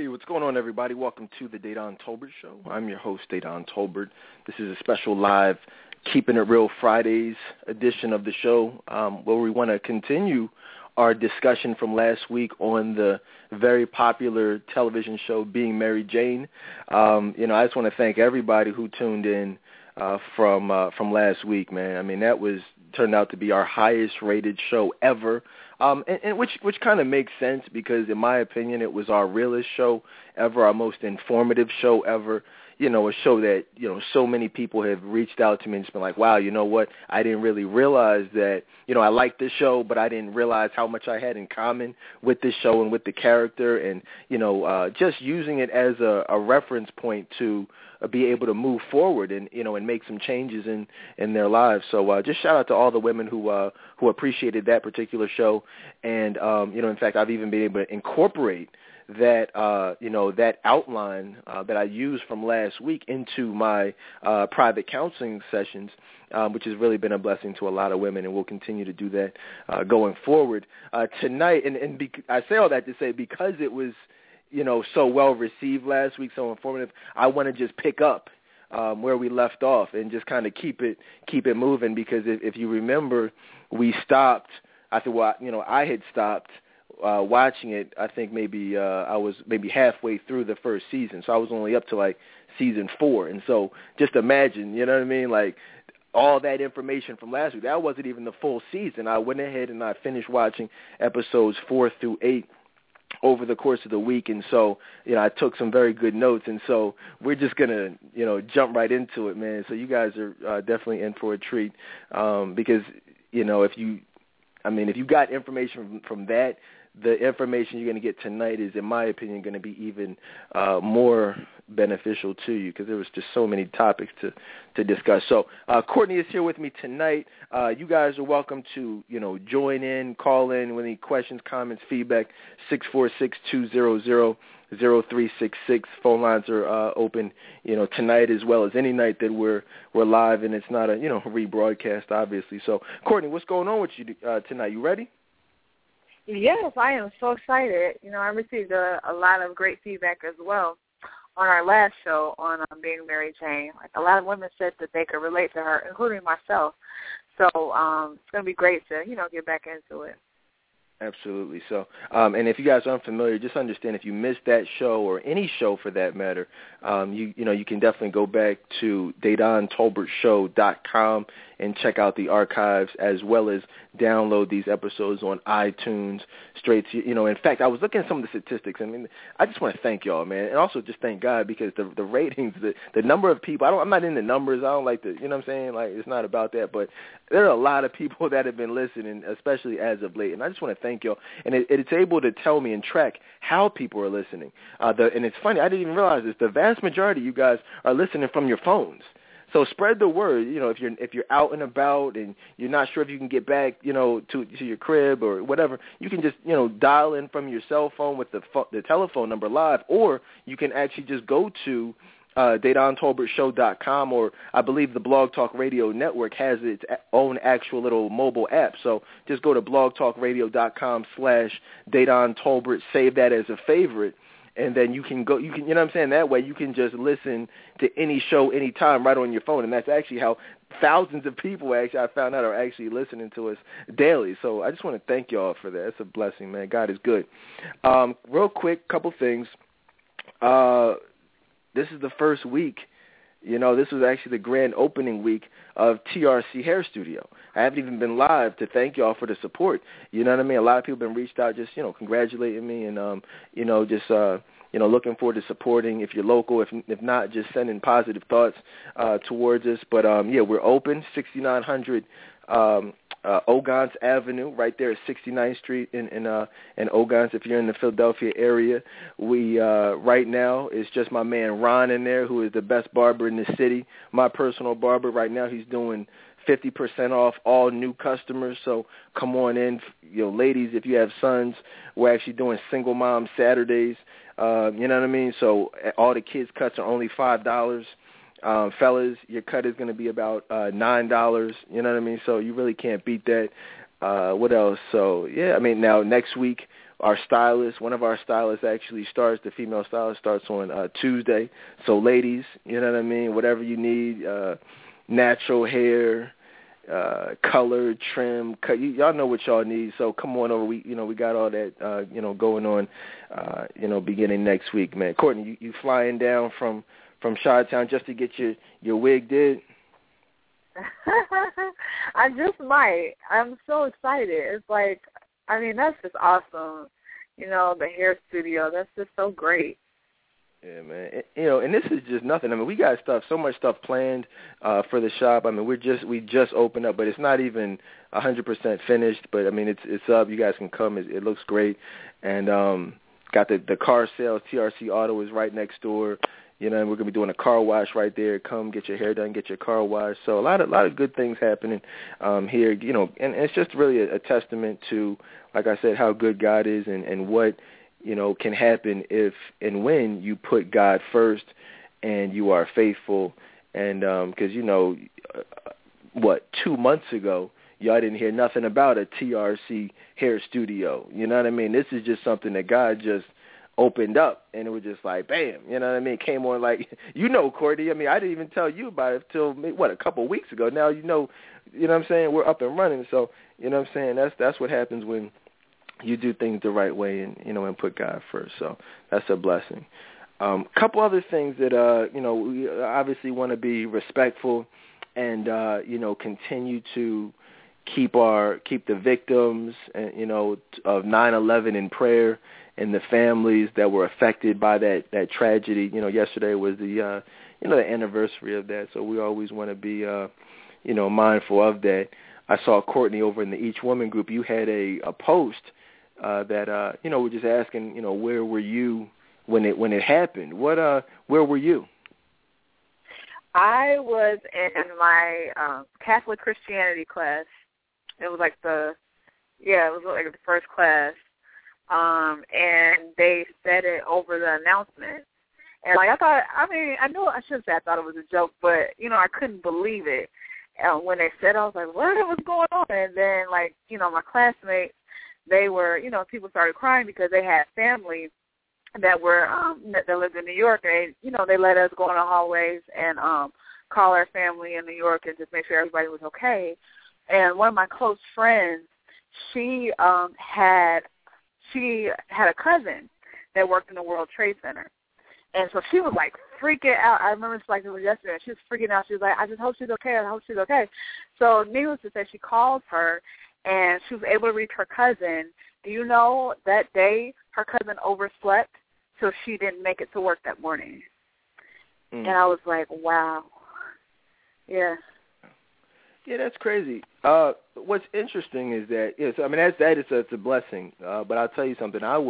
Hey, what's going on, everybody? Welcome to the Dedan Tolbert Show. I'm your host, Dedan Tolbert. This is a special live Keeping It Real Fridays edition of the show where we want to continue our discussion from last week on the very popular television show Being Mary Jane. I just want to thank everybody who tuned in from last week, man. I mean, that turned out to be our highest rated show ever. And which kind of makes sense because, in my opinion, it was our realest show ever, our most informative show ever. A show that, so many people have reached out to me and just been like, wow, you know what? I didn't really realize that, I liked this show, but I didn't realize how much I had in common with this show and with the character and, just using it as a reference point to be able to move forward and, and make some changes in their lives. So just shout out to all the women who appreciated that particular show. And, in fact, I've even been able to incorporate that that outline that I used from last week into my private counseling sessions, which has really been a blessing to a lot of women, and we'll continue to do that going forward. Tonight, I say all that to say because it was, so well received last week, so informative, I want to just pick up where we left off and just kind of keep it moving because if you remember, we stopped. I had stopped watching it. I think maybe I was maybe halfway through the first season, so I was only up to like season 4. And so just imagine, you know what I mean, like all that information from last week. That wasn't even the full season. I went ahead and I finished watching episodes 4 through 8 over the course of the week, and so I took some very good notes, and so we're just gonna jump right into it, man. So you guys are definitely in for a treat because if you got information from that, the information you're going to get tonight is, in my opinion, going to be even more beneficial to you because there was just so many topics to discuss. So Courtney is here with me tonight. You guys are welcome to, join in, call in with any questions, comments, feedback, 646-200-0366. Phone lines are open, tonight as well as any night that we're live, and it's not a, rebroadcast, obviously. So, Courtney, what's going on with you tonight? You ready? Yes, I am so excited. I received a lot of great feedback as well on our last show on Being Mary Jane. Like a lot of women said that they could relate to her, including myself. So it's going to be great to, get back into it. Absolutely. So, and if you guys aren't familiar, just understand if you missed that show or any show for that matter, you can definitely go back to DedanTolbertShow.com and check out the archives as well as download these episodes on iTunes straight to, in fact, I was looking at some of the statistics. I mean, I just want to thank y'all, man, and also just thank God because the ratings, the number of people, I'm not in the numbers. I don't like to, what I'm saying? Like, it's not about that, but there are a lot of people that have been listening, especially as of late, and I just want to thank y'all. And it's able to tell me and track how people are listening. And it's funny, I didn't even realize this. The vast majority of you guys are listening from your phones. So spread the word. If you're out and about and you're not sure if you can get back, to your crib or whatever, you can just dial in from your cell phone with the telephone number live, or you can actually just go to DedanTolbertShow.com, or I believe the Blog Talk Radio Network has its own actual little mobile app. So just go to blogtalkradio.com/Dedan Tolbert, save that as a favorite, and then you can go, that way you can just listen to any show anytime right on your phone. And that's actually how thousands of people I found out are actually listening to us daily. So I just want to thank y'all for that. It's a blessing, man. God is good. Real quick, couple things. This is the first week. This was actually the grand opening week of TRC Hair Studio. I haven't even been live to thank y'all for the support. You know what I mean? A lot of people have been reached out just, congratulating me and, looking forward to supporting if you're local. If not, just sending positive thoughts towards us. But, we're open, 6900 Ogons Avenue, right there at 69th Street in Ogons. If you're in the Philadelphia area, we right now it's just my man Ron in there, who is the best barber in the city. My personal barber. Right now, he's doing 50% off all new customers. So come on in, ladies. If you have sons, we're actually doing single mom Saturdays. You know what I mean? So all the kids' cuts are only $5. Fellas, your cut is going to be about $9. You know what I mean? So you really can't beat that. What else? So, now next week our stylist, one of our stylists actually starts, the female stylist starts on Tuesday. So ladies, you know what I mean, whatever you need, natural hair, color, trim, cut, y'all know what y'all need. So come on over. We got all that, going on, beginning next week, man. Courtney, you flying down from Chi-Town just to get your wig did? I just might. I'm so excited. It's like, I mean, that's just awesome. The hair studio, that's just so great. Yeah, man. And this is just nothing. I mean, we got so much stuff planned for the shop. I mean, we just opened up, but it's not even 100% finished. But I mean, it's up. You guys can come. It looks great, and got the car sales. TRC Auto is right next door. And we're gonna be doing a car wash right there. Come get your hair done, get your car washed. So a lot of good things happening here. And it's just really a testament to, like I said, how good God is and what can happen if and when you put God first and you are faithful. And because 2 months ago, y'all didn't hear nothing about a TRC hair studio. You know what I mean? This is just something that God just opened up, and it was just like, bam, you know what I mean? It came on like, Courtney, I mean, I didn't even tell you about it till, a couple of weeks ago. Now, you know what I'm saying? We're up and running. So, you know what I'm saying? That's what happens when you do things the right way and, and put God first. So that's a blessing. Couple other things that, we obviously want to be respectful and, continue to keep the victims, of 9/11 in prayer, and the families that were affected by that tragedy. Yesterday was the anniversary of that, so we always want to be mindful of that. I saw Courtney over in the Each Woman group. You had a post that we're just asking, where were you when it happened? Where were you? I was in my Catholic Christianity class. It was like the first class. And they said it over the announcement. And I shouldn't say I thought it was a joke, but, I couldn't believe it. When they said it, I was like, what was going on? And then, my classmates, they were, people started crying because they had family that were, that lived in New York. And, they let us go in the hallways and call our family in New York and just make sure everybody was okay. And one of my close friends, she had a cousin that worked in the World Trade Center. And so she was, freaking out. I remember it's like it was yesterday. She was freaking out. She was like, I just hope she's okay. I hope she's okay. So needless to say, she called her, and she was able to reach her cousin. Do you know that day her cousin overslept, so she didn't make it to work that morning? And I was like, wow. Yeah. Yeah, that's crazy. What's interesting is that, it's a blessing. But I'll tell you something. I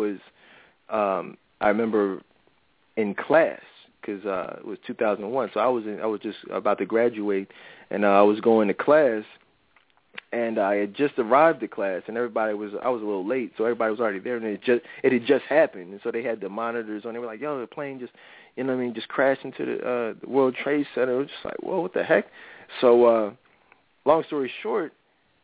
remember in class because it was 2001, so I was just about to graduate, and I was going to class, and I had just arrived to class, and I was a little late, so everybody was already there, and it had just happened, and so they had the monitors on. They were like, "Yo, the plane just, just crashed into the World Trade Center." It was just like, "Whoa, what the heck?" So. Long story short,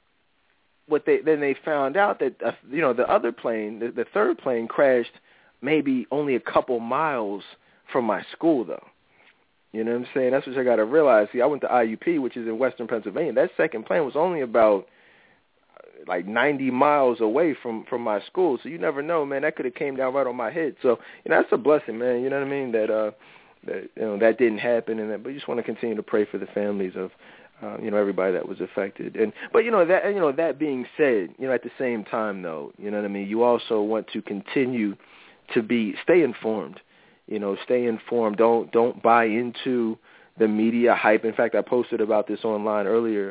they found out that the other plane, the third plane, crashed maybe only a couple miles from my school, though. You know what I'm saying? That's what I got to realize. See, I went to IUP, which is in Western Pennsylvania. That second plane was only about 90 miles away from my school. So you never know, man. That could have came down right on my head. So that's a blessing, man. You know what I mean? That didn't happen, but you just want to continue to pray for the families of. Everybody that was affected. But that being said, at the same time though, you know what I mean, you also want to continue to stay informed. Stay informed. Don't buy into the media hype. In fact, I posted about this online earlier.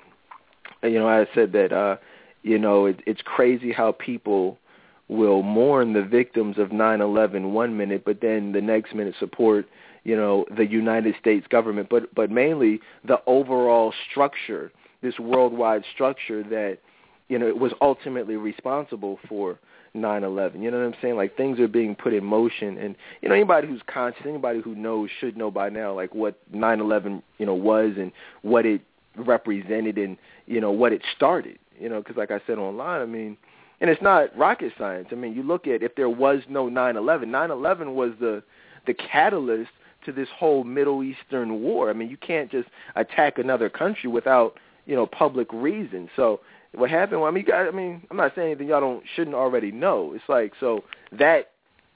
I said that it's crazy how people will mourn the victims of 9/11 one minute, but then the next minute support the United States government, but mainly the overall structure, this worldwide structure that, was ultimately responsible for 9/11. You know what I'm saying? Like, things are being put in motion, and, anybody who's conscious, anybody who knows should know by now, what 9/11, was and what it represented and, what it started, because like I said online, and it's not rocket science. I mean, you look at if there was no 9/11, 9/11 was the catalyst to this whole Middle Eastern war. I mean, you can't just attack another country without, public reason. So what happened? Well, I'm not saying anything y'all shouldn't already know. It's like, so that,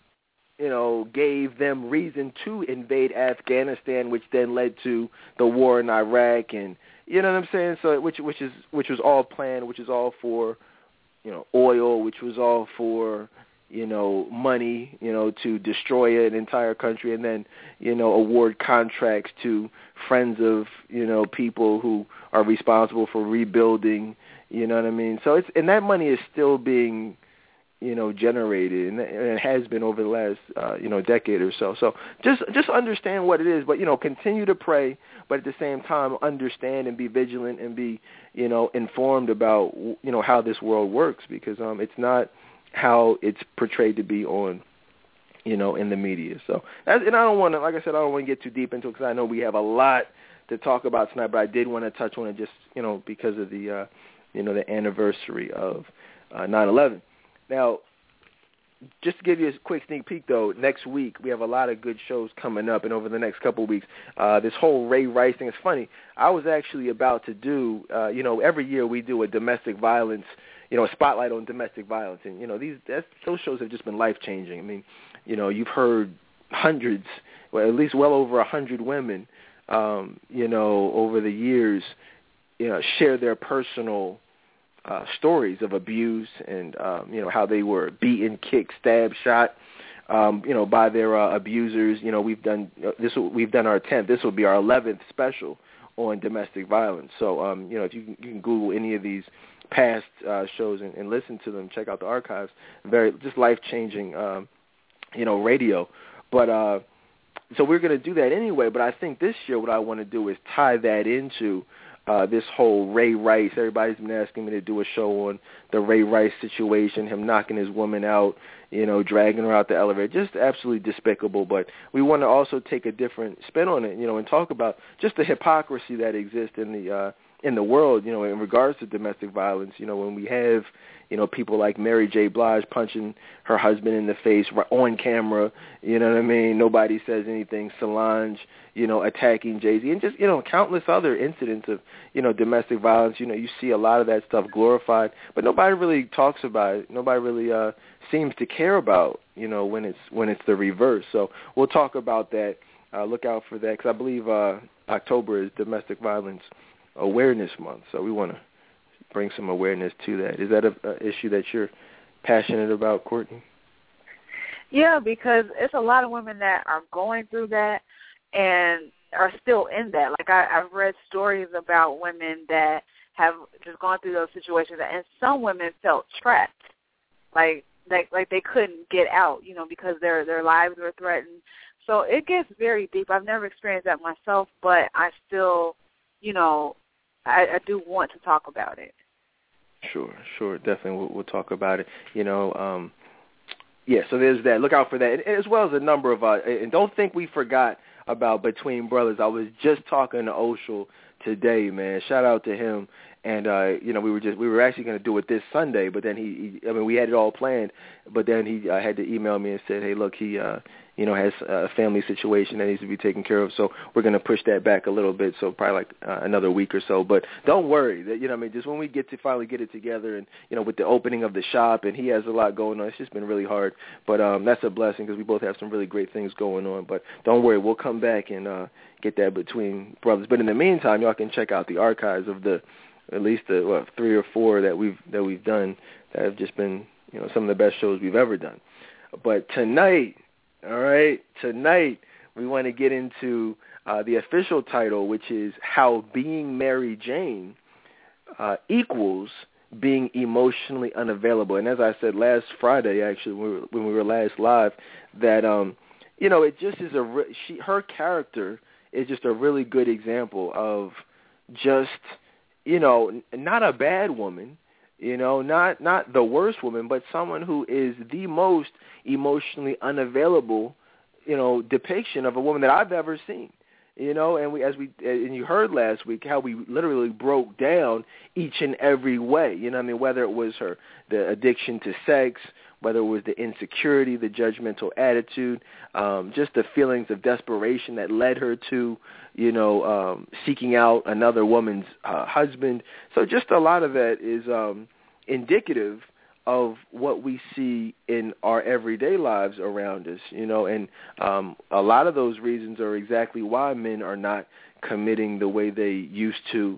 gave them reason to invade Afghanistan, which then led to the war in Iraq, and you know what I'm saying? So which was all planned, which is all for, oil, which was all for, money, to destroy an entire country, and then, award contracts to friends of, people who are responsible for rebuilding, you know what I mean? So and that money is still being, generated, and it has been over the last, decade or so. So just understand what it is, but, continue to pray, but at the same time understand and be vigilant and be, informed about, how this world works, because it's not how it's portrayed to be on, in the media. So, and I don't want to, like I said, I don't want to get too deep into it because I know we have a lot to talk about tonight, but I did want to touch on it just, because of the, the anniversary of 9/11. Now, just to give you a quick sneak peek, though, next week we have a lot of good shows coming up, and over the next couple of weeks, this whole Ray Rice thing is funny. I was actually about to do, every year we do a domestic violence, a spotlight on domestic violence, and those shows have just been life-changing. I mean, you've heard hundreds, well, at least well over 100 women, over the years, share their personal stories of abuse and, how they were beaten, kicked, stabbed, shot, by their abusers. We've done our 10th. This will be our 11th special on domestic violence. So, if you can Google any of these past shows and listen to them, check out the archives. Very just life-changing, radio. But so we're going to do that anyway. But I think this year what I want to do is tie that into this whole Ray Rice. Everybody's been asking me to do a show on the Ray Rice situation, him knocking his woman out, dragging her out the elevator. Just absolutely despicable. But we want to also take a different spin on it, and talk about just the hypocrisy that exists in the world, in regards to domestic violence. When we have, people like Mary J. Blige punching her husband in the face on camera, you know what I mean? Nobody says anything. Solange, attacking Jay-Z, and just, countless other incidents of, domestic violence. You see a lot of that stuff glorified, but nobody really talks about it. Nobody really seems to care about, when it's the reverse. So we'll talk about that. Look out for that, because I believe October is Domestic Violence Awareness Month, so we want to bring some awareness to that. Is that an issue that you're passionate about, Courtney? Yeah, because it's a lot of women that are going through that and are still in that. Like I've read stories about women that have just gone through those situations, and some women felt trapped, like they couldn't get out, because their lives were threatened. So it gets very deep. I've never experienced that myself, but I still, I do want to talk about it. Sure, definitely we'll talk about it. Yeah, so there's that. Look out for that, and as well as a number of and don't think we forgot about Between Brothers. I was just talking to Oshel today, man. Shout out to him. And we were actually going to do it this Sunday, but then we had it all planned, but then he had to email me and said, hey, look, he has a family situation that needs to be taken care of, so we're going to push that back a little bit, so probably like another week or so. But don't worry, that just when we get to finally get it together, and with the opening of the shop, and he has a lot going on, it's just been really hard, but that's a blessing because we both have some really great things going on. But don't worry, we'll come back and get that Between Brothers. But in the meantime, y'all can check out the archives of at least the 3 or 4 that we've done that have just been some of the best shows we've ever done. But tonight, we want to get into the official title, which is How Being Mary Jane Equals Being Emotionally Unavailable. And as I said last Friday, actually, when we were last live, that it just is her character is just a really good example of just not a bad woman, not the worst woman, but someone who is the most emotionally unavailable, depiction of a woman that I've ever seen. You know, and you heard last week how we literally broke down each and every way. You know what I mean? Whether it was the addiction to sex, whether it was the insecurity, the judgmental attitude, just the feelings of desperation that led her to, seeking out another woman's husband. So just a lot of that is indicative of what we see in our everyday lives around us, and a lot of those reasons are exactly why men are not committing the way they used to,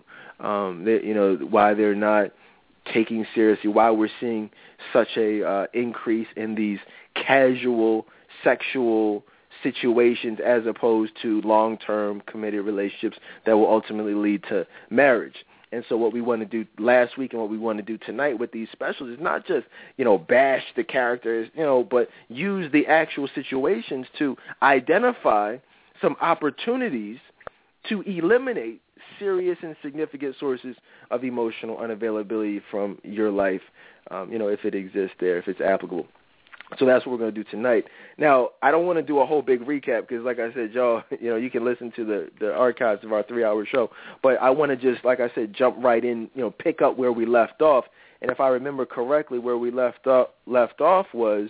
why they're not taking seriously, why we're seeing such a increase in these casual sexual situations as opposed to long-term committed relationships that will ultimately lead to marriage. And so what we want to do last week and what we want to do tonight with these specials is not just, bash the characters, but use the actual situations to identify some opportunities to eliminate serious and significant sources of emotional unavailability from your life, if it exists there, if it's applicable. So that's what we're going to do tonight. Now, I don't want to do a whole big recap because, like I said, y'all, you can listen to the archives of our 3-hour show. But I want to just, like I said, jump right in, pick up where we left off. And if I remember correctly, where we left off was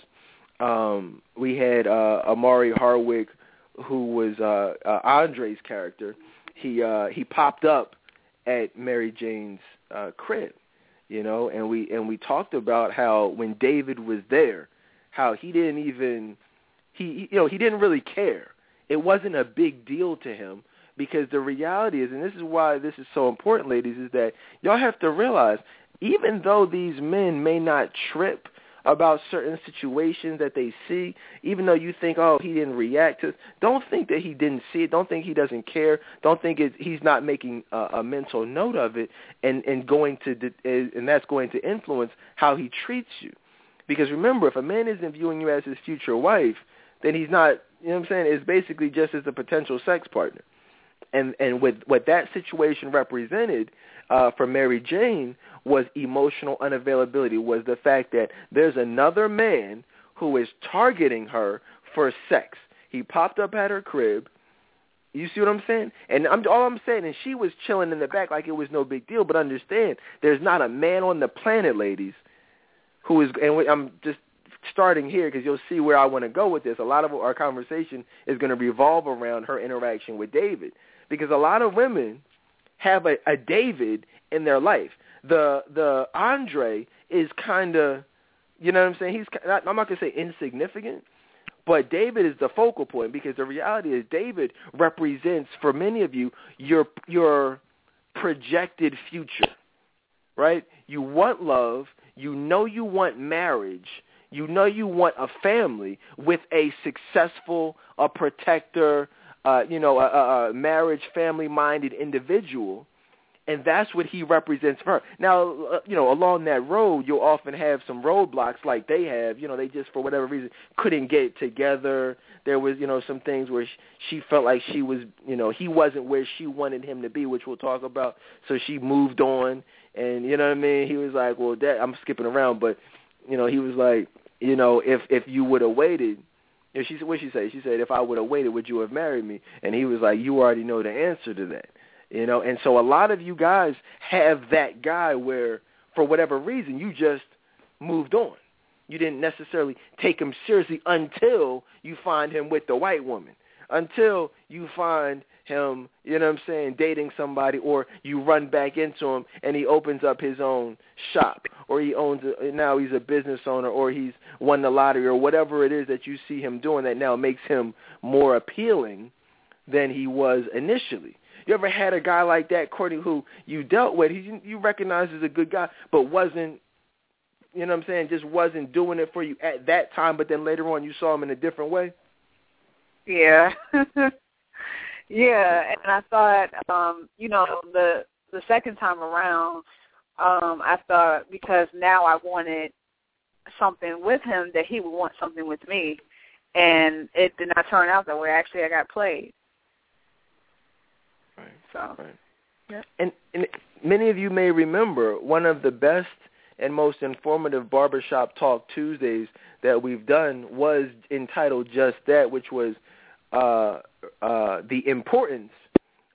we had Amari Hardwick, who was Andre's character. He popped up at Mary Jane's crib, and we talked about how when David was there, how he didn't really care. It wasn't a big deal to him because the reality is, and this is why this is so important, ladies, is that y'all have to realize, even though these men may not trip about certain situations that they see, even though you think, oh, he didn't react to, don't think that he didn't see it. Don't think he doesn't care. Don't think he's not making a mental note of it and that's going to influence how he treats you. Because remember, if a man isn't viewing you as his future wife, then he's not, it's basically just as a potential sex partner. And with what that situation represented for Mary Jane was emotional unavailability, was the fact that there's another man who is targeting her for sex. He popped up at her crib. You see what I'm saying? And all I'm saying is she was chilling in the back like it was no big deal. But understand, there's not a man on the planet, ladies, who is, and I'm just starting here because you'll see where I want to go with this. A lot of our conversation is going to revolve around her interaction with David, because a lot of women have a David in their life. The Andre is kind of, you know what I'm saying? I'm not going to say insignificant, but David is the focal point, because the reality is David represents, for many of you, your projected future, right? You want love. You want marriage. You want a family with a successful, a protector, a marriage, family-minded individual, and that's what he represents for her. Now, along that road, you'll often have some roadblocks like they have. They just, for whatever reason, couldn't get together. There was, some things where she felt like she was, he wasn't where she wanted him to be, which we'll talk about. So she moved on, and you know what I mean? He was like, well, I'm skipping around, but, he was like, if you would have waited, she said, what did she say? She said, if I would have waited, would you have married me? And he was like, you already know the answer to that. And so a lot of you guys have that guy where, for whatever reason, you just moved on. You didn't necessarily take him seriously until you find him with the white woman, until you find him, dating somebody, or you run back into him and he opens up his own shop, or now he's a business owner, or he's won the lottery, or whatever it is that you see him doing that now makes him more appealing than he was initially. You ever had a guy like that, Courtney, who you dealt with, you recognize as a good guy, but wasn't, just wasn't doing it for you at that time, but then later on you saw him in a different way? Yeah. Yeah, and I thought, the second time around, I thought, because now I wanted something with him, that he would want something with me, and it did not turn out that way. Actually, I got played. Right. So, right. Yeah. And many of you may remember one of the best and most informative Barbershop Talk Tuesdays that we've done was entitled just that, which was the importance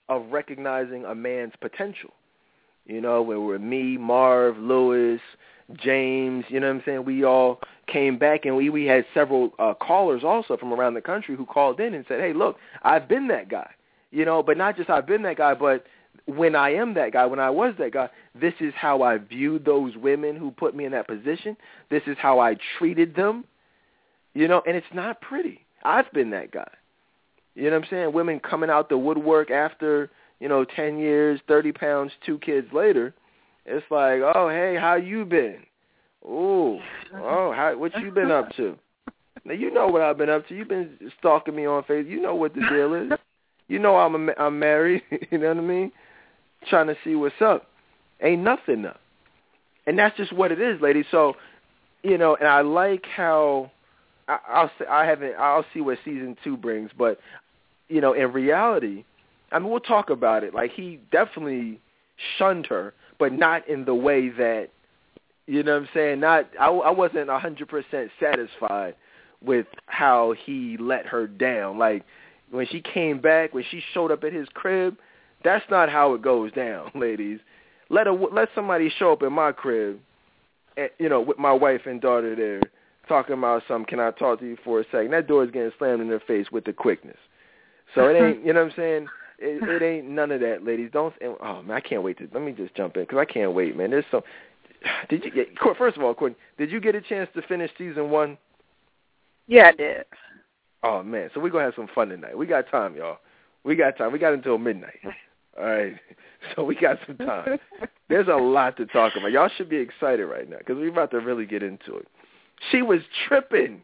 of recognizing a man's potential. You know, where we're me, Marv, Lewis, James, you know what I'm saying? We all came back, and we had several callers also from around the country who called in and said, hey, look, I've been that guy. You know, but not just I've been that guy, but when I am that guy, when I was that guy, this is how I viewed those women who put me in that position. This is how I treated them. You know, and it's not pretty. I've been that guy. You know what I'm saying? Women coming out the woodwork after, 10 years, 30 pounds, 2 kids later. It's like, oh, hey, how you been? Ooh, what you been up to? Now, you know what I've been up to. You've been stalking me on Facebook. You know what the deal is. You know I'm married. You know what I mean? Trying to see what's up. Ain't nothing up. And that's just what it is, ladies. So, and I like how I'll see what season 2 brings, but in reality, I mean, we'll talk about it. Like, he definitely shunned her, but not in the way that, you know what I'm saying? I wasn't 100% satisfied with how he let her down. Like, when she came back, when she showed up at his crib, that's not how it goes down, ladies. Let somebody show up at my crib, with my wife and daughter there, talking about something, can I talk to you for a second? That door is getting slammed in their face with the quickness. So it ain't, you know what I'm saying? It ain't none of that, ladies. Don't. Oh man, I can't wait let me just jump in because I can't wait, man. There's so. First of all, Courtney, did you get a chance to finish season 1? Yeah, I did. Oh man, so we're gonna have some fun tonight. We got time, y'all. We got time. We got until midnight. All right, so we got some time. There's a lot to talk about. Y'all should be excited right now because we're about to really get into it. She was tripping.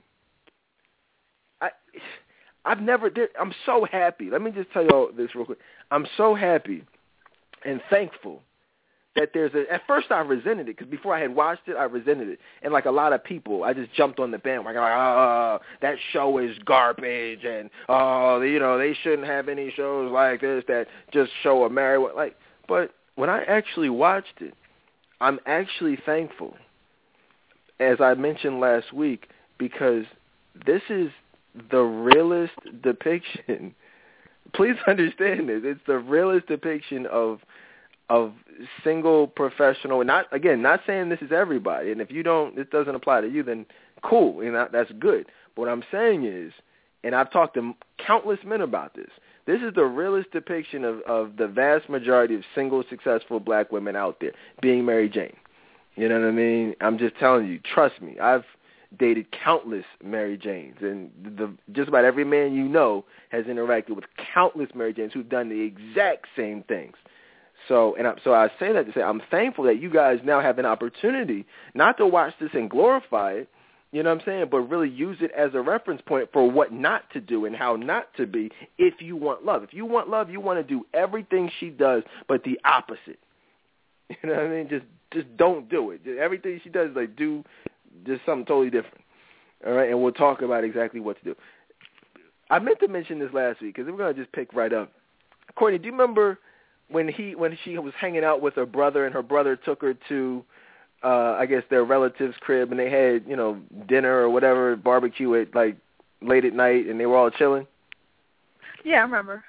I'm so happy. Let me just tell y'all this real quick. I'm so happy and thankful that at first I resented it because before I had watched it, I resented it. And like a lot of people, I just jumped on the bandwagon like, that show is garbage and, they shouldn't have any shows like this that just show a married, but when I actually watched it, I'm actually thankful, as I mentioned last week, because this is the realest depiction. Please understand this. It's the realest depiction of single professional. Not saying this is everybody. And if this doesn't apply to you, then cool. That's good. But what I'm saying is, and I've talked to countless men about this, this is the realest depiction of the vast majority of single, successful black women out there being Mary Jane. You know what I mean? I'm just telling you, trust me. I've dated countless Mary Janes, and just about every man you know has interacted with countless Mary Janes who've done the exact same things. So I say that to say I'm thankful that you guys now have an opportunity not to watch this and glorify it, you know what I'm saying, but really use it as a reference point for what not to do and how not to be if you want love. If you want love, you want to do everything she does but the opposite. You know what I mean? Just don't do it. Everything she does, do just something totally different. All right, and we'll talk about exactly what to do. I meant to mention this last week because we're going to just pick right up. Courtney, do you remember when she was hanging out with her brother and her brother took her to, I guess, their relative's crib and they had, dinner or whatever, barbecue at, late at night and they were all chilling? Yeah, I remember.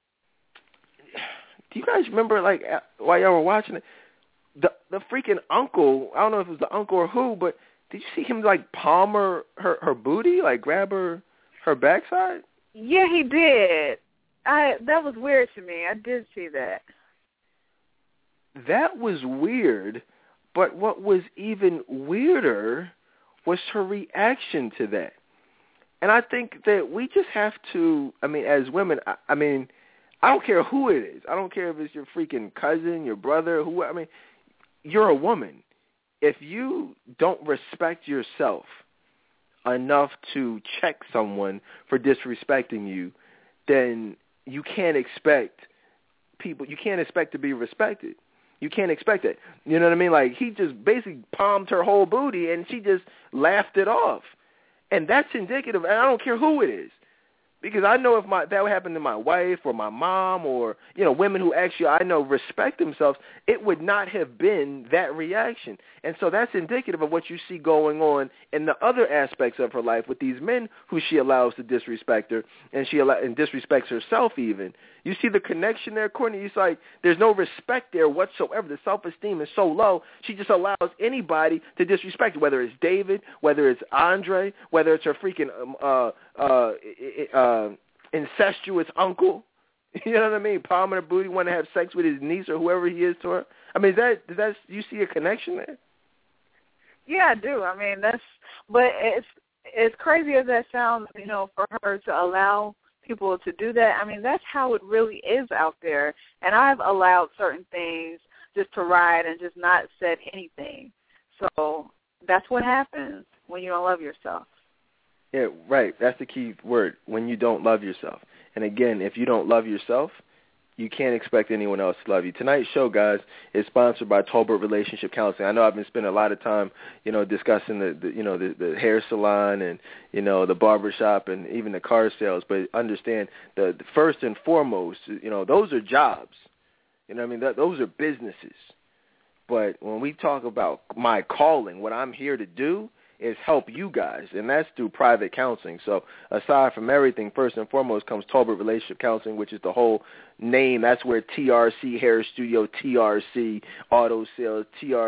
Do you guys remember, while y'all were watching it, the freaking uncle, I don't know if it was the uncle or who, but did you see him, palm her booty, grab her backside? Yeah, he did. That was weird to me. I did see that. That was weird, but what was even weirder was her reaction to that. And I think that we just have to, as women, I don't care who it is. I don't care if it's your freaking cousin, your brother, you're a woman. If you don't respect yourself enough to check someone for disrespecting you, then you can't expect to be respected. You can't expect it. You know what I mean? He just basically palmed her whole booty and she just laughed it off. And that's indicative, and I don't care who it is. Because I know if that would happen to my wife or my mom or, women who actually I know respect themselves, it would not have been that reaction. And so that's indicative of what you see going on in the other aspects of her life with these men who she allows to disrespect her and and disrespects herself even. You see the connection there, Courtney? It's like there's no respect there whatsoever. The self-esteem is so low, she just allows anybody to disrespect her, whether it's David, whether it's Andre, whether it's her freaking incestuous uncle. You know what I mean? Palmer the Booty want to have sex with his niece or whoever he is to her. I mean, does you see a connection there? Yeah, I do. I mean, but it's crazy as that sounds, for her to allow people to do that. I mean, that's how it really is out there. And I've allowed certain things just to ride and just not said anything. So that's what happens when you don't love yourself. Yeah, right. That's the key word, when you don't love yourself. And again, if you don't love yourself, you can't expect anyone else to love you. Tonight's show, guys, is sponsored by Tolbert Relationship Counseling. I know I've been spending a lot of time, discussing the hair salon and, the barbershop and even the car sales. But understand, the first and foremost, those are jobs. You know what I mean? Those are businesses. But when we talk about my calling, what I'm here to do is help you guys, and that's through private counseling. So aside from everything, first and foremost comes Tolbert Relationship Counseling, which is the whole name. That's where TRC Hair Studio, TRC Auto Sales,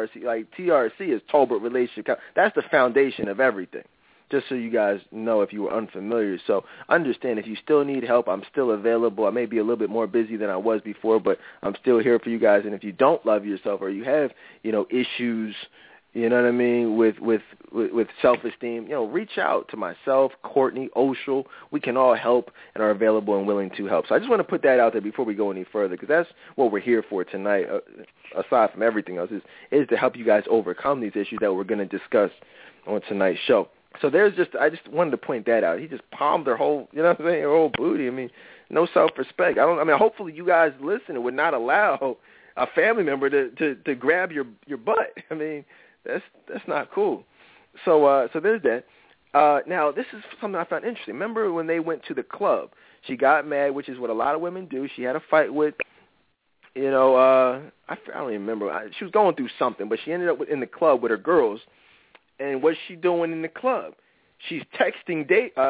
TRC is Tolbert Relationship Counseling. That's the foundation of everything, just so you guys know if you were unfamiliar. So understand, if you still need help, I'm still available. I may be a little bit more busy than I was before, but I'm still here for you guys. And if you don't love yourself or you have, issues, you know what I mean, with self-esteem, reach out to myself, Courtney, Oshel. We can all help and are available and willing to help. So I just want to put that out there before we go any further, because that's what we're here for tonight, aside from everything else, is to help you guys overcome these issues that we're going to discuss on tonight's show. So I just wanted to point that out. He just palmed her whole, her whole booty. I mean, no self-respect. Hopefully you guys listening would not allow a family member to grab your butt. I mean, that's not cool. So there's that. Now, this is something I found interesting. Remember when they went to the club? She got mad, which is what a lot of women do. She had a fight with, I don't even remember. She was going through something, but she ended up in the club with her girls. And what's she doing in the club? She's texting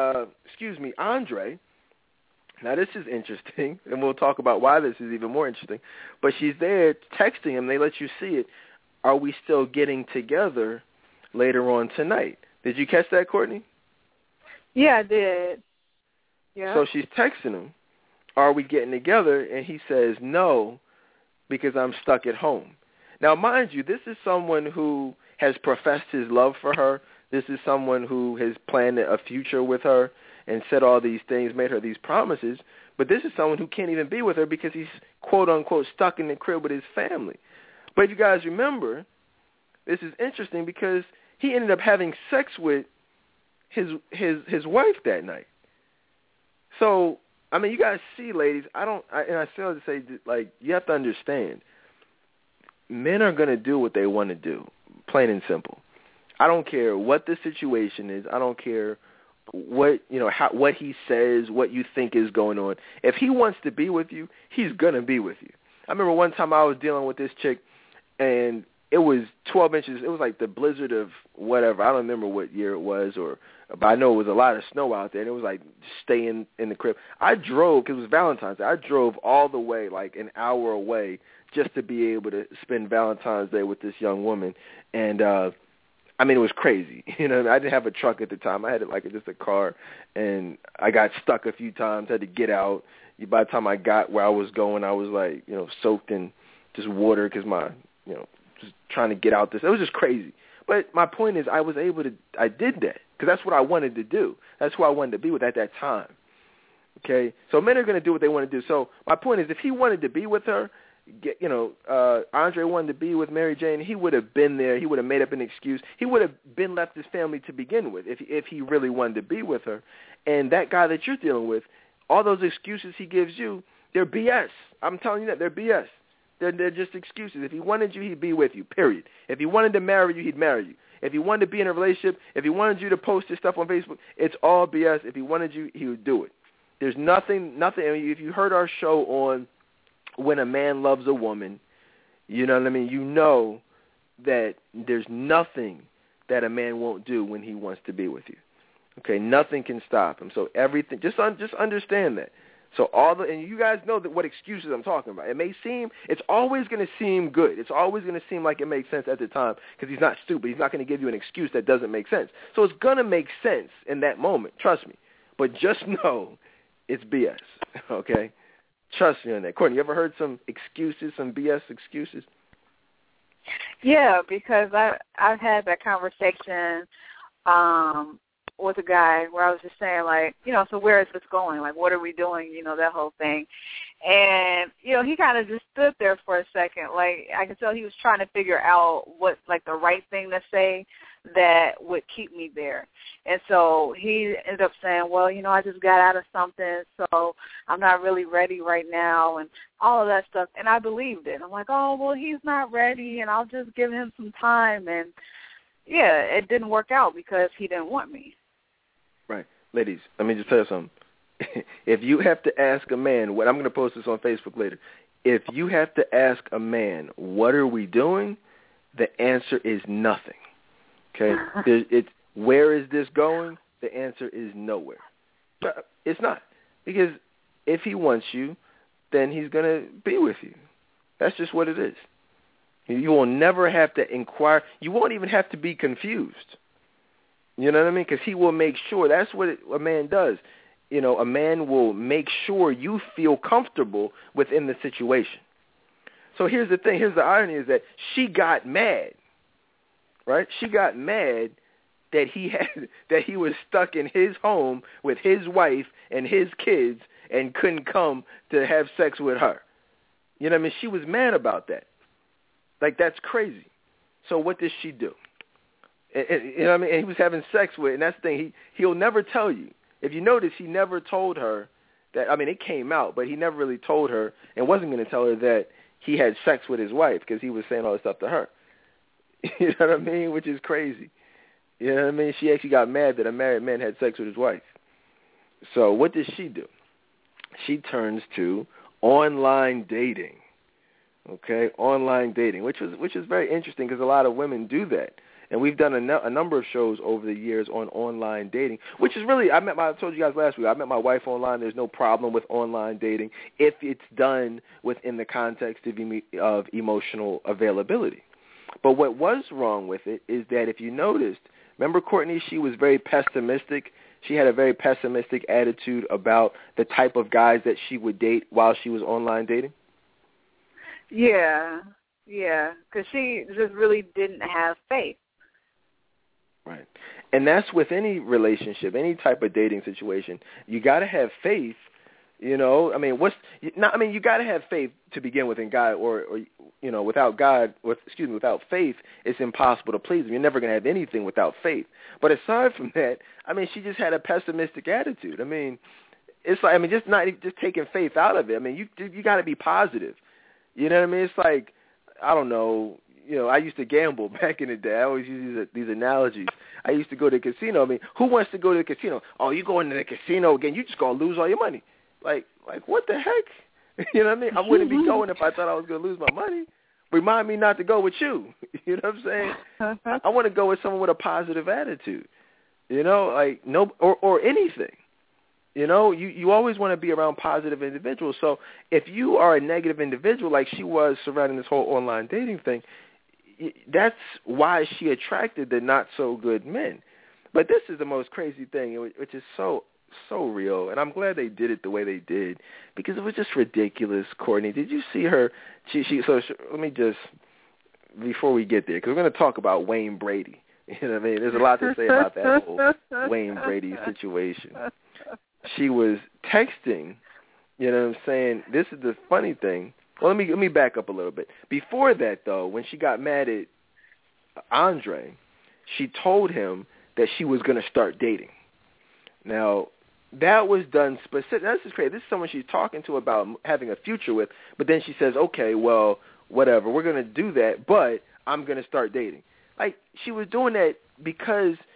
Andre. Now, this is interesting, and we'll talk about why this is even more interesting. But she's there texting him. They let you see it. Are we still getting together later on tonight? Did you catch that, Courtney? Yeah, I did. Yeah. So she's texting him, are we getting together? And he says, no, because I'm stuck at home. Now, mind you, this is someone who has professed his love for her. This is someone who has planned a future with her and said all these things, made her these promises. But this is someone who can't even be with her because he's, quote, unquote, stuck in the crib with his family. But if you guys remember, this is interesting because he ended up having sex with his wife that night. So, I mean, you guys see, ladies, and I still have to say, like, you have to understand, men are going to do what they want to do, plain and simple. I don't care what the situation is. I don't care what he says, what you think is going on. If he wants to be with you, he's going to be with you. I remember one time I was dealing with this chick, and it was 12 inches. It was like the blizzard of whatever. I don't remember what year it was, but I know it was a lot of snow out there, and it was like staying in the crib. I drove, because it was Valentine's Day. I drove all the way, like an hour away, just to be able to spend Valentine's Day with this young woman. And, I mean, it was crazy. I didn't have a truck at the time. I had just a car, and I got stuck a few times, had to get out. By the time I got where I was going, I was like, soaked in just water because just trying to get out this. It was just crazy. But my point is I did that because that's what I wanted to do. That's who I wanted to be with at that time. Okay? So men are going to do what they want to do. So my point is if he wanted to be with her, Andre wanted to be with Mary Jane, he would have been there. He would have made up an excuse. He would have been left his family to begin with if he really wanted to be with her. And that guy that you're dealing with, all those excuses he gives you, they're BS. I'm telling you that. They're BS. They're just excuses. If he wanted you, he'd be with you, period. If he wanted to marry you, he'd marry you. If he wanted to be in a relationship, if he wanted you to post his stuff on Facebook, it's all BS. If he wanted you, he would do it. There's nothing. I mean, if you heard our show on When a Man Loves a Woman, you know what I mean? You know that there's nothing that a man won't do when he wants to be with you. Okay, nothing can stop him. So everything, just understand that. So and you guys know that what excuses I'm talking about. It's always going to seem good. It's always going to seem like it makes sense at the time because he's not stupid. He's not going to give you an excuse that doesn't make sense. So it's going to make sense in that moment. Trust me. But just know it's BS. Okay, trust me on that. Courtney, you ever heard some excuses, some BS excuses? Yeah, because I've had that conversation with a guy where I was just saying, like, you know, so where is this going? Like, what are we doing? You know, that whole thing. And, you know, he kind of just stood there for a second. Like, I could tell he was trying to figure out what, like, the right thing to say that would keep me there. And so he ended up saying, well, you know, I just got out of something, so I'm not really ready right now, and all of that stuff. And I believed it. I'm like, oh, well, he's not ready, and I'll just give him some time. And, yeah, it didn't work out because he didn't want me. Right. Ladies, let me just tell you something. If you have to ask a man, I'm going to post this on Facebook later. If you have to ask a man, what are we doing? The answer is nothing. Okay? Where is this going? The answer is nowhere. It's not. Because if he wants you, then he's going to be with you. That's just what it is. You will never have to inquire. You won't even have to be confused. You know what I mean? Because he will make sure. That's what a man does. You know, a man will make sure you feel comfortable within the situation. So here's the thing. Here's the irony is that she got mad, right? She got mad that he was stuck in his home with his wife and his kids and couldn't come to have sex with her. You know what I mean? She was mad about that. Like, that's crazy. So what does she do? You know what I mean? And he was having sex with, and that's the thing. He'll never tell you. If you notice, he never told her that. I mean, it came out, but he never really told her and wasn't going to tell her that he had sex with his wife because he was saying all this stuff to her. You know what I mean? Which is crazy. You know what I mean? She actually got mad that a married man had sex with his wife. So what does she do? She turns to online dating. Okay, online dating, which is very interesting because a lot of women do that. And we've done a number of shows over the years on online dating, which is really, I told you guys last week, I met my wife online. There's no problem with online dating if it's done within the context of emotional availability. But what was wrong with it is that if you noticed, remember Courtney, she was very pessimistic. She had a very pessimistic attitude about the type of guys that she would date while she was online dating? Yeah, because she just really didn't have faith. Right. And that's with any relationship, any type of dating situation. You got to have faith, you know. I mean, you got to have faith to begin with in God or you know, without faith, it's impossible to please him. You're never going to have anything without faith. But aside from that, I mean, she just had a pessimistic attitude. I mean, it's like, just taking faith out of it. I mean, you got to be positive. You know what I mean? It's like, I don't know. You know, I used to gamble back in the day. I always use these analogies. I used to go to the casino. I mean, who wants to go to the casino? Oh, you going to the casino again? You just going to lose all your money. Like what the heck? You know what I mean? I wouldn't be going if I thought I was going to lose my money. Remind me not to go with you. You know what I'm saying? I want to go with someone with a positive attitude. You know, like or anything. You know, you always want to be around positive individuals. So if you are a negative individual like she was surrounding this whole online dating thing, that's why she attracted the not-so-good men. But this is the most crazy thing, which is so real, and I'm glad they did it the way they did because it was just ridiculous, Courtney. Did you see her? Let me just, before we get there, because we're going to talk about Wayne Brady. You know what I mean? There's a lot to say about that whole Wayne Brady situation. She was texting, you know what I'm saying? This is the funny thing. Well, let me back up a little bit. Before that, though, when she got mad at Andre, she told him that she was going to start dating. Now, that was done specific. This is crazy. This is someone she's talking to about having a future with, but then she says, okay, well, whatever, we're going to do that, but I'm going to start dating. Like, she was doing that because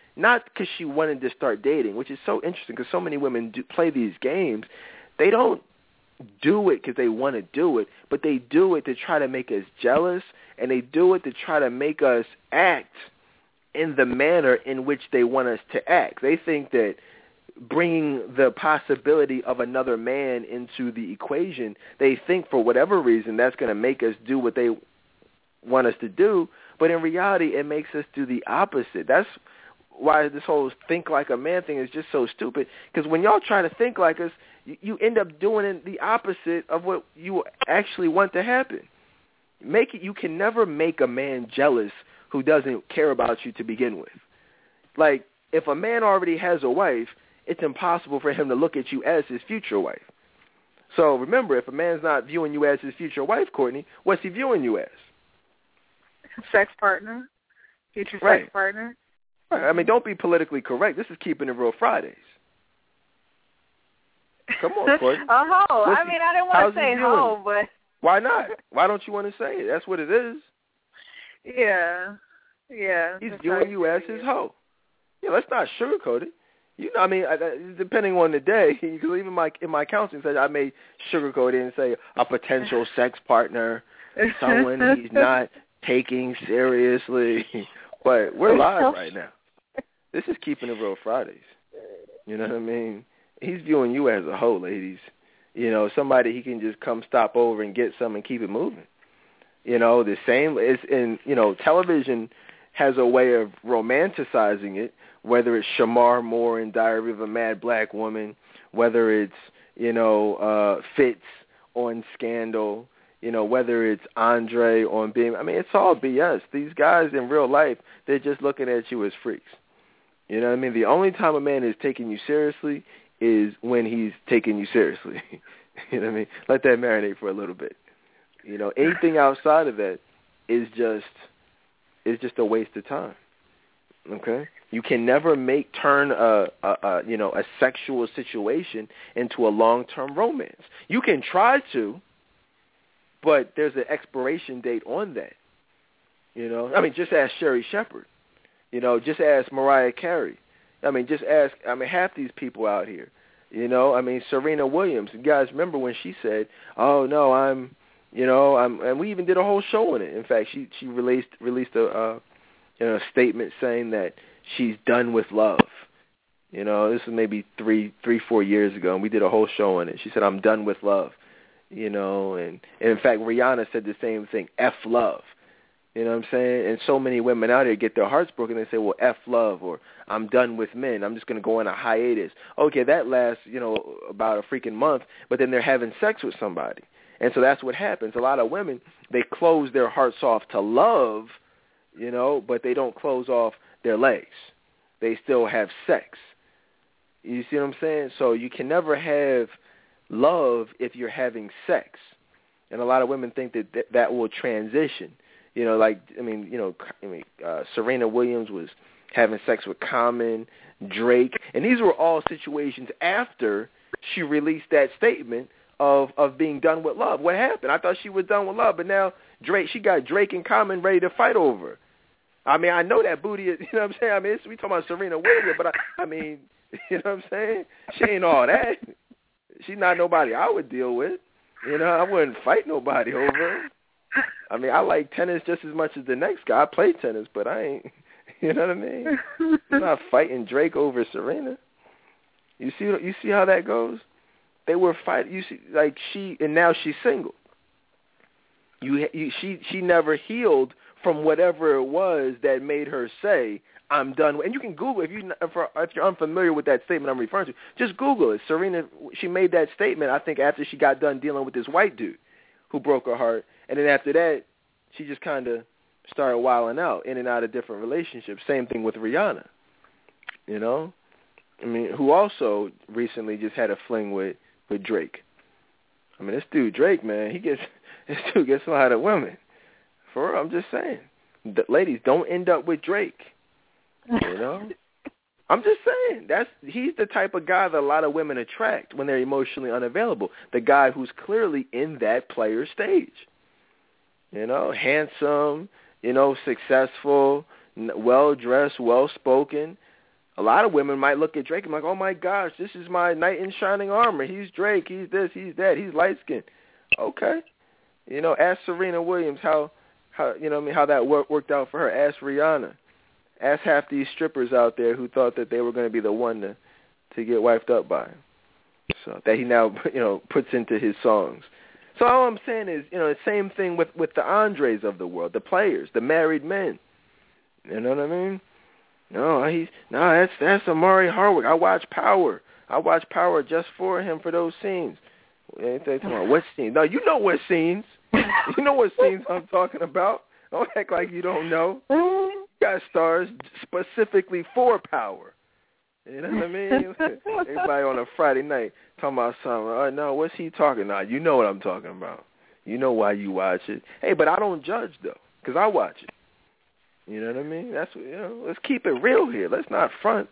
not because she wanted to start dating, which is so interesting because so many women do play these games. They don't do it because they want to do it, but they do it to try to make us jealous, and they do it to try to make us act in the manner in which they want us to act. They think that bringing the possibility of another man into the equation, they think for whatever reason that's going to make us do what they want us to do, but in reality it makes us do the opposite. That's why this whole think like a man thing is just so stupid, because when y'all try to think like us, you end up doing the opposite of what you actually want to happen. You can never make a man jealous who doesn't care about you to begin with. Like, if a man already has a wife, it's impossible for him to look at you as his future wife. So remember, if a man's not viewing you as his future wife, Courtney, what's he viewing you as? Sex partner, future right. Sex partner. Right. I mean, don't be politically correct. This is Keeping It Real Fridays. Come on, Courtney. A hoe. I mean, I didn't want to say hoe, but... Why not? Why don't you want to say it? That's what it is. Yeah. He's viewing you as his hoe. Yeah, let's not sugarcoat it. You know, I mean, depending on the day, because even in my counseling session, I may sugarcoat it and say a potential sex partner, someone he's not taking seriously. But we're live right now. This is Keeping It Real Fridays. You know what I mean? He's viewing you as a hoe, ladies. You know, somebody he can just come stop over and get some and keep it moving. You know, the same is in, you know, television has a way of romanticizing it, whether it's Shamar Moore in Diary of a Mad Black Woman, whether it's, you know, Fitz on Scandal, you know, whether it's Andre on Beam. I mean, it's all BS. These guys in real life, they're just looking at you as freaks. You know what I mean? The only time a man is taking you seriously is when he's taking you seriously. You know what I mean? Let that marinate for a little bit. You know, anything outside of that is just a waste of time. Okay? You can never turn a sexual situation into a long-term romance. You can try to, but there's an expiration date on that. You know, I mean, just ask Sherry Shepherd. You know, just ask Mariah Carey. I mean, just ask, half these people out here. You know, I mean, Serena Williams. You guys remember when she said, "Oh no, I'm," and we even did a whole show on it. In fact, she released a statement saying that she's done with love. You know, this was maybe 4 years ago, and we did a whole show on it. She said, "I'm done with love." You know, and in fact, Rihanna said the same thing, F love. You know what I'm saying? And so many women out here get their hearts broken. They say, well, F love, or I'm done with men. I'm just going to go on a hiatus. Okay, that lasts, about a freaking month, but then they're having sex with somebody. And so that's what happens. A lot of women, they close their hearts off to love, but they don't close off their legs. They still have sex. You see what I'm saying? So you can never have love if you're having sex. And a lot of women think that will transition. Serena Williams was having sex with Common, Drake, and these were all situations after she released that statement of being done with love. What happened? I thought she was done with love, but now she got Drake and Common ready to fight over. I mean, I know that booty is, you know what I'm saying? I mean, we talking about Serena Williams, but I mean, you know what I'm saying? She ain't all that. She's not nobody I would deal with. I wouldn't fight nobody over her. I mean, I like tennis just as much as the next guy. I play tennis, but I ain't, you know what I mean? I'm not fighting Drake over Serena. You see how that goes? They were fighting. You see, and now she's single. She never healed from whatever it was that made her say, I'm done. And you can Google if you're unfamiliar with that statement I'm referring to. Just Google it. Serena, she made that statement, I think, after she got done dealing with this white dude who broke her heart. And then after that, she just kind of started wilding out in and out of different relationships. Same thing with Rihanna, I mean, who also recently just had a fling with Drake. I mean, this dude Drake, man, this dude gets a lot of women. For real, I'm just saying. Ladies, don't end up with Drake, I'm just saying, he's the type of guy that a lot of women attract when they're emotionally unavailable. The guy who's clearly in that player stage. Handsome, successful, well-dressed, well-spoken. a lot of women might look at Drake and be like, oh, my gosh, this is my knight in shining armor. He's Drake. He's this. He's that. He's light-skinned. Okay. Ask Serena Williams how that worked out for her. Ask Rihanna. Ask half these strippers out there who thought that they were going to be the one to get wiped up by him. So that he now, puts into his songs. So all I'm saying is, the same thing with the Andres of the world, the players, the married men. You know what I mean? No, that's Amari Hardwick. I watch Power. Just for him for those scenes. What scenes? No, you know what scenes. You know what scenes I'm talking about. Don't act like you don't know. You got stars specifically for Power. You know what I mean? Everybody on a Friday night talking about something. No, what's he talking about? You know what I'm talking about. You know why you watch it. Hey, but I don't judge, though, because I watch it. You know what I mean? That's let's keep it real here. Let's not front.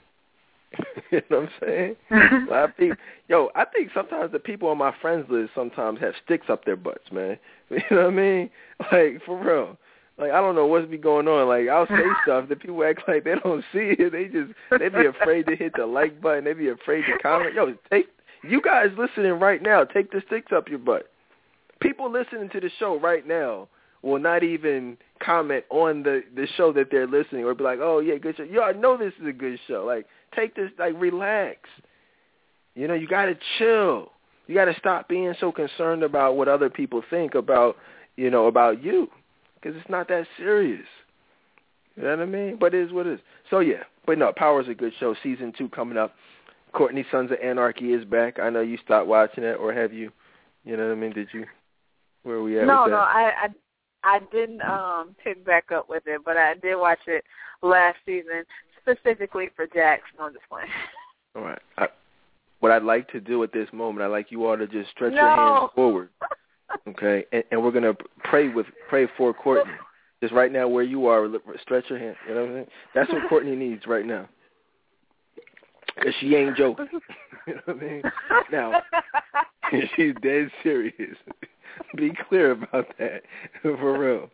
You know what I'm saying? A lot of people, I think sometimes the people on my friends list sometimes have sticks up their butts, man. You know what I mean? Like, for real. Like, I don't know what's be going on. Like, I'll say stuff that people act like they don't see it. They be afraid to hit the like button. They be afraid to comment. You guys listening right now, take the sticks up your butt. People listening to the show right now will not even comment on the show that they're listening or be like, oh, yeah, good show. I know this is a good show. Like, take this, relax. You got to chill. You got to stop being so concerned about what other people think about you. Because it's not that serious. You know what I mean? But it is what it is. So, yeah. But, no, Power's a good show. Season 2 coming up. Courtney Sons of Anarchy is back. I know you stopped watching it, or have you? You know what I mean? Did you? Where are we at with that? No, I didn't pick back up with it, but I did watch it last season, specifically for Jax. No, I'm just playing. All right. What I'd like to do at this moment, I'd like you all to just stretch your hands forward. Okay, and we're gonna pray for Courtney. Just right now, where you are, stretch your hand. You know what I'm saying? That's what Courtney needs right now, because she ain't joking. You know what I mean? Now, she's dead serious. Be clear about that, for real.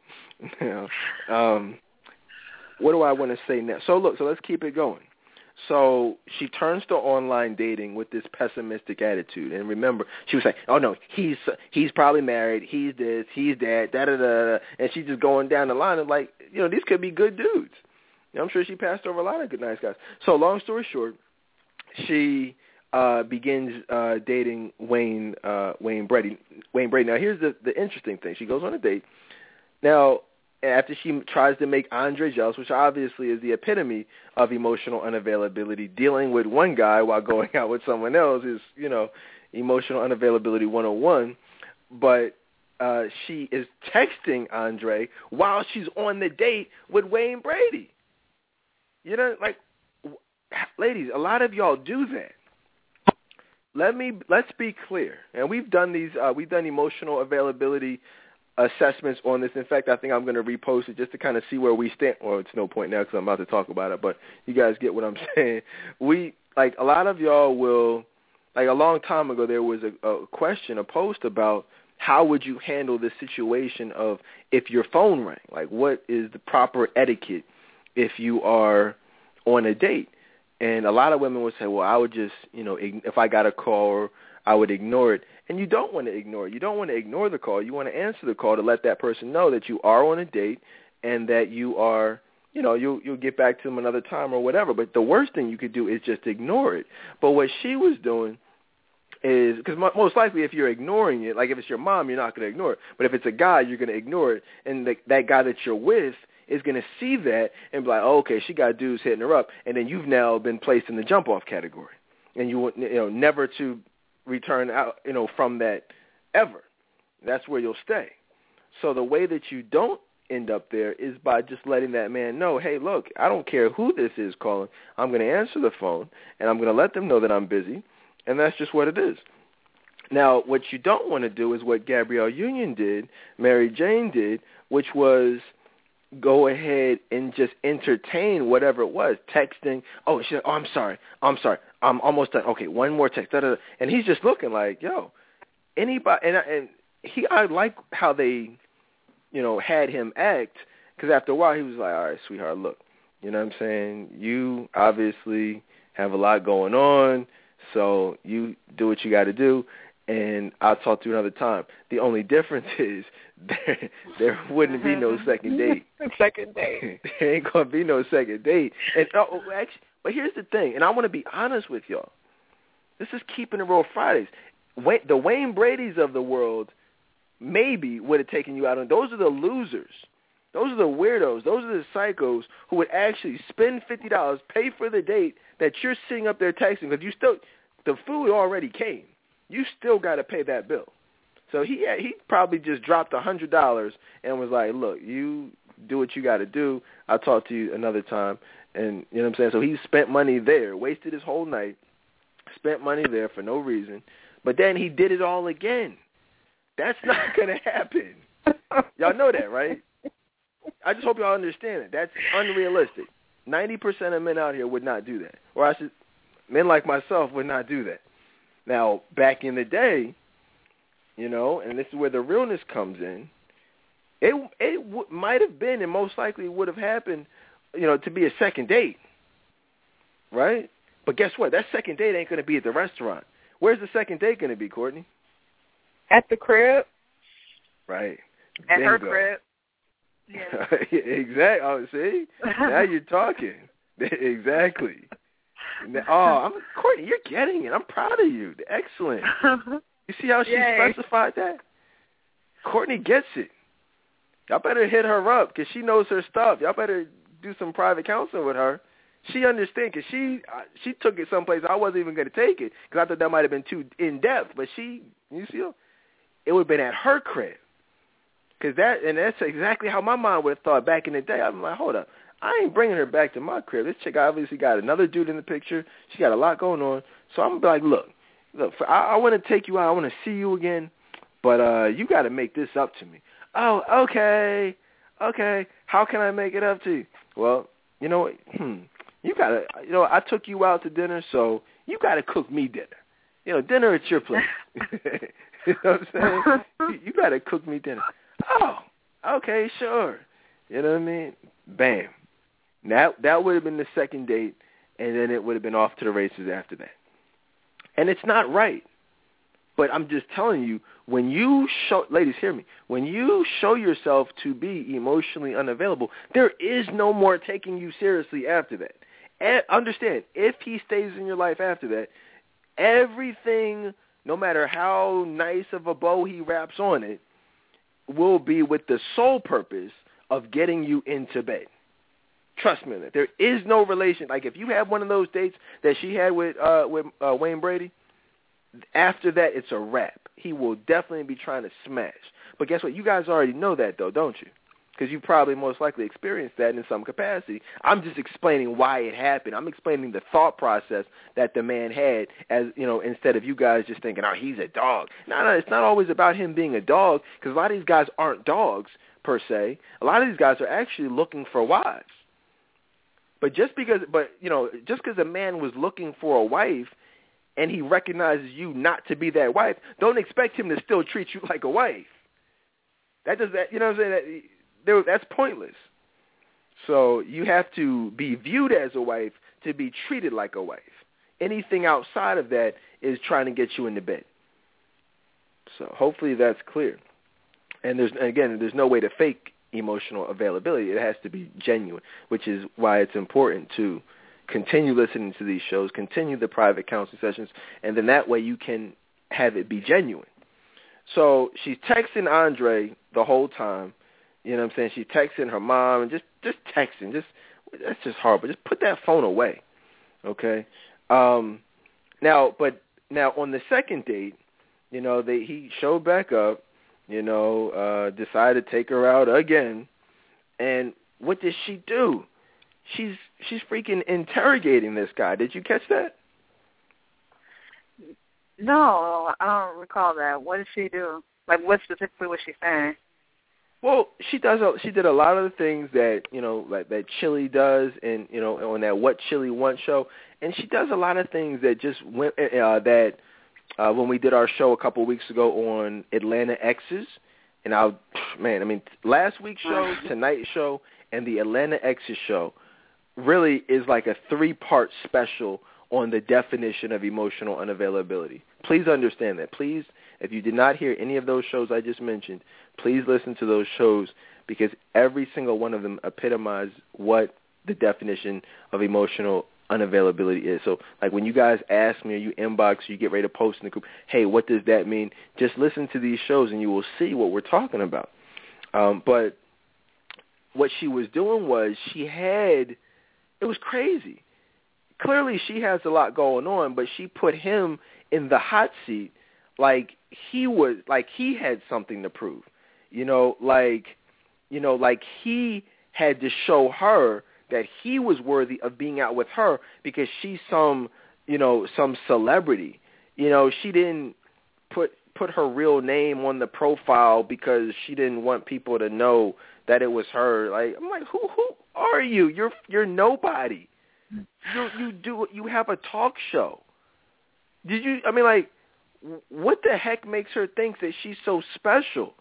Now, what do I want to say now? So let's keep it going. So she turns to online dating with this pessimistic attitude. And remember, she was saying, oh, no, he's probably married, he's this, he's that, da-da-da-da. And she's just going down the line of like, these could be good dudes. I'm sure she passed over a lot of good, nice guys. So long story short, she begins dating Wayne Brady. Now, here's the interesting thing. She goes on a date. Now, after she tries to make Andre jealous, which obviously is the epitome of emotional unavailability, dealing with one guy while going out with someone else is, emotional unavailability 101. But she is texting Andre while she's on the date with Wayne Brady. Ladies, a lot of y'all do that. Let's be clear. And we've done emotional availability assessments on this. In fact, I think I'm going to repost it just to kind of see where we stand. Well, it's no point now because I'm about to talk about it, but you guys get what I'm saying. A lot of y'all will, a long time ago, there was a question, a post about how would you handle the situation of if your phone rang? Like, what is the proper etiquette if you are on a date? And a lot of women would say, well, I would just, if I got a call, I would ignore it. And you don't want to ignore it. You don't want to ignore the call. You want to answer the call to let that person know that you are on a date and that you are, you'll get back to them another time or whatever. But the worst thing you could do is just ignore it. But what she was doing is, because most likely if you're ignoring it, like if it's your mom, you're not going to ignore it. But if it's a guy, you're going to ignore it. And that guy that you're with is going to see that and be like, oh, okay, she got dudes hitting her up. And then you've now been placed in the jump-off category. And you never to return out, from that ever. That's where you'll stay. So the way that you don't end up there is by just letting that man know, hey, look, I don't care who this is calling. I'm going to answer the phone, and I'm going to let them know that I'm busy, and that's just what it is. Now, what you don't want to do is what Gabrielle Union did, Mary Jane did, which was go ahead and just entertain whatever it was, texting. Oh, she said, oh, I'm sorry. I'm almost done. Okay, one more text. Da, da, da. And he's just looking like, yo, anybody. And I like how they, had him act, because after a while he was like, all right, sweetheart, look, You know what I'm saying? You obviously have a lot going on, so you do what you got to do, and I'll talk to you another time. The only difference is there wouldn't be no second date. Second date. There ain't going to be no second date. And actually, but here's the thing, and I want to be honest with y'all. This is Keeping It Real Fridays. The Wayne Brady's of the world maybe would have taken you out on. Those are the losers. Those are the weirdos. Those are the psychos who would actually spend $50, pay for the date that you're sitting up there texting, because the food already came. You still got to pay that bill. So he probably just dropped $100 and was like, look, you do what you got to do. I'll talk to you another time. And you know what I'm saying? So he spent money there, wasted his whole night, spent money there for no reason. But then he did it all again. That's not going to happen. Y'all know that, right? I just hope y'all understand it. That's unrealistic. 90% of men out here would not do that. Or men like myself would not do that. Now, back in the day, you know, and this is where the realness comes in, it might have been and most likely would have happened, you know, to be a second date, right? But guess what? That second date ain't going to be at the restaurant. Where's the second date going to be, Courtney? At the crib. Right. At Bingo. her crib. Yeah. Exactly. Oh, see? Now you're talking. Exactly. Courtney, you're getting it. I'm proud of you. Excellent. You see how she specified that? Courtney gets it. Y'all better hit her up because she knows her stuff. Y'all better do some private counseling with her. She understands because she took it someplace I wasn't even going to take it because I thought that might have been too in-depth. But you see, it would have been at her crib. And that's exactly how my mind would have thought back in the day. I'm like, hold up. I ain't bringing her back to my crib. This chick obviously got another dude in the picture. She got a lot going on. So I'm going to be like, look, I want to take you out. I want to see you again. But you got to make this up to me. Oh, okay. Okay. How can I make it up to you? Well, you know what? You got to, you know, I took you out to dinner, so you got to cook me dinner. You know, dinner at your place. You know what I'm saying? You got to cook me dinner. Oh, okay, sure. You know what I mean? Bam. That would have been the second date, and then it would have been off to the races after that. And it's not right. But I'm just telling you, ladies, hear me, when you show yourself to be emotionally unavailable, there is no more taking you seriously after that. And understand, if he stays in your life after that, everything, no matter how nice of a bow he wraps on it, will be with the sole purpose of getting you into bed. Trust me on that. There is no relation. Like if you have one of those dates that she had with Wayne Brady, after that it's a wrap. He will definitely be trying to smash. But guess what? You guys already know that though, don't you? Because you probably most likely experienced that in some capacity. I'm just explaining why it happened. I'm explaining the thought process that the man had, as you know, instead of you guys just thinking, oh, he's a dog. No, it's not always about him being a dog, because a lot of these guys aren't dogs per se. A lot of these guys are actually looking for wives. But just because a man was looking for a wife and he recognizes you not to be that wife, don't expect him to still treat you like a wife. You know what I'm saying? That's pointless. So you have to be viewed as a wife to be treated like a wife. Anything outside of that is trying to get you into bed. So hopefully that's clear. And there's no way to fake emotional availability. It has to be genuine, which is why it's important to continue listening to these shows, continue the private counseling sessions, and then that way you can have it be genuine. So she's texting Andre the whole time. You know what I'm saying? She's texting her mom and just texting. That's just horrible. Just put that phone away, okay? Now on the second date, you know, he showed back up, you know, decided to take her out again. And what did she do? She's freaking interrogating this guy. Did you catch that? No, I don't recall that. What did she do? Like, what specifically was she saying? Well, she did a lot of the things that, you know, like that Chili does, and you know, on that What Chili Wants show, and she does a lot of things that just went when we did our show a couple of weeks ago on Atlanta Exes, and last week's show, tonight's show, and the Atlanta Exes show really is like a 3-part special on the definition of emotional unavailability. Please understand that. Please, if you did not hear any of those shows I just mentioned, please listen to those shows, because every single one of them epitomize what the definition of emotional unavailability is. So, like, when you guys ask me or you inbox or you get ready to post in the group, hey, what does that mean? Just listen to these shows and you will see what we're talking about. But what she was doing was it was crazy. Clearly she has a lot going on, but she put him in the hot seat like he had something to prove. Like he had to show her that he was worthy of being out with her because she's some celebrity. She didn't put her real name on the profile because she didn't want people to know that it was her. Like, I'm like, who are you? You're nobody. You have a talk show. What the heck makes her think that she's so special?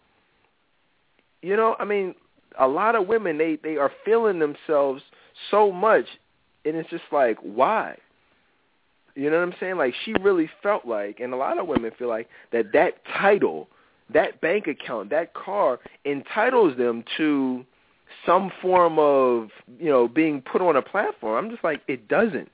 A lot of women, they are feeling themselves so much, and it's just like, why? You know what I'm saying? Like, she really felt like, and a lot of women feel like, that title, that bank account, that car entitles them to some form of, being put on a platform. I'm just like, it doesn't.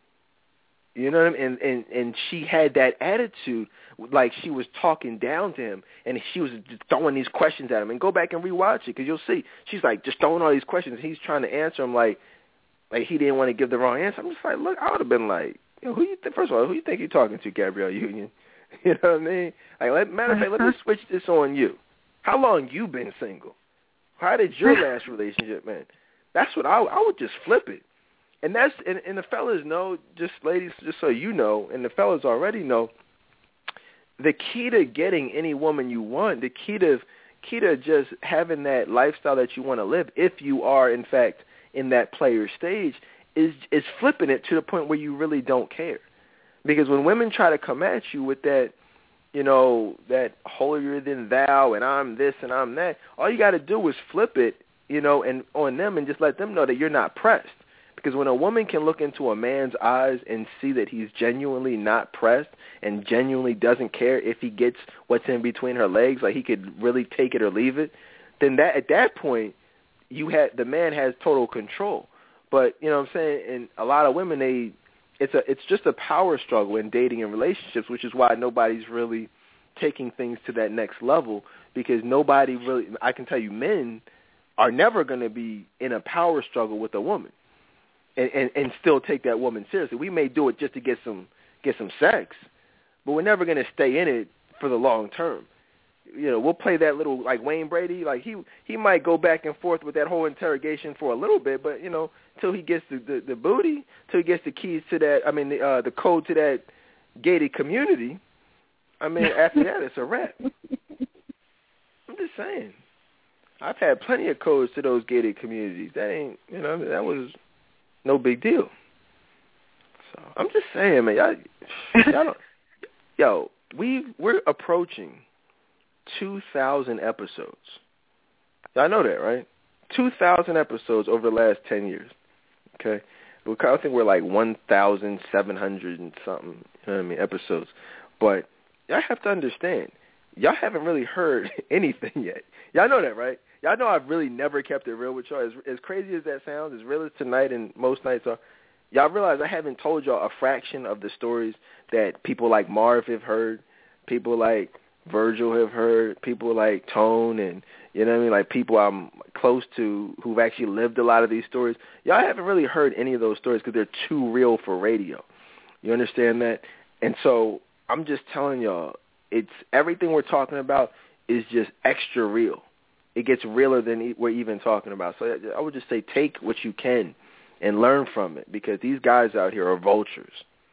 You know what I mean? And she had that attitude, like she was talking down to him, and she was just throwing these questions at him. And go back and rewatch it, because you'll see. She's like just throwing all these questions, and he's trying to answer them like he didn't want to give the wrong answer. I'm just like, look, I would have been like, first of all, who you think you're talking to, Gabrielle Union? You know what I mean? Like, matter of fact, let me switch this on you. How long you been single? How did your last relationship end? That's what I would just flip it. And that's and the fellas know, just ladies, just so you know, and the fellas already know, the key to getting any woman you want, the key to just having that lifestyle that you want to live, if you are in fact in that player stage, is flipping it to the point where you really don't care. Because when women try to come at you with that, that holier than thou and I'm this and I'm that, all you got to do is flip it, and on them, and just let them know that you're not pressed. Because when a woman can look into a man's eyes and see that he's genuinely not pressed and genuinely doesn't care if he gets what's in between her legs, like he could really take it or leave it, then at that point, the man has total control. But, you know what I'm saying, and a lot of women, it's just a power struggle in dating and relationships, which is why nobody's really taking things to that next level, because nobody really, I can tell you, men are never going to be in a power struggle with a woman. And still take that woman seriously. We may do it just to get some sex, but we're never going to stay in it for the long term. We'll play that little, like Wayne Brady. Like he might go back and forth with that whole interrogation for a little bit, but till he gets the booty, till he gets the keys to that. The code to that gated community. After that, it's a wrap. I'm just saying. I've had plenty of codes to those gated communities. That ain't, that was no big deal. So I'm just saying, man, y'all don't, we're approaching 2,000 episodes. Y'all know that, right? 2,000 episodes over the last 10 years. Okay, I think we're like 1,700 and something. Episodes. But y'all have to understand, y'all haven't really heard anything yet. Y'all know that, right? Y'all know I've really never kept it real with y'all. As crazy as that sounds, as real as tonight and most nights are, y'all realize I haven't told y'all a fraction of the stories that people like Marv have heard, people like Virgil have heard, people like Tone, and, like people I'm close to who've actually lived a lot of these stories. Y'all haven't really heard any of those stories because they're too real for radio. You understand that? And so I'm just telling y'all, it's everything we're talking about is just extra real. It gets realer than we're even talking about. So I would just say take what you can and learn from it, because these guys out here are vultures.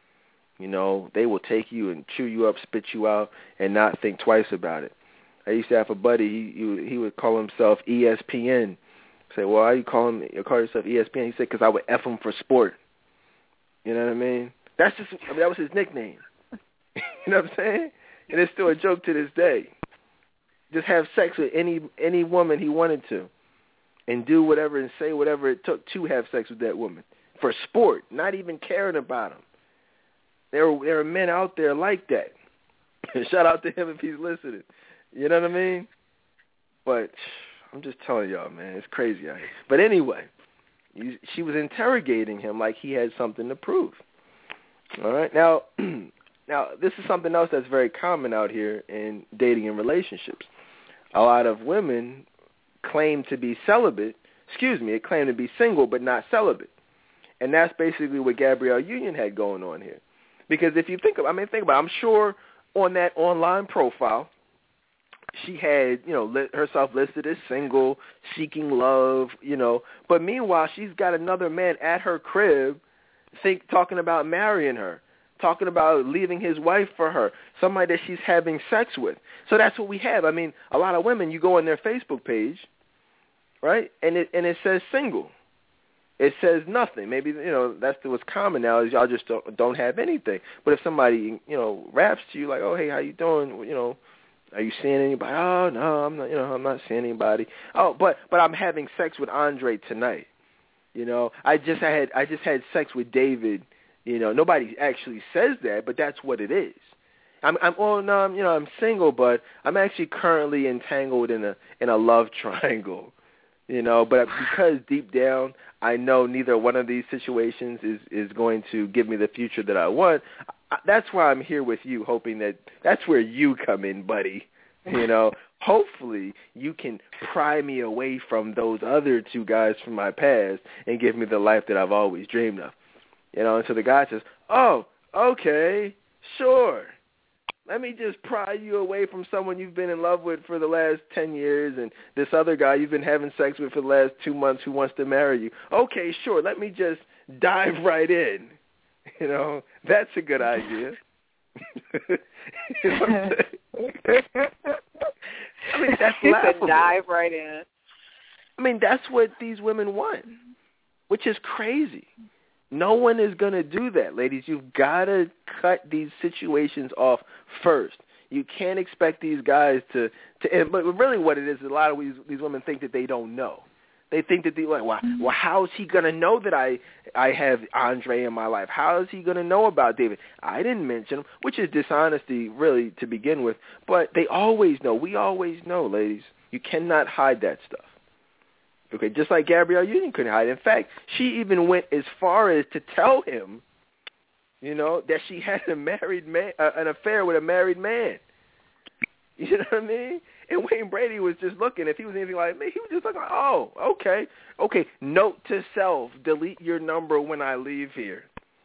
They will take you and chew you up, spit you out, and not think twice about it. I used to have a buddy, he would call himself ESPN. Say, well, why you call yourself ESPN? He said, because I would F him for sport. You know what I mean? That was his nickname. You know what I'm saying? And it's still a joke to this day. Just have sex with any woman he wanted to. and do whatever and say whatever it took to have sex with that woman for sport, not even caring about them. There are men out there like that. Shout out to him if he's listening. You know what I mean? But I'm just telling y'all, man, it's crazy out here. But anyway, she was interrogating him like he had something to prove. All right? Now, this is something else that's very common out here in dating and relationships. A lot of women claim to be claim to be single but not celibate. And that's basically what Gabrielle Union had going on here. Because if you think about it, I'm sure on that online profile, she had, herself listed as single, seeking love, But meanwhile, she's got another man at her crib talking about marrying her, talking about leaving his wife for her, somebody that she's having sex with. So that's what we have. I mean, a lot of women, you go on their Facebook page, right, and it says single. It says nothing. Maybe, that's what's common now is y'all just don't have anything. But if somebody, raps to you like, oh, hey, how you doing? Are you seeing anybody? Oh, no, I'm not seeing anybody. Oh, but I'm having sex with Andre tonight. I just had sex with David. Nobody actually says that, but that's what it is. I'm single, but I'm actually currently entangled in a love triangle. But because deep down I know neither one of these situations is going to give me the future that I want, that's why I'm here with you, hoping that's where you come in, buddy. Hopefully you can pry me away from those other two guys from my past and give me the life that I've always dreamed of. And so the guy says, oh, okay, sure. Let me just pry you away from someone you've been in love with for the last 10 years and this other guy you've been having sex with for the last 2 months who wants to marry you. Okay, sure. Let me just dive right in. That's a good idea. You know what I'm saying? I mean, that's laughable. Dive right in. I mean, that's what these women want, which is crazy. No one is going to do that, ladies. You've got to cut these situations off first. You can't expect these guys to but really what it is, a lot of these women think that they don't know. They think that well, how is he going to know that I have Andre in my life? How is he going to know about David? I didn't mention him, which is dishonesty, really, to begin with. But they always know. We always know, ladies. You cannot hide that stuff. Okay, just like Gabrielle Union couldn't hide. In fact, she even went as far as to tell him, that she had an affair with a married man. You know what I mean? And Wayne Brady was just looking. If he was anything like me, he was just like, oh, okay. Note to self, delete your number when I leave here.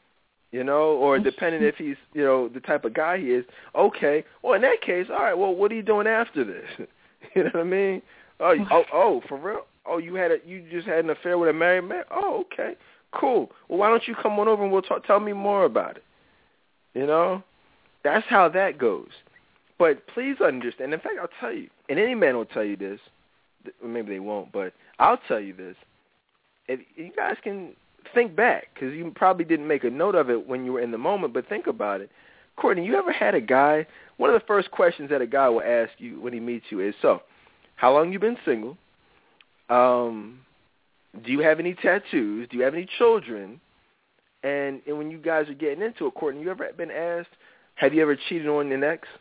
Or depending if he's, the type of guy he is. Okay. Well, in that case, all right, well, what are you doing after this? You know what I mean? Oh, for real? Oh, you just had an affair with a married man? Oh, okay. Cool. Well, why don't you come on over and we'll tell me more about it? That's how that goes. But please understand. In fact, I'll tell you, and any man will tell you this. Maybe they won't, but I'll tell you this. If you guys can think back, because you probably didn't make a note of it when you were in the moment, but think about it. Courtney, you ever had a guy, one of the first questions that a guy will ask you when he meets you is, so, how long you been single? Do you have any tattoos? Do you have any children? And when you guys are getting into it, Courtney, you ever been asked, have you ever cheated on an ex?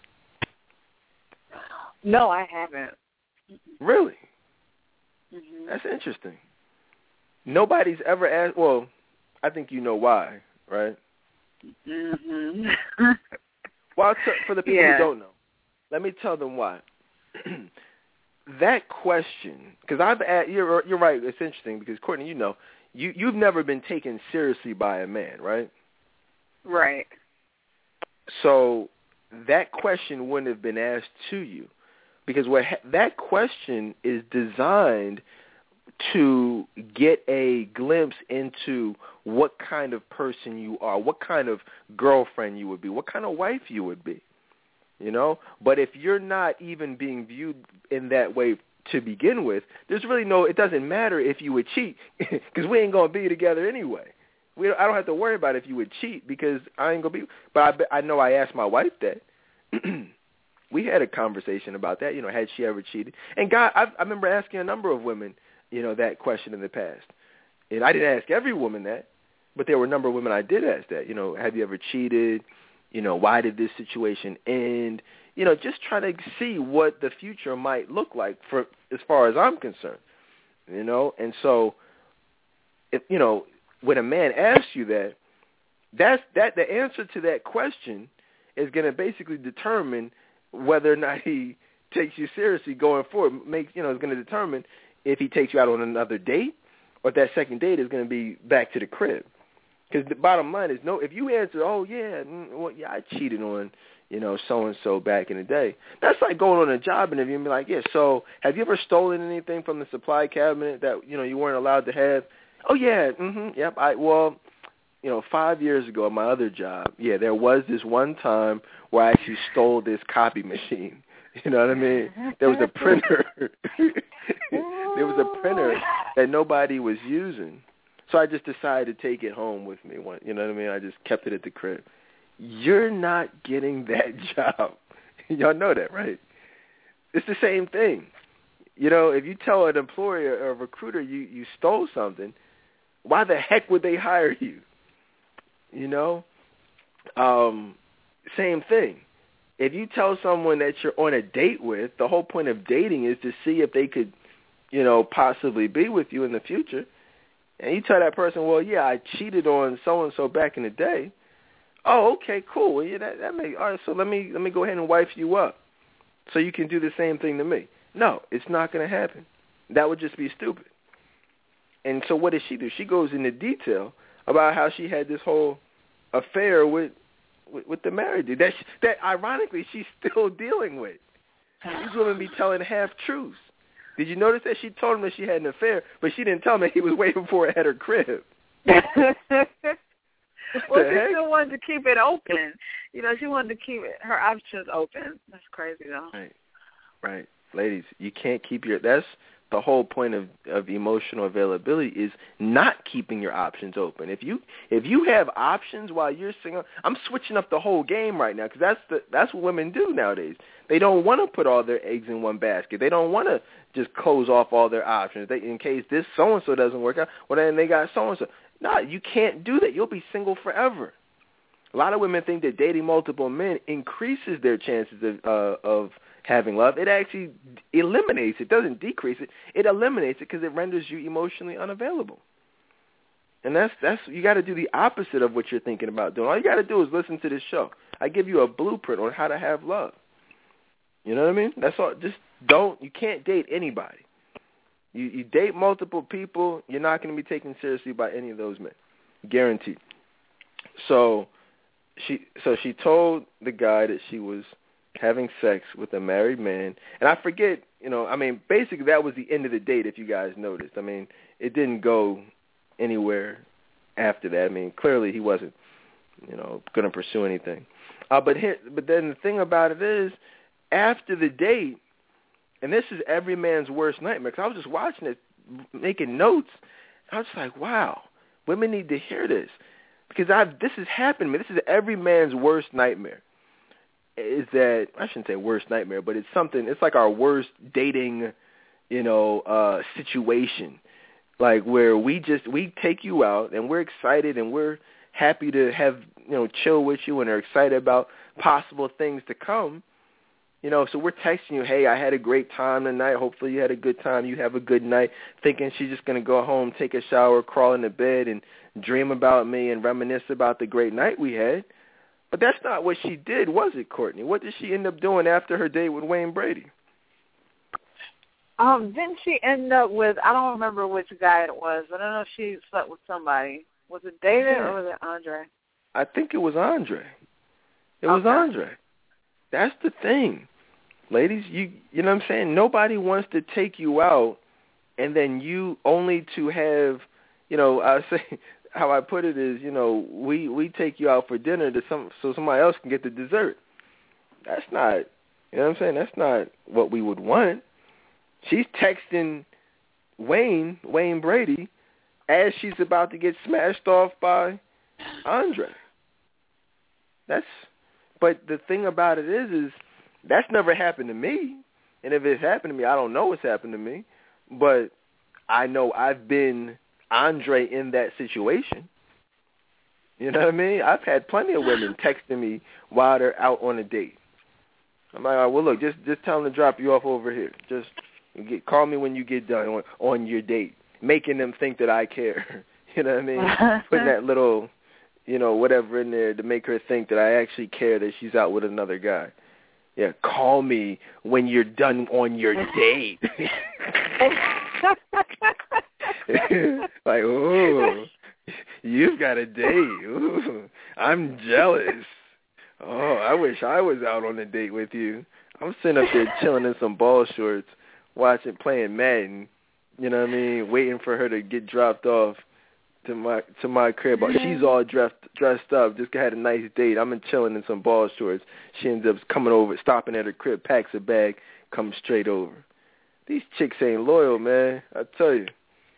No, I haven't. Really? Mm-hmm. That's interesting. Nobody's ever asked, well, I think you know why, right? Mm-hmm. Well, for the people who don't know, let me tell them why. That question, because you're right, it's interesting because, Courtney, you've never been taken seriously by a man, right? Right. So that question wouldn't have been asked to you because that question is designed to get a glimpse into what kind of person you are, what kind of girlfriend you would be, what kind of wife you would be, But if you're not even being viewed in that way to begin with, there's really it doesn't matter if you would cheat because we ain't going to be together anyway. I don't have to worry about if you would cheat because I ain't going to be, but I know I asked my wife that. We had a conversation about that, had she ever cheated. And God, I remember asking a number of women, that question in the past. And I didn't ask every woman that, but there were a number of women I did ask that. Have you ever cheated? Why did this situation end? Just try to see what the future might look like for as far as I'm concerned. And so, if, when a man asks you that, the answer to that question is going to basically determine whether or not he takes you seriously going forward. Is going to determine if he takes you out on another date, or if that second date is going to be back to the crib. Because the bottom line is, if you answer, I cheated on, so-and-so back in the day. That's like going on a job interview and be like, so have you ever stolen anything from the supply cabinet that, you weren't allowed to have? Oh, yeah, yep. 5 years ago at my other job, there was this one time where I actually stole this copy machine. You know what I mean? There was a printer. There was a printer that nobody was using. So I just decided to take it home with me. You know what I mean? I just kept it at the crib. You're not getting that job. Y'all know that, right? It's the same thing. If you tell an employer or a recruiter you stole something, why the heck would they hire you? Same thing. If you tell someone that you're on a date with, the whole point of dating is to see if they could, possibly be with you in the future. And you tell that person, I cheated on so-and-so back in the day. Oh, okay, cool. Well, that may, all right, so let me go ahead and wife you up so you can do the same thing to me. No, it's not going to happen. That would just be stupid. And so what does she do? She goes into detail about how she had this whole affair with the married dude that ironically she's still dealing with. These women be telling half-truths. Did you notice that she told him that she had an affair, but she didn't tell him that he was waiting for her at her crib? Well, she still wanted to keep it open. She wanted to keep her options open. That's crazy, though. Right. Ladies, you can't keep that's the whole point of emotional availability is not keeping your options open. If you have options while you're single, I'm switching up the whole game right now because that's what women do nowadays. They don't want to put all their eggs in one basket. They don't want to just close off all their options. In case this so-and-so doesn't work out, well, then they got so-and-so. No, you can't do that. You'll be single forever. A lot of women think that dating multiple men increases their chances of having love. It actually eliminates it. Doesn't decrease it. It eliminates it because it renders you emotionally unavailable. And that's you got to do the opposite of what you're thinking about doing. All you got to do is listen to this show. I give you a blueprint on how to have love. You know what I mean? That's all. Just you can't date anybody. You date multiple people, you're not going to be taken seriously by any of those men. Guaranteed. So she told the guy that she was having sex with a married man. And I forget, basically that was the end of the date, if you guys noticed. It didn't go anywhere after that. Clearly he wasn't, going to pursue anything. But then the thing about it is, after the date, and this is every man's worst nightmare, because I was just watching it, making notes. I was just like, wow, women need to hear this. Because this has happened to me. This is every man's worst nightmare. Is that, I shouldn't say worst nightmare, but it's like our worst dating, situation. Like where we take you out and we're excited and we're happy to have, chill with you and are excited about possible things to come. So we're texting you, hey, I had a great time tonight. Hopefully you had a good time. You have a good night. Thinking she's just going to go home, take a shower, crawl into bed, and dream about me and reminisce about the great night we had. But that's not what she did, was it, Courtney? What did she end up doing after her date with Wayne Brady? Didn't she end up with, I don't remember which guy it was, but I don't know if she slept with somebody. Was it David or was it Andre? I think it was Andre. It was Andre. That's the thing. Ladies, you know what I'm saying? Nobody wants to take you out and then you only to have, I say, how I put it is, we take you out for dinner so somebody else can get the dessert. That's not, you know what I'm saying? That's not what we would want. She's texting Wayne Brady, as she's about to get smashed off by Andre. But the thing about it is that's never happened to me. And if it's happened to me, I don't know what's happened to me. But I know I've been Andre in that situation. You know what I mean? I've had plenty of women texting me while they're out on a date. I'm like, well, look, just tell them to drop you off over here. Just call me when you get done on your date, making them think that I care. You know what I mean? Putting that little, whatever in there to make her think that I actually care that she's out with another guy. Yeah, call me when you're done on your date. Like, ooh, you've got a date. Ooh, I'm jealous. Oh, I wish I was out on a date with you. I'm sitting up there chilling in some ball shorts, playing Madden. You know what I mean? Waiting for her to get dropped off to my crib. She's all dressed up. Just had a nice date. I'm chilling in some ball shorts. She ends up coming over, stopping at her crib, packs a bag, comes straight over. These chicks ain't loyal, man. I tell you.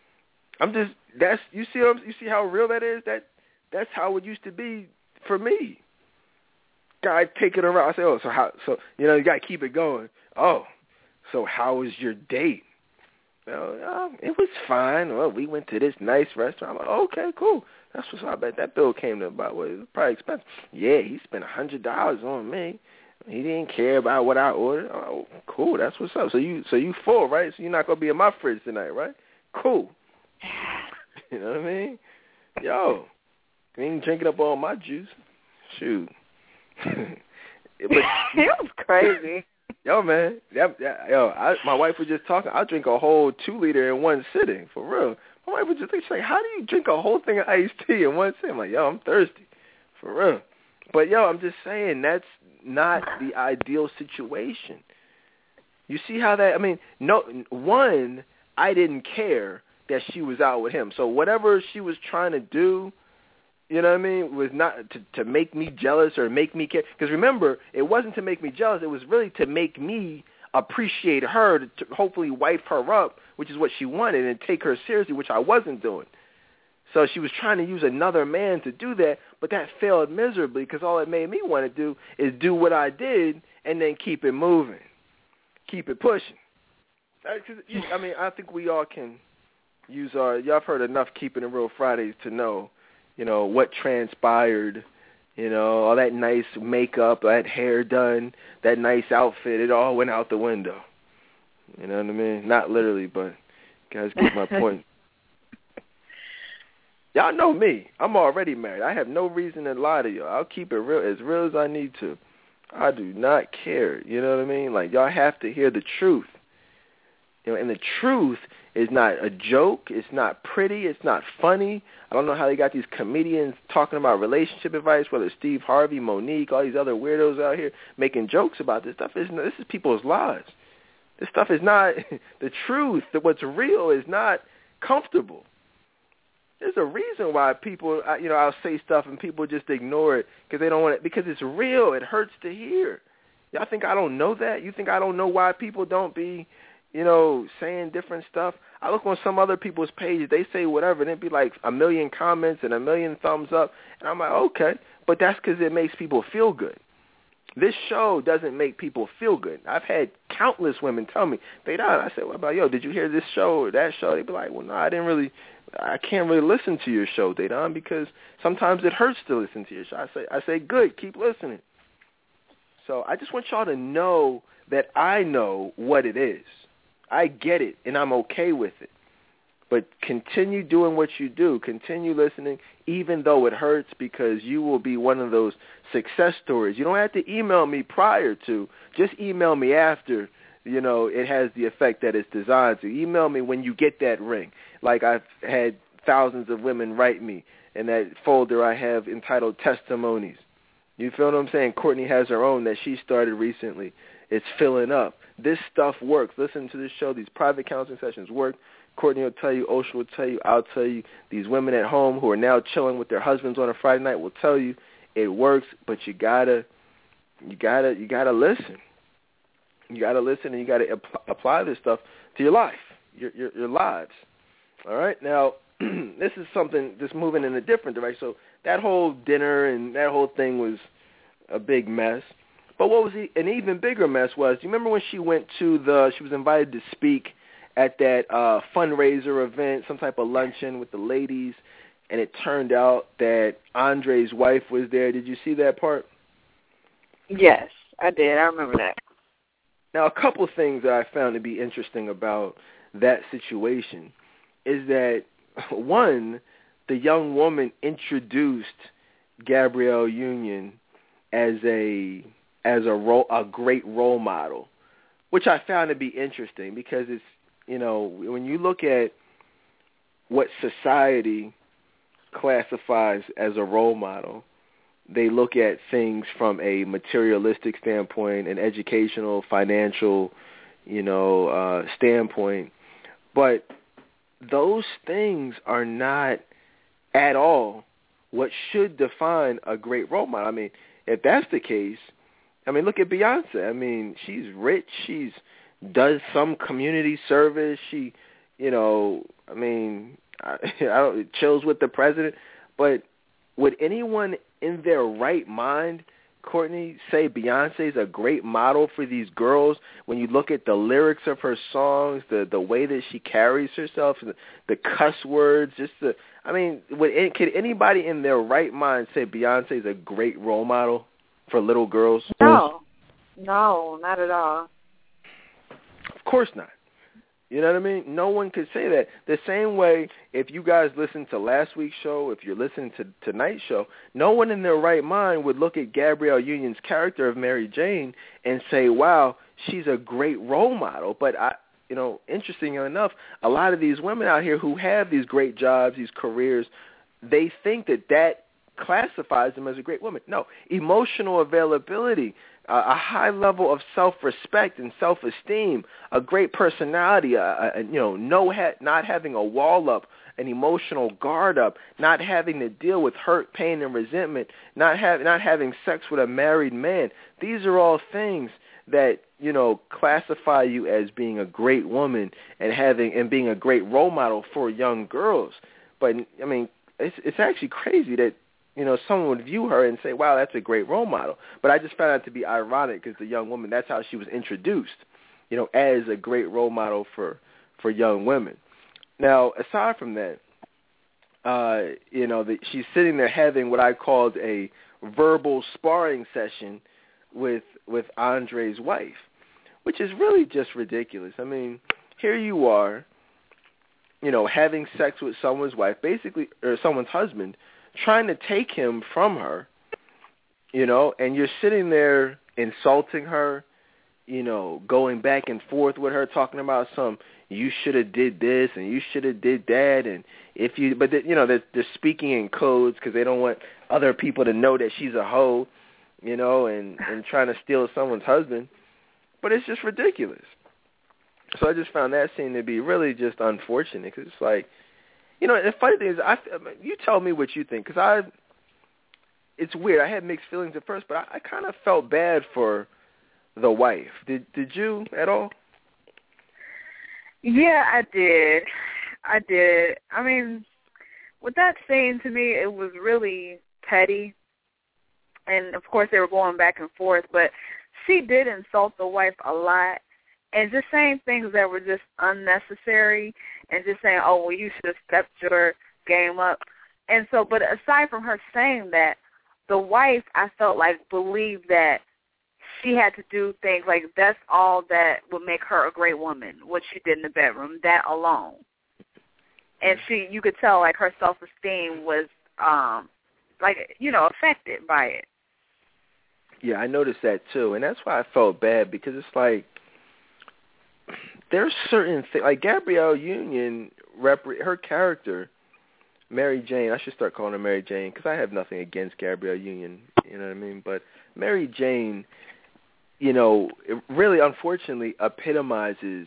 You see how real that is? That's how it used to be for me. Guy taking her around. I say, you got to keep it going. Oh, so how was your date? Well, it was fine. Well, we went to this nice restaurant. I'm like, okay, cool. That's what's up. I bet that bill came to about, it was probably expensive. Yeah, he spent $100 on me. He didn't care about what I ordered. Oh, cool. That's what's up. So you full, right? So you're not going to be in my fridge tonight, right? Cool. You know what I mean? Yo, you ain't drinking up all my juice. Shoot. It was crazy. Yo, man. My wife was just talking. I drink a whole 2-liter in one sitting, for real. My wife was just like, how do you drink a whole thing of iced tea in one sitting? I'm like, yo, I'm thirsty, for real. But, yo, I'm just saying that's not the ideal situation. You see how that, I didn't care that she was out with him. So whatever she was trying to do, you know what I mean, was not to make me jealous or make me care. Because remember, it wasn't to make me jealous. It was really to make me appreciate her, to hopefully wife her up, which is what she wanted, and take her seriously, which I wasn't doing. So she was trying to use another man to do that, but that failed miserably because all it made me want to do is do what I did and then keep it moving, keep it pushing. I think we all can use y'all have heard enough Keeping It Real Fridays to know, what transpired, all that nice makeup, that hair done, that nice outfit, it all went out the window. You know what I mean? Not literally, but you guys get my point. Y'all know me. I'm already married. I have no reason to lie to y'all. I'll keep it real as I need to. I do not care. You know what I mean? Like, y'all have to hear the truth. And the truth is not a joke. It's not pretty. It's not funny. I don't know how they got these comedians talking about relationship advice, whether it's Steve Harvey, Monique, all these other weirdos out here making jokes about this stuff. This is people's lives. This stuff is not the truth. What's real is not comfortable. There's a reason why people, I'll say stuff and people just ignore it because they don't want it, because it's real. It hurts to hear. Y'all think I don't know that? You think I don't know why people don't be, saying different stuff? I look on some other people's pages, they say whatever, and it'd be like 1 million comments and 1 million thumbs up, and I'm like, okay, but that's because it makes people feel good. This show doesn't make people feel good. I've had countless women tell me, I said, what about, did you hear this show or that show? They'd be like, well, no, I can't really listen to your show, Dedan, because sometimes it hurts to listen to your show. I say, good, keep listening. So I just want y'all to know that I know what it is. I get it, and I'm okay with it. But continue doing what you do. Continue listening, even though it hurts, because you will be one of those success stories. You don't have to email me prior to. Just email me after, it has the effect that it's designed to. Email me when you get that ring. Like I've had thousands of women write me in that folder I have entitled Testimonies. You feel what I'm saying? Courtney has her own that she started recently. It's filling up. This stuff works. Listen to this show. These private counseling sessions work. Courtney will tell you, Osha will tell you, I'll tell you. These women at home who are now chilling with their husbands on a Friday night will tell you it works, but you gotta listen. You gotta listen, and you gotta apply this stuff to your life, your lives. All right, now this is something just moving in a different direction. So that whole dinner and that whole thing was a big mess. But what was an even bigger mess was, do you remember when she was invited to speak at that fundraiser event, some type of luncheon with the ladies, and it turned out that Andre's wife was there. Did you see that part? Yes, I did. I remember that. Now, a couple things that I found to be interesting about that situation is that, one, the young woman introduced Gabrielle Union as a great role model, which I found to be interesting because it's, when you look at what society classifies as a role model, they look at things from a materialistic standpoint, an educational, financial, standpoint. But those things are not at all what should define a great role model. I mean, if that's the case, look at Beyonce. I mean, she's rich. She's does some community service. She, chills with the president. But would anyone in their right mind, Courtney, say Beyonce's a great model for these girls when you look at the lyrics of her songs, the way that she carries herself, the cuss words, could anybody in their right mind say Beyonce's a great role model for little girls? No, not at all. Of course not. You know what I mean? No one could say that. The same way, if you guys listened to last week's show, if you're listening to tonight's show, no one in their right mind would look at Gabrielle Union's character of Mary Jane and say, wow, she's a great role model. But, interestingly enough, a lot of these women out here who have these great jobs, these careers, they think that classifies them as a great woman. No, emotional availability, a high level of self-respect and self-esteem, a great personality, not having a wall up, an emotional guard up, not having to deal with hurt, pain, and resentment, not having sex with a married man. These are all things that, classify you as being a great woman and being a great role model for young girls. But, it's actually crazy that, someone would view her and say, wow, that's a great role model. But I just found that to be ironic because the young woman, that's how she was introduced, as a great role model for young women. Now, aside from that, she's sitting there having what I called a verbal sparring session with Andre's wife, which is really just ridiculous. I mean, here you are, having sex with someone's wife, basically, or someone's husband, trying to take him from her, and you're sitting there insulting her, going back and forth with her, talking about you should have did this and you should have did that, and they're speaking in codes because they don't want other people to know that she's a hoe, and trying to steal someone's husband. But it's just ridiculous. So I just found that scene to be really just unfortunate because it's like, the funny thing is, you tell me what you think, because it's weird. I had mixed feelings at first, but I kind of felt bad for the wife. Did you at all? Yeah, I did. I mean, with that scene, to me, it was really petty. And, of course, they were going back and forth, but she did insult the wife a lot. And just saying things that were just unnecessary and just saying, oh, well, you should have stepped your game up. And so, but aside from her saying that, the wife, I felt like, believed that she had to do things like that's all that would make her a great woman, what she did in the bedroom, that alone. And you could tell, like, her self-esteem was, affected by it. Yeah, I noticed that too. And that's why I felt bad, because it's like, there's certain things, like Gabrielle Union, her character, Mary Jane, I should start calling her Mary Jane because I have nothing against Gabrielle Union, you know what I mean? But Mary Jane, it really unfortunately epitomizes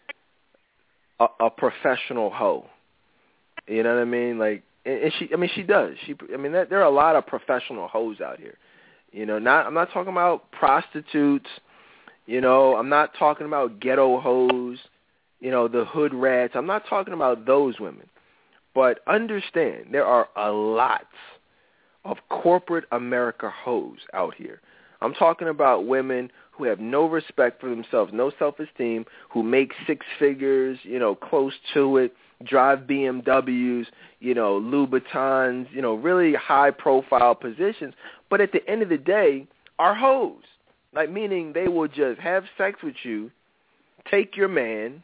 a professional hoe. You know what I mean? Like, and she does. There are a lot of professional hoes out here. I'm not talking about prostitutes. I'm not talking about ghetto hoes, the hood rats. I'm not talking about those women. But understand, there are a lot of corporate America hoes out here. I'm talking about women who have no respect for themselves, no self-esteem, who make six figures, close to it, drive BMWs, Louboutins, really high-profile positions. But at the end of the day, are hoes. Like, meaning they will just have sex with you, take your man,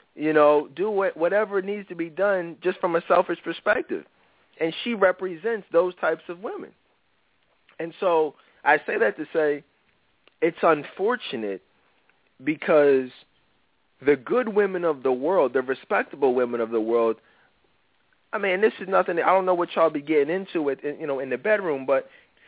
do whatever needs to be done just from a selfish perspective. And she represents those types of women. And so I say that to say it's unfortunate because the good women of the world, the respectable women of the world, I mean, this is nothing, I don't know what y'all be getting into it, in the bedroom, but,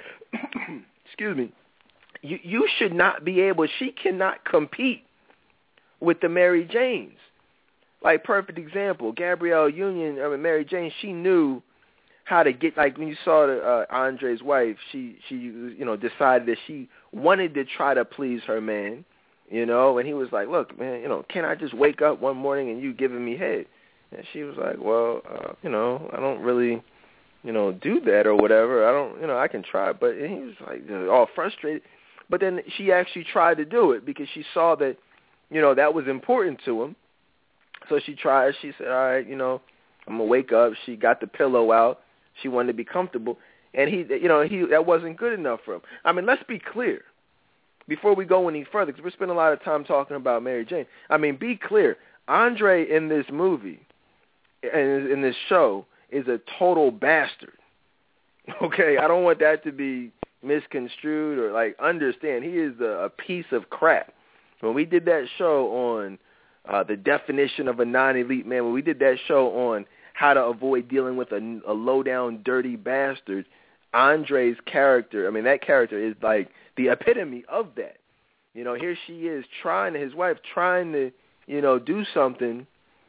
excuse me, you should not be able, she cannot compete with the Mary Janes. Like, perfect example, Gabrielle Union, Mary Jane, she knew how to get, like when you saw Andre's wife, she decided that she wanted to try to please her man, and he was like, look, man, can I just wake up one morning and you giving me head? And she was like, well, I don't really, do that or whatever. I don't, I can try. But and he was like all frustrated. But then she actually tried to do it because she saw that, that was important to him. So she tried. She said, all right, I'm going to wake up. She got the pillow out. She wanted to be comfortable. And he that wasn't good enough for him. I mean, let's be clear before we go any further, because we're spending a lot of time talking about Mary Jane. I mean, be clear. Andre in this movie, in this show, is a total bastard. Okay? I don't want that to be misconstrued or, understand. He is a piece of crap. When we did that show on the definition of a non-elite man, when we did that show on how to avoid dealing with a low-down, dirty bastard, Andre's character, that character is like the epitome of that. Here she is his wife trying to, do something,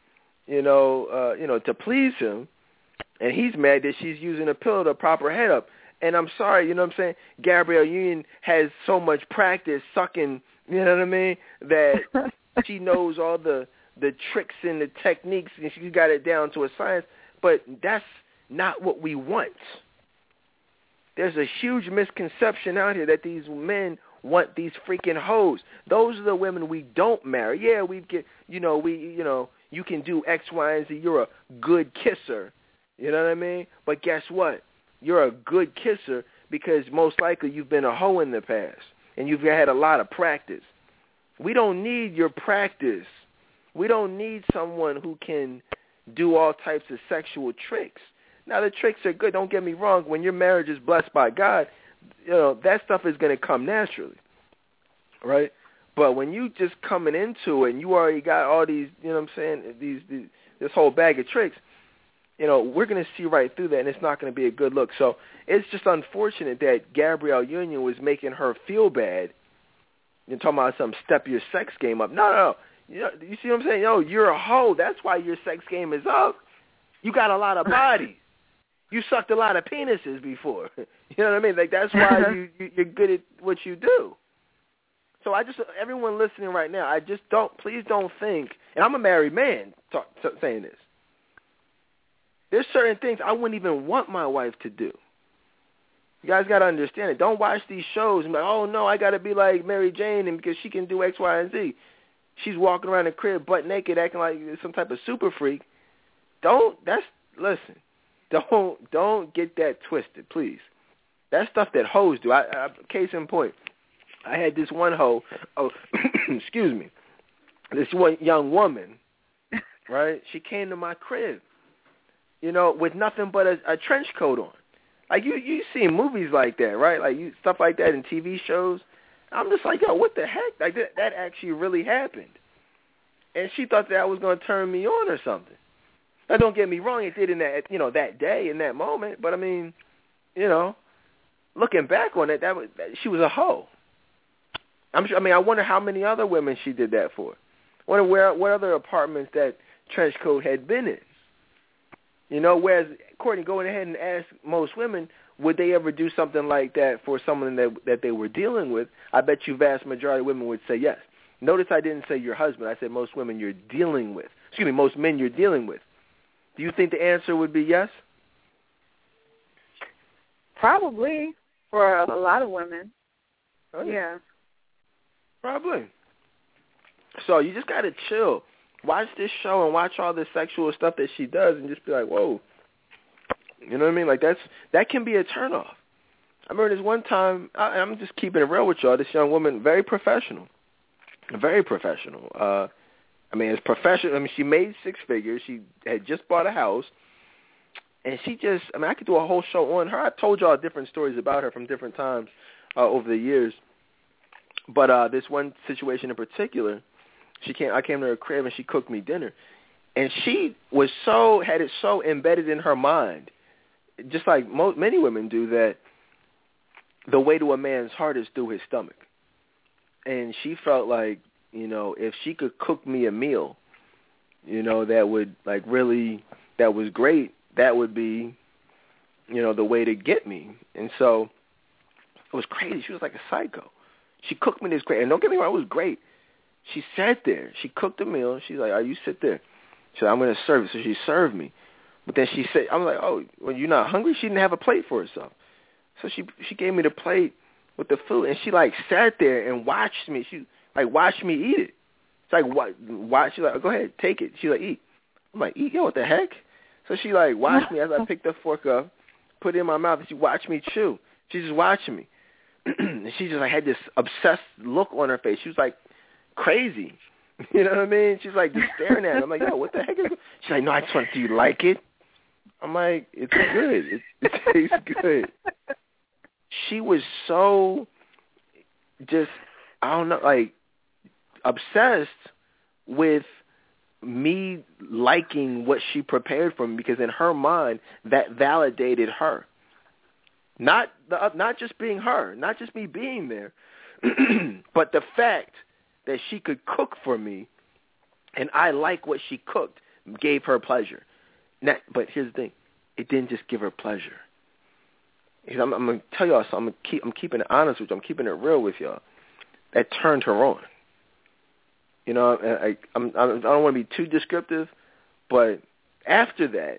to please him, and he's mad that she's using a pillow to prop her head up. And I'm sorry, Gabrielle Union has so much practice sucking, that she knows all the tricks and the techniques, and she got it down to a science, but that's not what we want. There's a huge misconception out here that these men want these freaking hoes. Those are the women we don't marry. Yeah, we get, you can do X, Y, and Z. You're a good kisser. You know what I mean? But guess what? You're a good kisser because most likely you've been a hoe in the past, and you've had a lot of practice. We don't need your practice. We don't need someone who can do all types of sexual tricks. Now, the tricks are good. Don't get me wrong. When your marriage is blessed by God, that stuff is going to come naturally, right? But when you just coming into it and you already got all these, this whole bag of tricks, we're going to see right through that, and it's not going to be a good look. So it's just unfortunate that Gabrielle Union was making her feel bad. You're talking about some step your sex game up. No. You see what I'm saying? You're a hoe. That's why your sex game is up. You got a lot of body. You sucked a lot of penises before. You know what I mean? That's why you're good at what you do. So everyone listening right now, please don't think, and I'm a married man saying this. There's certain things I wouldn't even want my wife to do. You guys got to understand it. Don't watch these shows and be like, oh, no, I got to be like Mary Jane and because she can do X, Y, and Z. She's walking around the crib butt naked acting like some type of super freak. Don't get that twisted, please. That's stuff that hoes do. Case in point, I had this one hoe, excuse me, this one young woman, right? She came to my crib, with nothing but a trench coat on. Like, you see movies like that, right? Like, stuff like that in TV shows. I'm just like, yo, what the heck? Like, that actually really happened. And she thought that was going to turn me on or something. Now, don't get me wrong, it did in that, that day, in that moment. But, looking back on it, she was a hoe. I wonder how many other women she did that for. I wonder what other apartments that trench coat had been in. Whereas, Courtney, going ahead and ask most women, would they ever do something like that for someone that they were dealing with? I bet you vast majority of women would say yes. Notice I didn't say your husband. I said most women you're dealing with. Excuse me, most men you're dealing with. Do you think the answer would be yes? Probably, for a lot of women. Oh, yeah. Probably. So you just got to chill. Watch this show and watch all the sexual stuff that she does and just be like, whoa. You know what I mean? Like, that can be a turnoff. I remember this one time, I'm just keeping it real with y'all, this young woman, very professional. Very professional. I mean, it's professional. I mean, she made six figures. She had just bought a house. And she just, I mean, I could do a whole show on her. I told y'all different stories about her from different times over the years. But this one situation in particular, I came to her crib and she cooked me dinner. And she had it so embedded in her mind, just like many women do, that the way to a man's heart is through his stomach. And she felt like, you know, if she could cook me a meal, you know, that would that was great, that would be, you know, the way to get me. And so it was crazy. She was like a psycho. She cooked me this great, and don't get me wrong, it was great. She sat there. She cooked the meal. She's like, you sit there. She said, I'm going to serve it. So she served me. But then she said, I'm like, oh, well, you're not hungry? She didn't have a plate for herself. So she gave me the plate with the food, and she, like, sat there and watched me. She, like, watched me eat it. It's like, what? She's like, go ahead, take it. She's like, eat. I'm like, eat? Yo, what the heck? So she, like, watched me as I picked the fork up, put it in my mouth, and she watched me chew. She's just watching me. And she just, like, had this obsessed look on her face. She was, like, crazy. You know what I mean? She's, like, just staring at me. I'm like, yo, what the heck is it? She's like, no, I just want to, do you like it? I'm like, it's good. It tastes good. She was so just, I don't know, like, obsessed with me liking what she prepared for me, because in her mind, that validated her. Not just being her, not just me being there, but the fact that she could cook for me and I like what she cooked gave her pleasure. Now, but here's the thing. It didn't just give her pleasure. I'm going to tell y'all something. I'm keeping it honest with you. I'm keeping it real with y'all. That turned her on. You know, I don't want to be too descriptive, but after that,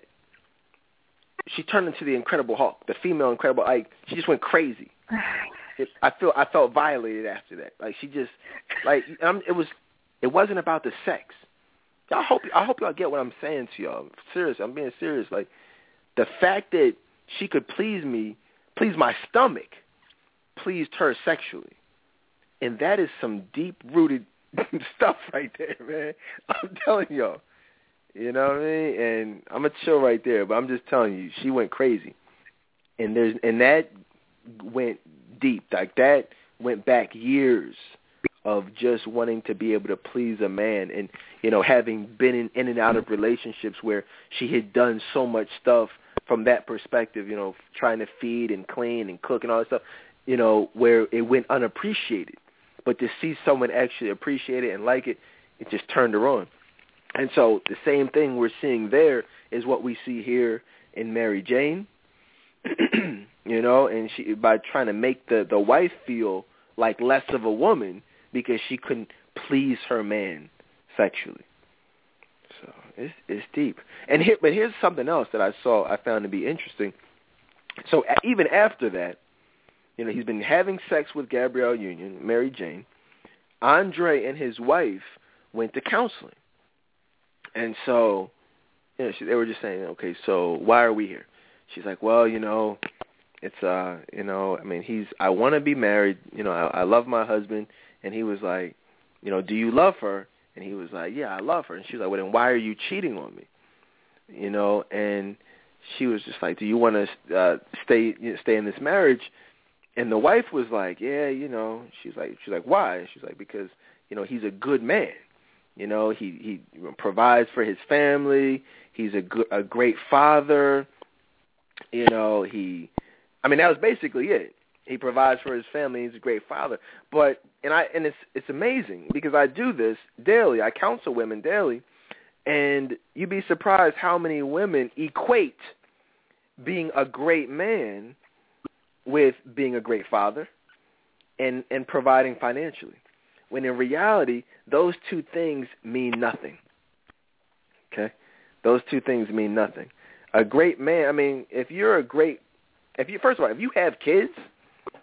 she turned into the Incredible Hulk, the female Incredible Hulk. She just went crazy. I felt violated after that. Like, she just, like, it wasn't about the sex. I hope y'all get what I'm saying to y'all. Serious, I'm being serious. Like, the fact that she could please my stomach, pleased her sexually. And that is some deep-rooted stuff right there, man. I'm telling y'all. You know what I mean? And I'm going to chill right there, but I'm just telling you, she went crazy. And that went deep. Like, that went back years of just wanting to be able to please a man, and, you know, having been in and out of relationships where she had done so much stuff from that perspective, you know, trying to feed and clean and cook and all that stuff, you know, where it went unappreciated. But to see someone actually appreciate it and like it, it just turned her on. And so the same thing we're seeing there is what we see here in Mary Jane, you know, and she, by trying to make the wife feel like less of a woman because she couldn't please her man sexually. So it's deep. And but here's something else that I found to be interesting. So even after that, you know, he's been having sex with Gabrielle Union, Mary Jane. Andre and his wife went to counseling. And so, you know, they were just saying, okay, so why are we here? She's like, well, you know, it's, you know, I mean, I want to be married. You know, I love my husband. And he was like, you know, do you love her? And he was like, yeah, I love her. And she was like, well, then why are you cheating on me? You know, and she was just like, do you want to stay in this marriage? And the wife was like, yeah, you know, she's like, why? And she's like, because, you know, he's a good man. You know, he provides for his family. He's a great father. You know, that was basically it. He provides for his family. He's a great father. But it's amazing because I do this daily. I counsel women daily, and you'd be surprised how many women equate being a great man with being a great father and providing financially, when in reality those two things mean nothing. Okay, those two things mean nothing. A great man. I mean, if you have kids,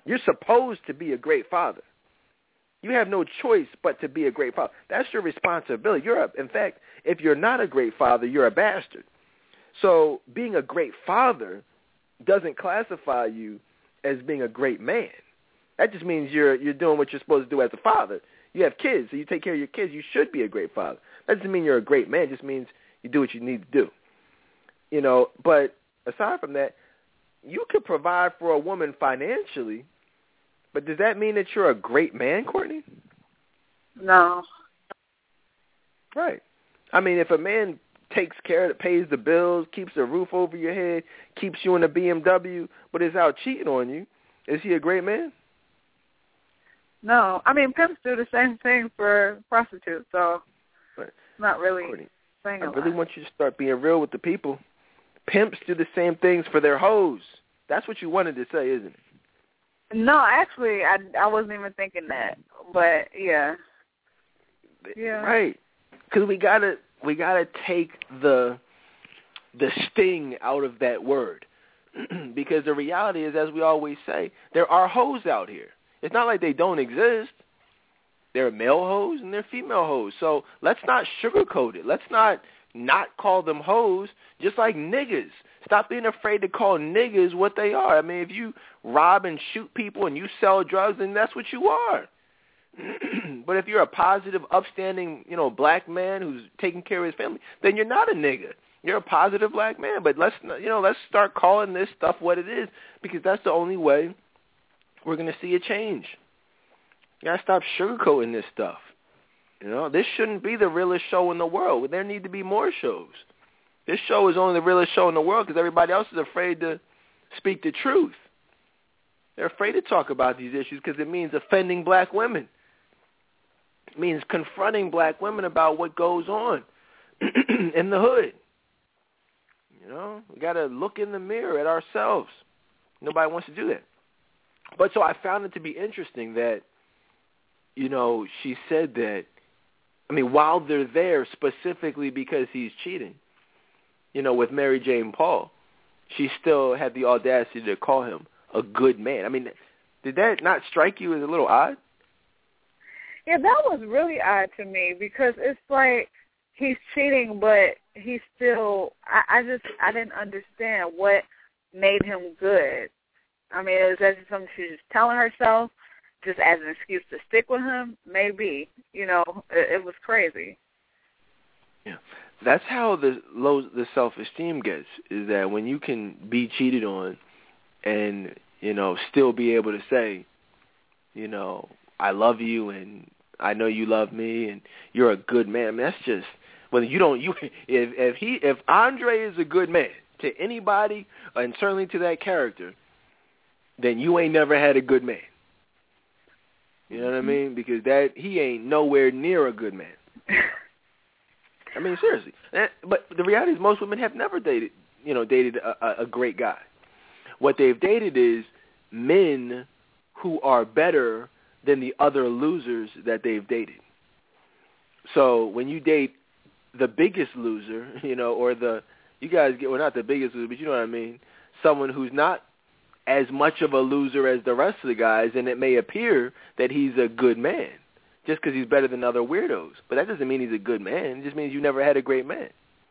You're supposed to be a great father. You have no choice but to be a great father. That's your responsibility. In fact, if you're not a great father, you're a bastard. So being a great father doesn't classify you as being a great man. That just means you're doing what you're supposed to do as a father. You have kids, so you take care of your kids. You should be a great father. That doesn't mean you're a great man. It just means you do what you need to do. But aside from that, you could provide for a woman financially, but does that mean that you're a great man, Courtney? No. Right. I mean, if a man takes care, pays the bills, keeps a roof over your head, keeps you in a BMW, but is out cheating on you, is he a great man? No. I mean, pimps do the same thing for prostitutes, so right. Not really Courtney, saying a I really lot. want you to start being real with the people. Pimps do the same things for their hoes. That's what you wanted to say, isn't it? No, actually, I wasn't even thinking that, but yeah. Right, because we gotta take the sting out of that word, because the reality is, as we always say, there are hoes out here. It's not like they don't exist. There are male hoes and there are female hoes. So let's not sugarcoat it. Let's not call them hoes, just like niggas. Stop being afraid to call niggas what they are. I mean, if you rob and shoot people and you sell drugs, then that's what you are. But if you're a positive, upstanding, black man who's taking care of his family, then you're not a nigga. You're a positive black man. But let's start calling this stuff what it is, because that's the only way we're going to see a change. You got to stop sugarcoating this stuff. This shouldn't be the realest show in the world. There need to be more shows. This show is only the realest show in the world because everybody else is afraid to speak the truth. They're afraid to talk about these issues because it means offending black women. It means confronting black women about what goes on in the hood. We got to look in the mirror at ourselves. Nobody wants to do that. But so I found it to be interesting that, she said that, while they're there specifically because he's cheating, with Mary Jane Paul, she still had the audacity to call him a good man. Did that not strike you as a little odd? Yeah, that was really odd to me because it's like he's cheating, but he's still, I didn't understand what made him good. Is that something she's something herself just as an excuse to stick with him? Maybe. It was crazy. Yeah. That's how the self-esteem gets, is that when you can be cheated on and, still be able to say, I love you and I know you love me and you're a good man. That's just, if Andre is a good man to anybody and certainly to that character, then you ain't never had a good man. You know what I mean? Because he ain't nowhere near a good man. Seriously. But the reality is most women have never dated a great guy. What they've dated is men who are better than the other losers that they've dated. So when you date the biggest loser, you guys get, well, not the biggest loser, but you know what I mean, someone who's not as much of a loser as the rest of the guys, and it may appear that he's a good man just because he's better than other weirdos. But that doesn't mean he's a good man. It just means you never had a great man.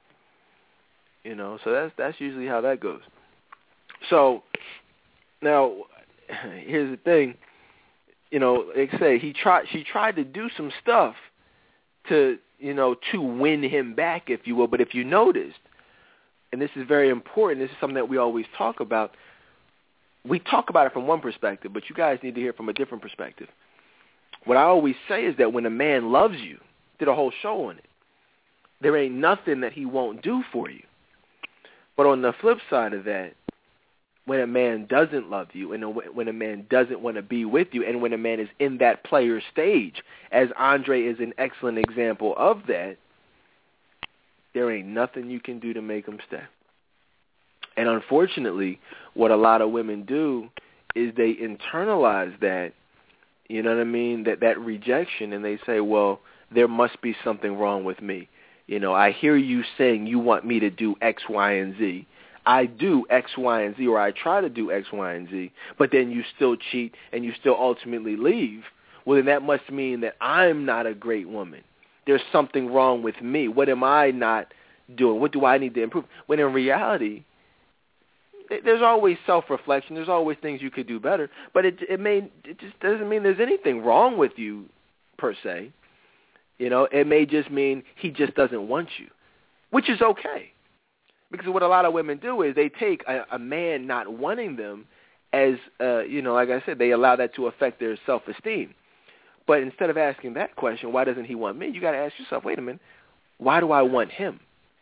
So that's usually how that goes. So now here's the thing. Like I say, she tried to do some stuff to win him back, if you will. But if you noticed, and this is very important, this is something that we always talk about. We talk about it from one perspective, but you guys need to hear it from a different perspective. What I always say is that when a man loves you, did a whole show on it, there ain't nothing that he won't do for you. But on the flip side of that, when a man doesn't love you, and when a man doesn't want to be with you, and when a man is in that player stage, as Andre is an excellent example of that, there ain't nothing you can do to make him stay. And unfortunately, what a lot of women do is they internalize that, that rejection, and they say, well, there must be something wrong with me. I hear you saying you want me to do X, Y, and Z. I do X, Y, and Z, or I try to do X, Y, and Z, but then you still cheat and you still ultimately leave, well, then that must mean that I'm not a great woman. There's something wrong with me. What am I not doing? What do I need to improve? When in reality, there's always self-reflection. There's always things you could do better, but it just doesn't mean there's anything wrong with you per se. You know, it may just mean he just doesn't want you, which is okay. Because what a lot of women do is they take a man not wanting them as, like I said, they allow that to affect their self-esteem. But instead of asking that question, why doesn't he want me, you got to ask yourself, wait a minute, why do I want him?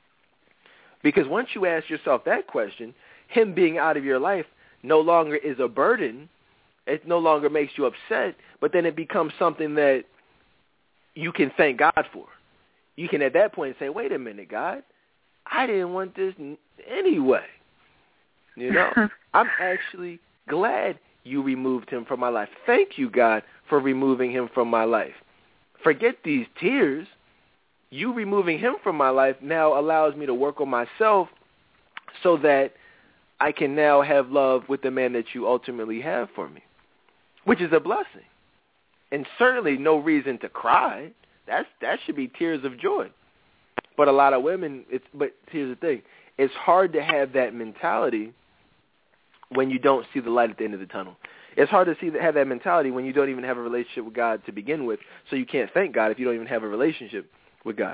Because once you ask yourself that question, him being out of your life no longer is a burden. It no longer makes you upset, but then it becomes something that you can thank God for. You can at that point say, wait a minute, God, I didn't want this anyway. You know, I'm actually glad you removed him from my life. Thank you, God, for removing him from my life. Forget these tears. You removing him from my life now allows me to work on myself so that I can now have love with the man that you ultimately have for me, which is a blessing. And certainly no reason to cry. That should be tears of joy. But a lot of women, but here's the thing. It's hard to have that mentality when you don't see the light at the end of the tunnel. It's hard to have that mentality when you don't even have a relationship with God to begin with, so you can't thank God if you don't even have a relationship with God.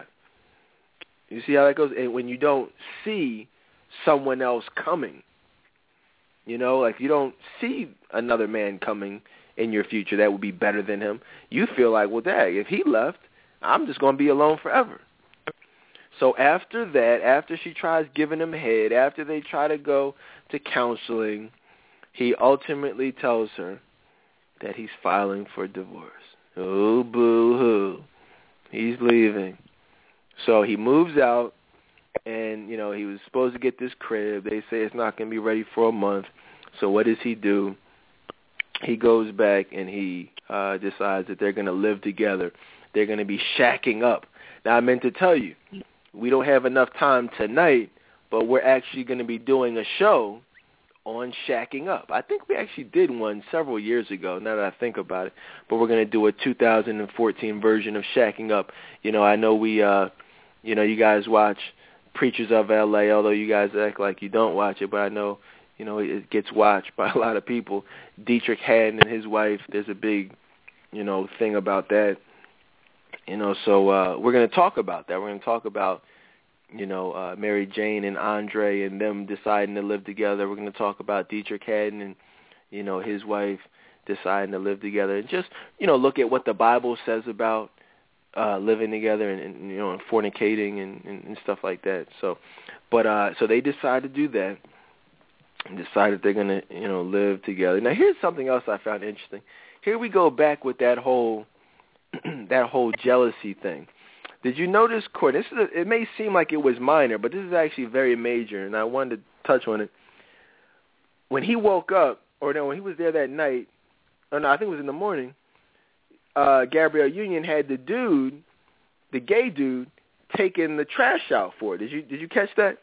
You see how that goes? And when you don't see someone else coming, you know, like you don't see another man coming in your future that would be better than him, you feel like, well, dang, if he left, I'm just going to be alone forever. So after that, after she tries giving him head, after they try to go to counseling, he ultimately tells her that he's filing for divorce. Oh, boo-hoo. He's leaving. So he moves out, and, you know, he was supposed to get this crib. They say it's not going to be ready for a month. So what does he do? He goes back, and he decides that they're going to live together. They're going to be shacking up. Now, I meant to tell you, we don't have enough time tonight, but we're actually going to be doing a show on shacking up. I think we actually did one several years ago, now that I think about it, but we're going to do a 2014 version of shacking up. You know, I know you guys watch Preachers of L.A., although you guys act like you don't watch it, but I know, you know, it gets watched by a lot of people. Dietrich Haddon and his wife, there's a big, you know, thing about that. You know, so we're going to talk about that. We're going to talk about, you know, Mary Jane and Andre and them deciding to live together. We're going to talk about Dietrich Haddon and, you know, his wife deciding to live together. And just, you know, look at what the Bible says about living together and you know, and fornicating and stuff like that. So, but so they decide to do that and decided they're going to, you know, live together. Now, here's something else I found interesting. Here we go back with that whole jealousy thing. Did you notice, Court? It may seem like it was minor, but this is actually very major, and I wanted to touch on it. When he woke up, or no, when he was there that night, or no, I think it was in the morning, Gabrielle Union had the gay dude, taking the trash out for her. Did you catch that?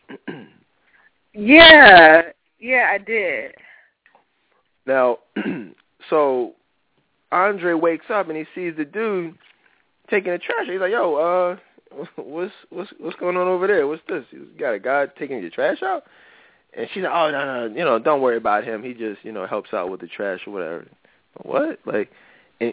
Yeah, I did. Now, so Andre wakes up and he sees the dude taking the trash. He's like, "Yo, what's going on over there? What's this? You got a guy taking your trash out?" And she's like, "Oh, no, you know, don't worry about him. He just, you know, helps out with the trash or whatever." What? Like, and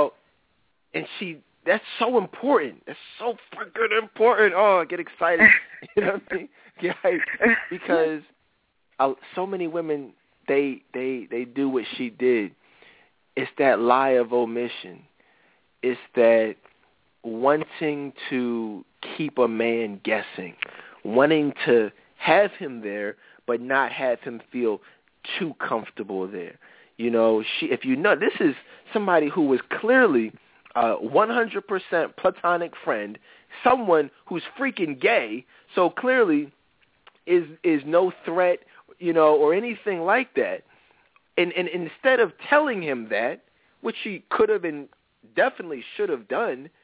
that's so important. That's so freaking important. Oh, I get excited. You know what I mean? Yeah, because so many women, they do what she did. It's that lie of omission. It's that wanting to keep a man guessing, wanting to have him there but not have him feel too comfortable there. You know, if you know, this is somebody who was clearly a 100% platonic friend, someone who's freaking gay, so clearly is no threat, you know, or anything like that. And instead of telling him that, which she could have and definitely should have done,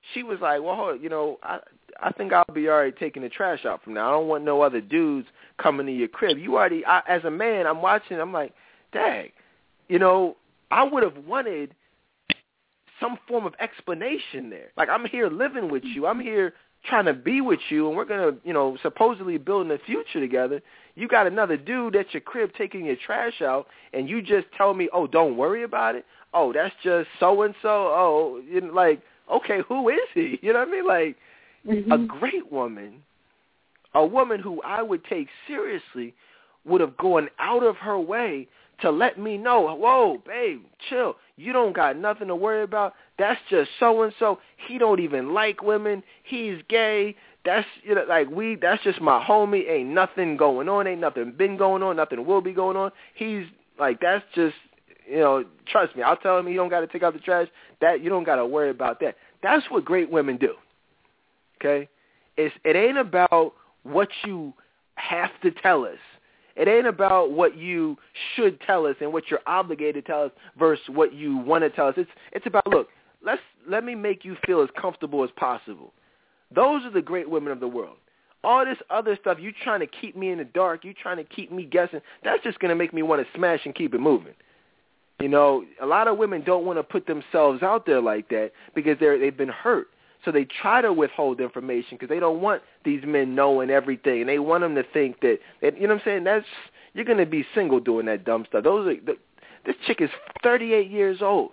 she was like, well, you know, I think I'll be all right taking the trash out from now. I don't want no other dudes coming to your crib. You already, as a man, I'm watching, I'm like, dang, you know, I would have wanted some form of explanation there. Like, I'm here living with you. I'm here trying to be with you, and we're going to, you know, supposedly building a future together. You got another dude at your crib taking your trash out, and you just tell me, oh, don't worry about it? Oh, that's just so-and-so? Oh, you know, like, okay, who is he? You know what I mean? Like, a great woman, a woman who I would take seriously, would have gone out of her way to let me know, whoa, babe, chill. You don't got nothing to worry about. That's just so-and-so. He don't even like women. He's gay. That's, you know, like, that's just my homie. Ain't nothing going on. Ain't nothing been going on. Nothing will be going on. He's, like, that's just, you know, trust me. I'll tell him he don't got to take out the trash. That, you don't got to worry about that. That's what great women do, okay? It ain't about what you have to tell us. It ain't about what you should tell us and what you're obligated to tell us versus what you want to tell us. It's about, look, let me make you feel as comfortable as possible. Those are the great women of the world. All this other stuff, you trying to keep me in the dark, you trying to keep me guessing, that's just going to make me want to smash and keep it moving. You know, a lot of women don't want to put themselves out there like that because they've been hurt. So they try to withhold information because they don't want these men knowing everything, and they want them to think that you know what I'm saying? You're going to be single doing that dumb stuff. This chick is 38 years old.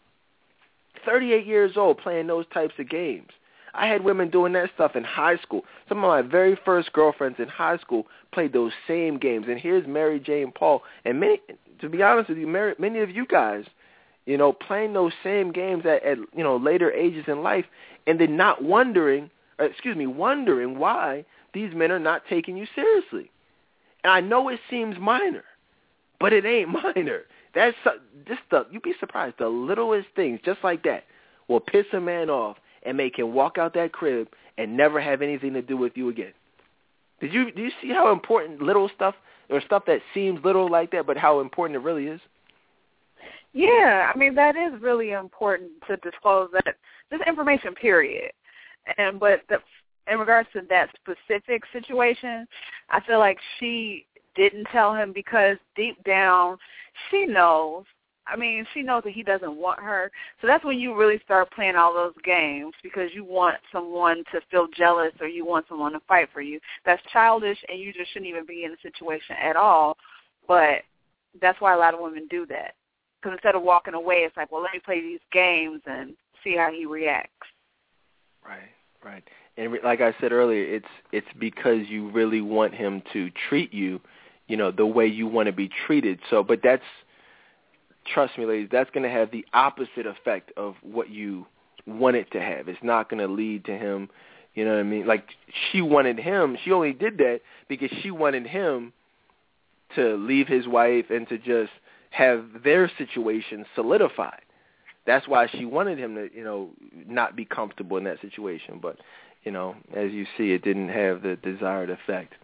38 years old playing those types of games. I had women doing that stuff in high school. Some of my very first girlfriends in high school played those same games. And here's Mary Jane Paul. And to be honest with you, many of you guys, you know, playing those same games at you know, later ages in life, and then not wondering why these men are not taking you seriously. And I know it seems minor, but it ain't minor. That's just you'd be surprised. The littlest things, just like that, will piss a man off and make him walk out that crib and never have anything to do with you again. Do you see how important little stuff, or stuff that seems little like that, but how important it really is? Yeah, I mean, that is really important to disclose that, this information, period. But in regards to that specific situation, I feel like she didn't tell him because deep down she knows. I mean, she knows that he doesn't want her. So that's when you really start playing all those games, because you want someone to feel jealous or you want someone to fight for you. That's childish, and you just shouldn't even be in the situation at all. But that's why a lot of women do that. Because instead of walking away, it's like, well, let me play these games and see how he reacts. Right. And like I said earlier, it's because you really want him to treat you, you know, the way you want to be treated. So, but trust me, ladies, that's going to have the opposite effect of what you want it to have. It's not going to lead to him, you know what I mean? Like, she wanted him. She only did that because she wanted him to leave his wife and to just have their situation solidified. That's why she wanted him to, you know, not be comfortable in that situation. But, you know, as you see, it didn't have the desired effect.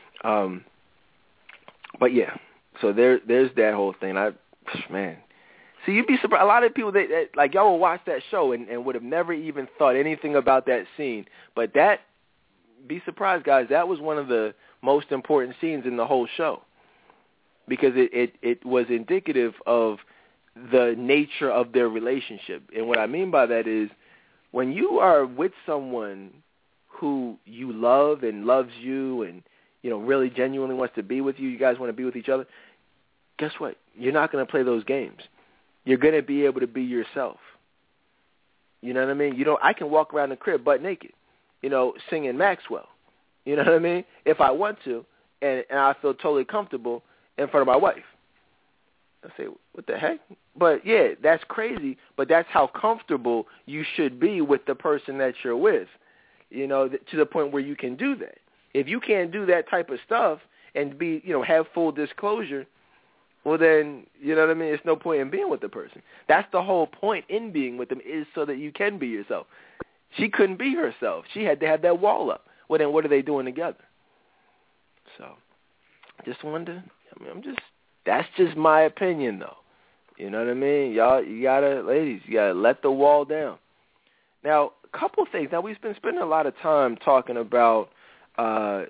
But yeah, so there's that whole thing. Man, see, you'd be surprised. A lot of people that like, y'all will watch that show and would have never even thought anything about that scene. But be surprised, guys. That was one of the most important scenes in the whole show, because it was indicative of the nature of their relationship. And what I mean by that is, when you are with someone who you love and loves you and, you know, really genuinely wants to be with you, you guys want to be with each other, guess what? You're not going to play those games. You're going to be able to be yourself. You know what I mean? I can walk around the crib butt naked, you know, singing Maxwell. You know what I mean? If I want to, and I feel totally comfortable in front of my wife. I say, what the heck? But, yeah, that's crazy, but that's how comfortable you should be with the person that you're with, you know, to the point where you can do that. If you can't do that type of stuff and be, you know, have full disclosure, well then, you know what I mean, there's no point in being with the person. That's the whole point in being with them, is so that you can be yourself. She couldn't be herself. She had to have that wall up. Well, then what are they doing together? So, just wanted to, that's just my opinion, though. You know what I mean? Y'all, ladies, you gotta let the wall down. Now, a couple of things. Now, we've been spending a lot of time talking about, the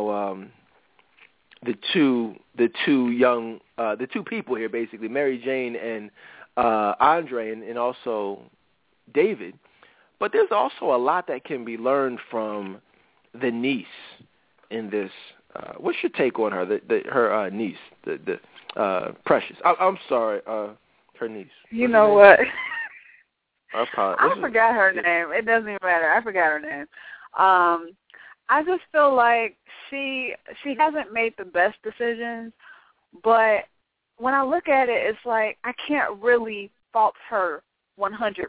two people here, basically, Mary Jane and Andre, and also David. But there's also a lot that can be learned from the niece in this. What's your take on her? Her niece, the Precious. I'm sorry, her niece. You know what? I forgot her name. It doesn't even matter. I forgot her name. I just feel like she hasn't made the best decisions, but when I look at it, it's like I can't really fault her 100%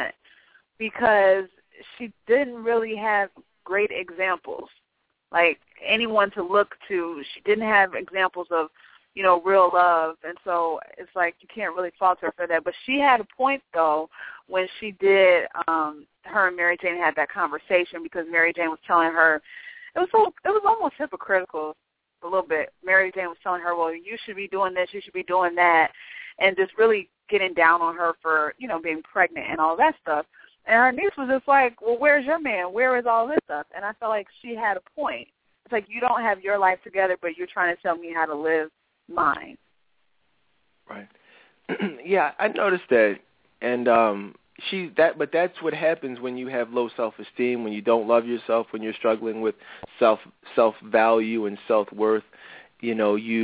because she didn't really have great examples, like anyone to look to. She didn't have examples of, real love, and so it's like you can't really fault her for that. But she had a point, though, when she did, her and Mary Jane had that conversation, because Mary Jane was telling her, it was almost hypocritical a little bit. Mary Jane was telling her, well, you should be doing this, you should be doing that, and just really getting down on her for, being pregnant and all that stuff. And her niece was just like, well, where's your man? Where is all this stuff? And I felt like she had a point. It's like, you don't have your life together, but you're trying to tell me how to live mine. Right. Yeah, I noticed that. And but that's what happens when you have low self-esteem, when you don't love yourself, when you're struggling with self-value and self-worth. You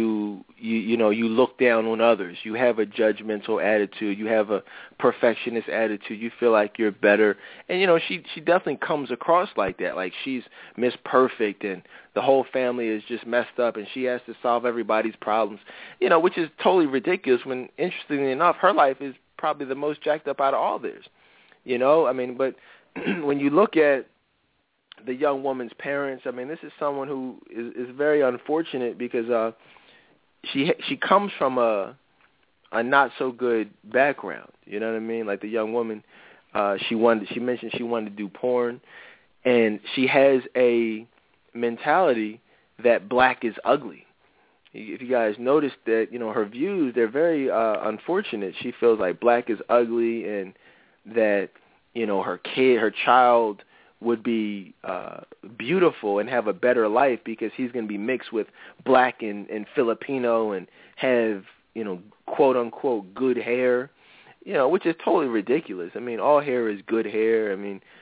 look down on others. You have a judgmental attitude. You have a perfectionist attitude. You feel like you're better. And, she definitely comes across like that, like she's Miss Perfect and the whole family is just messed up and she has to solve everybody's problems, which is totally ridiculous when, interestingly enough, her life is probably the most jacked up out of all theirs. But when you look at the young woman's parents, this is someone who is very unfortunate because she comes from a not so good background. You know what I mean? Like the young woman, she mentioned she wanted to do porn, and she has a mentality that black is ugly. If you guys noticed that, her views, they're very unfortunate. She feels like black is ugly and that, her child would be beautiful and have a better life because he's going to be mixed with black and Filipino and have, quote unquote good hair, which is totally ridiculous. All hair is good hair.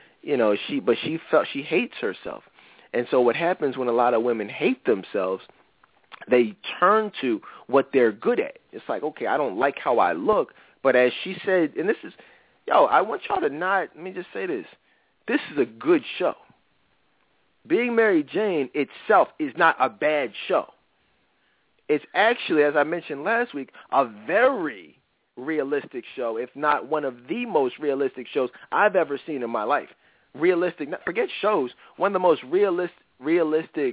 She hates herself. And so what happens when a lot of women hate themselves, they turn to what they're good at. It's like, okay, I don't like how I look, but as she said, and this is, I want y'all to not, let me just say this. This is a good show. Being Mary Jane itself is not a bad show. It's actually, as I mentioned last week, a very realistic show, if not one of the most realistic shows I've ever seen in my life. Realistic, forget shows, one of the most realistic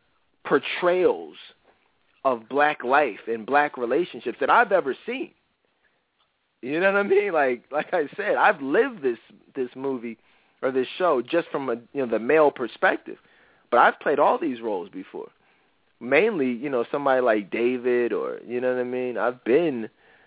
portrayals of black life and black relationships that I've ever seen. You know what I mean? Like I said, I've lived this movie or this show just from the male perspective. But I've played all these roles before. Mainly, somebody like David or, you know what I mean? I've been,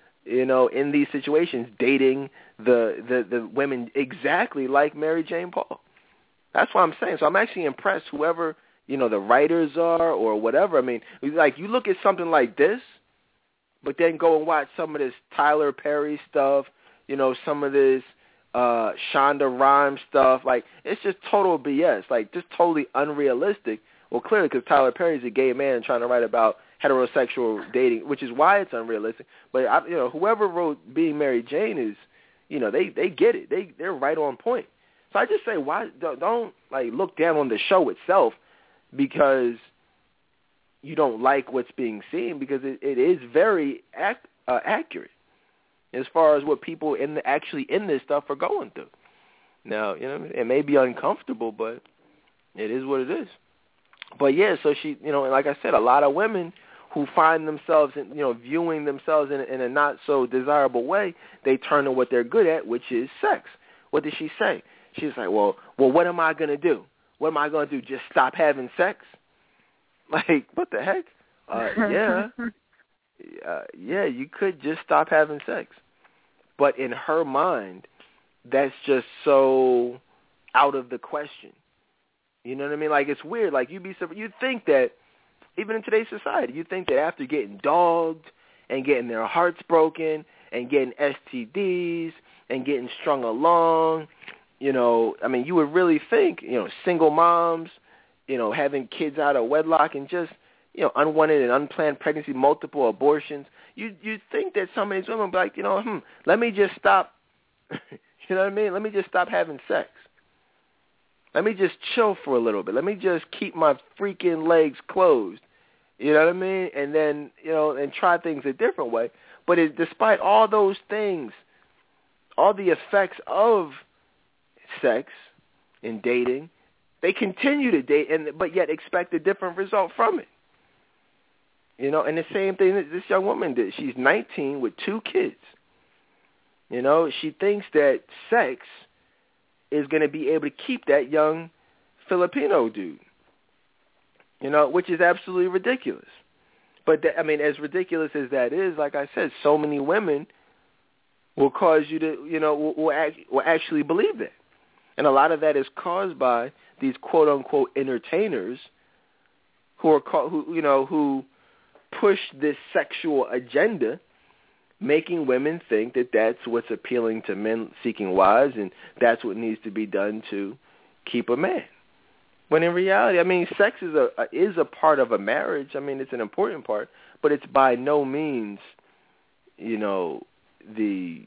in these situations dating the women exactly like Mary Jane Paul. That's what I'm saying. So I'm actually impressed whoever, the writers are or whatever. Like you look at something like this, but then go and watch some of this Tyler Perry stuff, some of this Shonda Rhimes stuff. Like, it's just total BS, like just totally unrealistic. Well, clearly because Tyler Perry's a gay man trying to write about heterosexual dating, which is why it's unrealistic. But, whoever wrote Being Mary Jane is, they get it. They're right on point. So I just say, why don't like look down on the show itself because you don't like what's being seen, because it is very accurate as far as what people actually in this stuff are going through. Now, it may be uncomfortable, but it is what it is. But yeah, so she, like I said, a lot of women who find themselves, viewing themselves in a not so desirable way, they turn to what they're good at, which is sex. What did she say? She's like, well, what am I going to do? What am I going to do? Just stop having sex? Like, what the heck? Yeah, you could just stop having sex. But in her mind, that's just so out of the question. You know what I mean? Like, it's weird. Like, you'd think that, even in today's society, you think that after getting dogged and getting their hearts broken and getting STDs and getting strung along, you know, I mean, you would really think, you know, single moms, you know, having kids out of wedlock and just, you know, unwanted and unplanned pregnancy, multiple abortions, you'd think that some of these women would be like, you know, let me just stop, you know what I mean? Let me just stop having sex. Let me just chill for a little bit. Let me just keep my freaking legs closed. You know what I mean? And then, you know, and try things a different way. But despite all those things, all the effects of sex and dating, they continue to date, but yet expect a different result from it. You know, and the same thing that this young woman did. She's 19 with 2 kids. You know, she thinks that sex is going to be able to keep that young Filipino dude, you know, which is absolutely ridiculous. But, I mean, as ridiculous as that is, like I said, so many women will cause you to, you know, will actually believe that. And a lot of that is caused by these quote-unquote entertainers who push this sexual agenda, making women think that that's what's appealing to men seeking wives, and that's what needs to be done to keep a man. When in reality, I mean, sex is a part of a marriage. I mean, it's an important part, but it's by no means, you know, the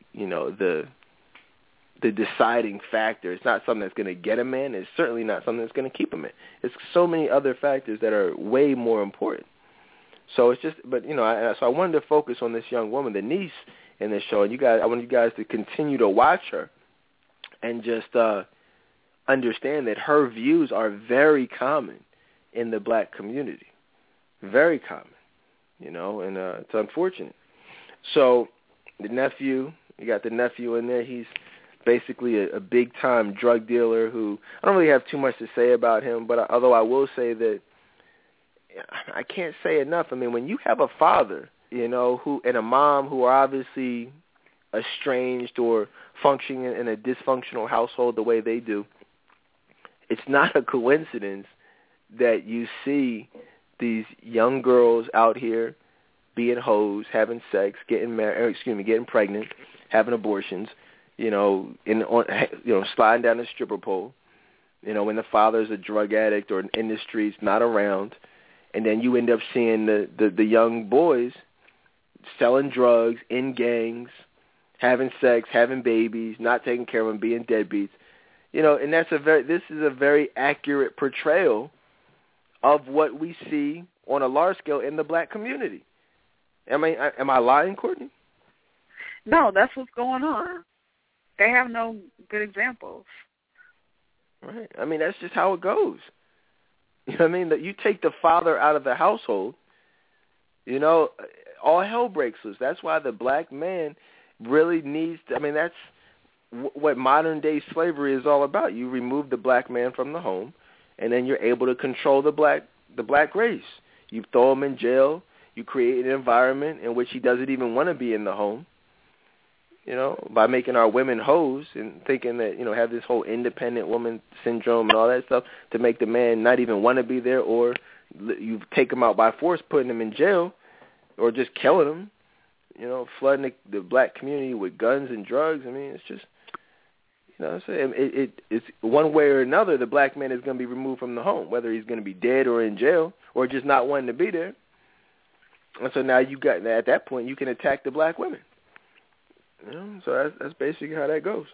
deciding factor. It's not something that's going to get a man. It's certainly not something that's going to keep a man. It's so many other factors that are way more important. So it's just, but you know, so I wanted to focus on this young woman, the niece in this show, and I want you guys to continue to watch her and just understand that her views are very common in the black community, very common, you know, and it's unfortunate. So you got the nephew in there. He's basically a big-time drug dealer who, I don't really have too much to say about him, but although I will say that I can't say enough. I mean, when you have a father, you know, and a mom who are obviously estranged or functioning in a dysfunctional household the way they do, it's not a coincidence that you see these young girls out here being hoes, having sex, getting pregnant, having abortions, you know, sliding down a stripper pole, you know, when the father's a drug addict or in the streets, not around. And then you end up seeing the young boys selling drugs, in gangs, having sex, having babies, not taking care of them, being deadbeats. You know, and this is a very accurate portrayal of what we see on a large scale in the black community. Am I lying, Courtney? No, that's what's going on. They have no good examples. Right. I mean, that's just how it goes. You know what I mean? That you take the father out of the household, you know, all hell breaks loose. That's why the black man really needs to, I mean, that's what modern-day slavery is all about. You remove the black man from the home, and then you're able to control the black race. You throw him in jail. You create an environment in which he doesn't even want to be in the home, you know, by making our women hoes and thinking that, you know, have this whole independent woman syndrome and all that stuff to make the man not even want to be there, or you take him out by force, putting him in jail, or just killing him, you know, flooding the black community with guns and drugs. I mean, it's just, you know what I'm saying? It's one way or another, the black man is going to be removed from the home, whether he's going to be dead or in jail or just not wanting to be there. And so now at that point, you can attack the black women. You know, so that's basically how that goes.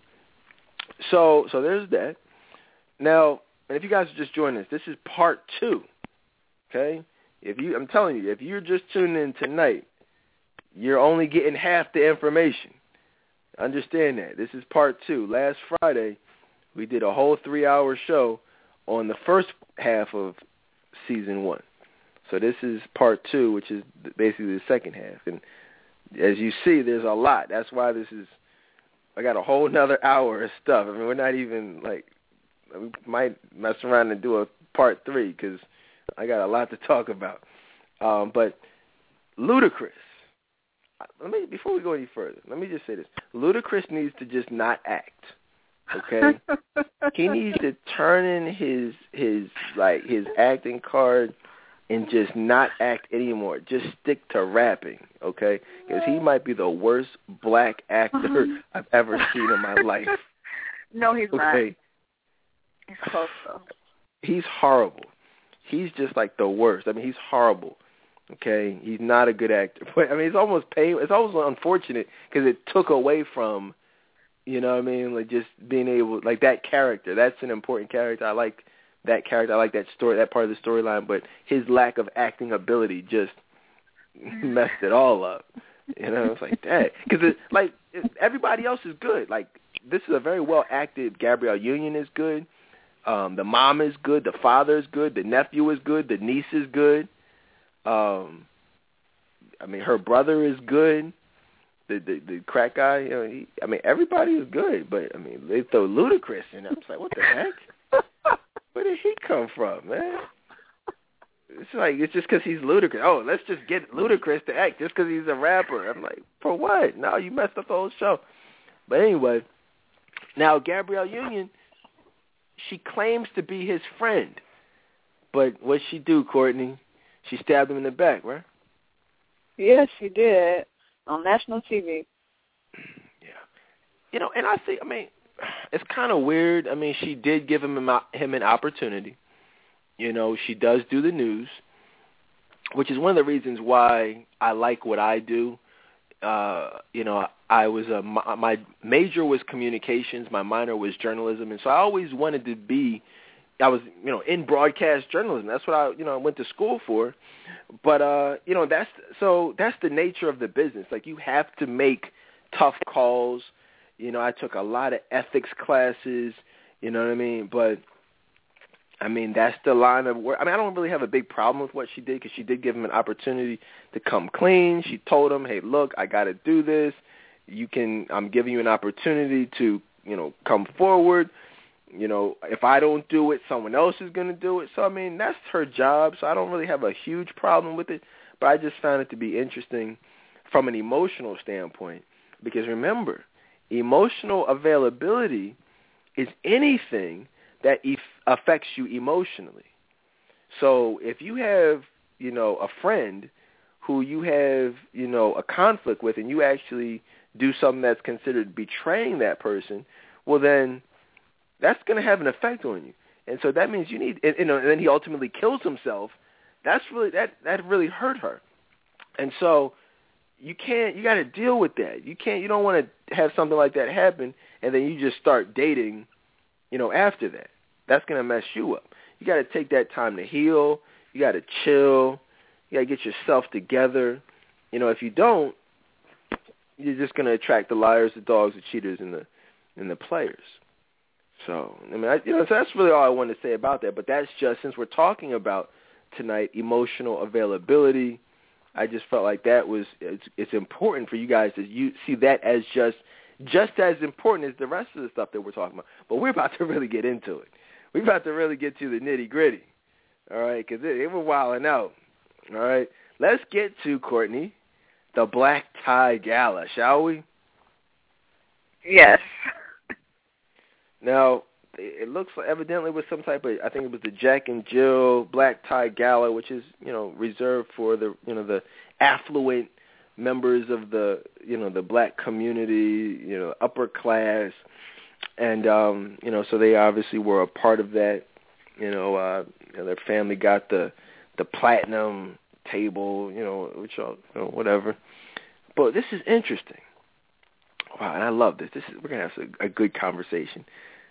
So there's that. Now, and if you guys are just joining us, this is part 2. Okay? I'm telling you, if you're just tuning in tonight, you're only getting half the information. Understand that. This is part 2. Last Friday, we did a whole 3-hour show on the first half of season 1. So this is part 2, which is basically the second half. And as you see, there's a lot. That's why I got a whole nother hour of stuff. I mean, we're not even, we might mess around and do a part 3 because I got a lot to talk about. But Ludacris, before we go any further, let me just say this. Ludacris needs to just not act, Okay, he needs to turn in his acting card and just not act anymore. Just stick to rapping, okay? Because he might be the worst black actor I've ever seen in my life. No, he's not. He's close though. He's horrible. He's just like the worst. I mean, he's horrible. Okay, he's not a good actor. But I mean, it's almost painful. It's almost unfortunate because it took away from, you know what I mean, like just being able, like that character. That's an important character. I like that character. I like that story, that part of the storyline. But his lack of acting ability just messed it all up. You know, it's like that because everybody else is good. Like this is a very well acted. Gabrielle Union is good. The mom is good. The father is good. The nephew is good. The niece is good. I mean, her brother is good. The crack guy, you know, everybody is good, but I mean, they throw Ludacris in. I was like, what the heck? Where did he come from, man? It's just because he's Ludacris. Oh, let's just get Ludacris to act just because he's a rapper. I'm like, for what? No, you messed up the whole show. But anyway, now Gabrielle Union, she claims to be his friend, but what'd she do, Courtney? She stabbed him in the back, right? Yes, she did. On national TV. Yeah. You know, and I mean, it's kind of weird. I mean, she did give him an opportunity. You know, she does do the news, which is one of the reasons why I like what I do. You know, my major was communications, my minor was journalism, and so I always wanted to be, I was, you know, in broadcast journalism. That's what I went to school for. But, you know, that's the nature of the business. Like, you have to make tough calls. You know, I took a lot of ethics classes, you know what I mean? But, I mean, that's the line of work. I mean, I don't really have a big problem with what she did because she did give him an opportunity to come clean. She told him, hey, look, I got to do this. I'm giving you an opportunity to, you know, come forward. You know, if I don't do it, someone else is going to do it. So, I mean, that's her job, so I don't really have a huge problem with it. But I just found it to be interesting from an emotional standpoint because, remember, emotional availability is anything that affects you emotionally. So if you have, you know, a friend who you have, you know, a conflict with and you actually do something that's considered betraying that person, well, then that's going to have an effect on you. And so that means you need, and then he ultimately kills himself. That's really, that really hurt her. And so you got to deal with that. You don't want to have something like that happen and then you just start dating, you know, after that. That's going to mess you up. You got to take that time to heal. You got to chill. You got to get yourself together. You know, if you don't, you're just going to attract the liars, the dogs, the cheaters, and the players. So, I mean, so that's really all I wanted to say about that. But that's just, since we're talking about tonight, emotional availability, I just felt like it's important for you guys to see that as just as important as the rest of the stuff that we're talking about. But we're about to really get into it. We're about to really get to the nitty-gritty, all right, because it was wilding out, all right. Let's get to, Courtney, the Black Tie Gala, shall we? Yes. Now, it looks like evidently was some type of, I think it was the Jack and Jill Black Tie Gala, which is, you know, reserved for the, you know, the affluent members of the, you know, the black community, you know, upper class. And, you know, so they obviously were a part of that. You know, their family got the platinum table, you know, which, you know, whatever. But this is interesting. Wow, and I love this. We're going to have a good conversation.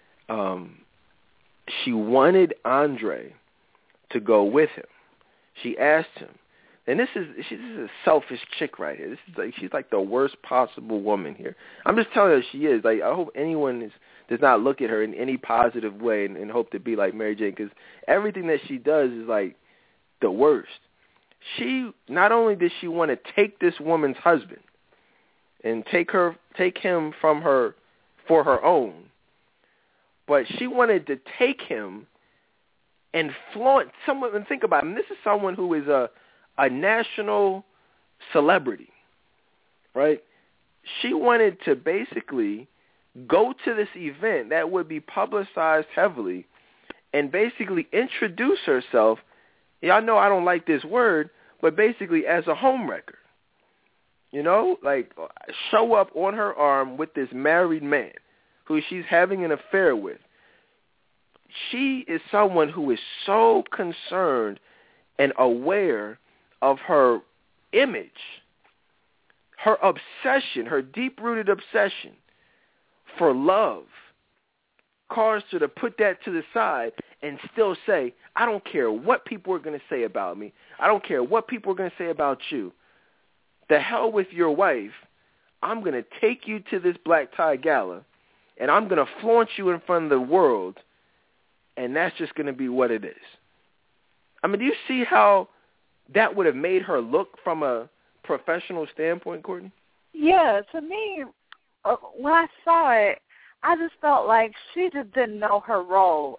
She wanted Andre to go with him. She asked him. And this is a selfish chick right here. She's like the worst possible woman here. I'm just telling her she is. Like, I hope anyone does not look at her in any positive way and hope to be like Mary Jane, because everything that she does is like the worst. She not only did she want to take this woman's husband and take him from her for her own, but she wanted to take him and flaunt someone. And think about it. And this is someone who is a national celebrity, right? She wanted to basically go to this event that would be publicized heavily and basically introduce herself. Y'all know I don't like this word, but basically as a homewrecker. Like show up on her arm with this married man who she's having an affair with. She is someone who is so concerned and aware of her image, her obsession, her deep-rooted obsession for love caused her to put that to the side and still say, I don't care what people are going to say about me. I don't care what people are going to say about you. The hell with your wife. I'm going to take you to this black tie gala, and I'm going to flaunt you in front of the world, and that's just going to be what it is. I mean, do you see how that would have made her look from a professional standpoint, Courtney? Yeah, to me, when I saw it, I just felt like she just didn't know her role.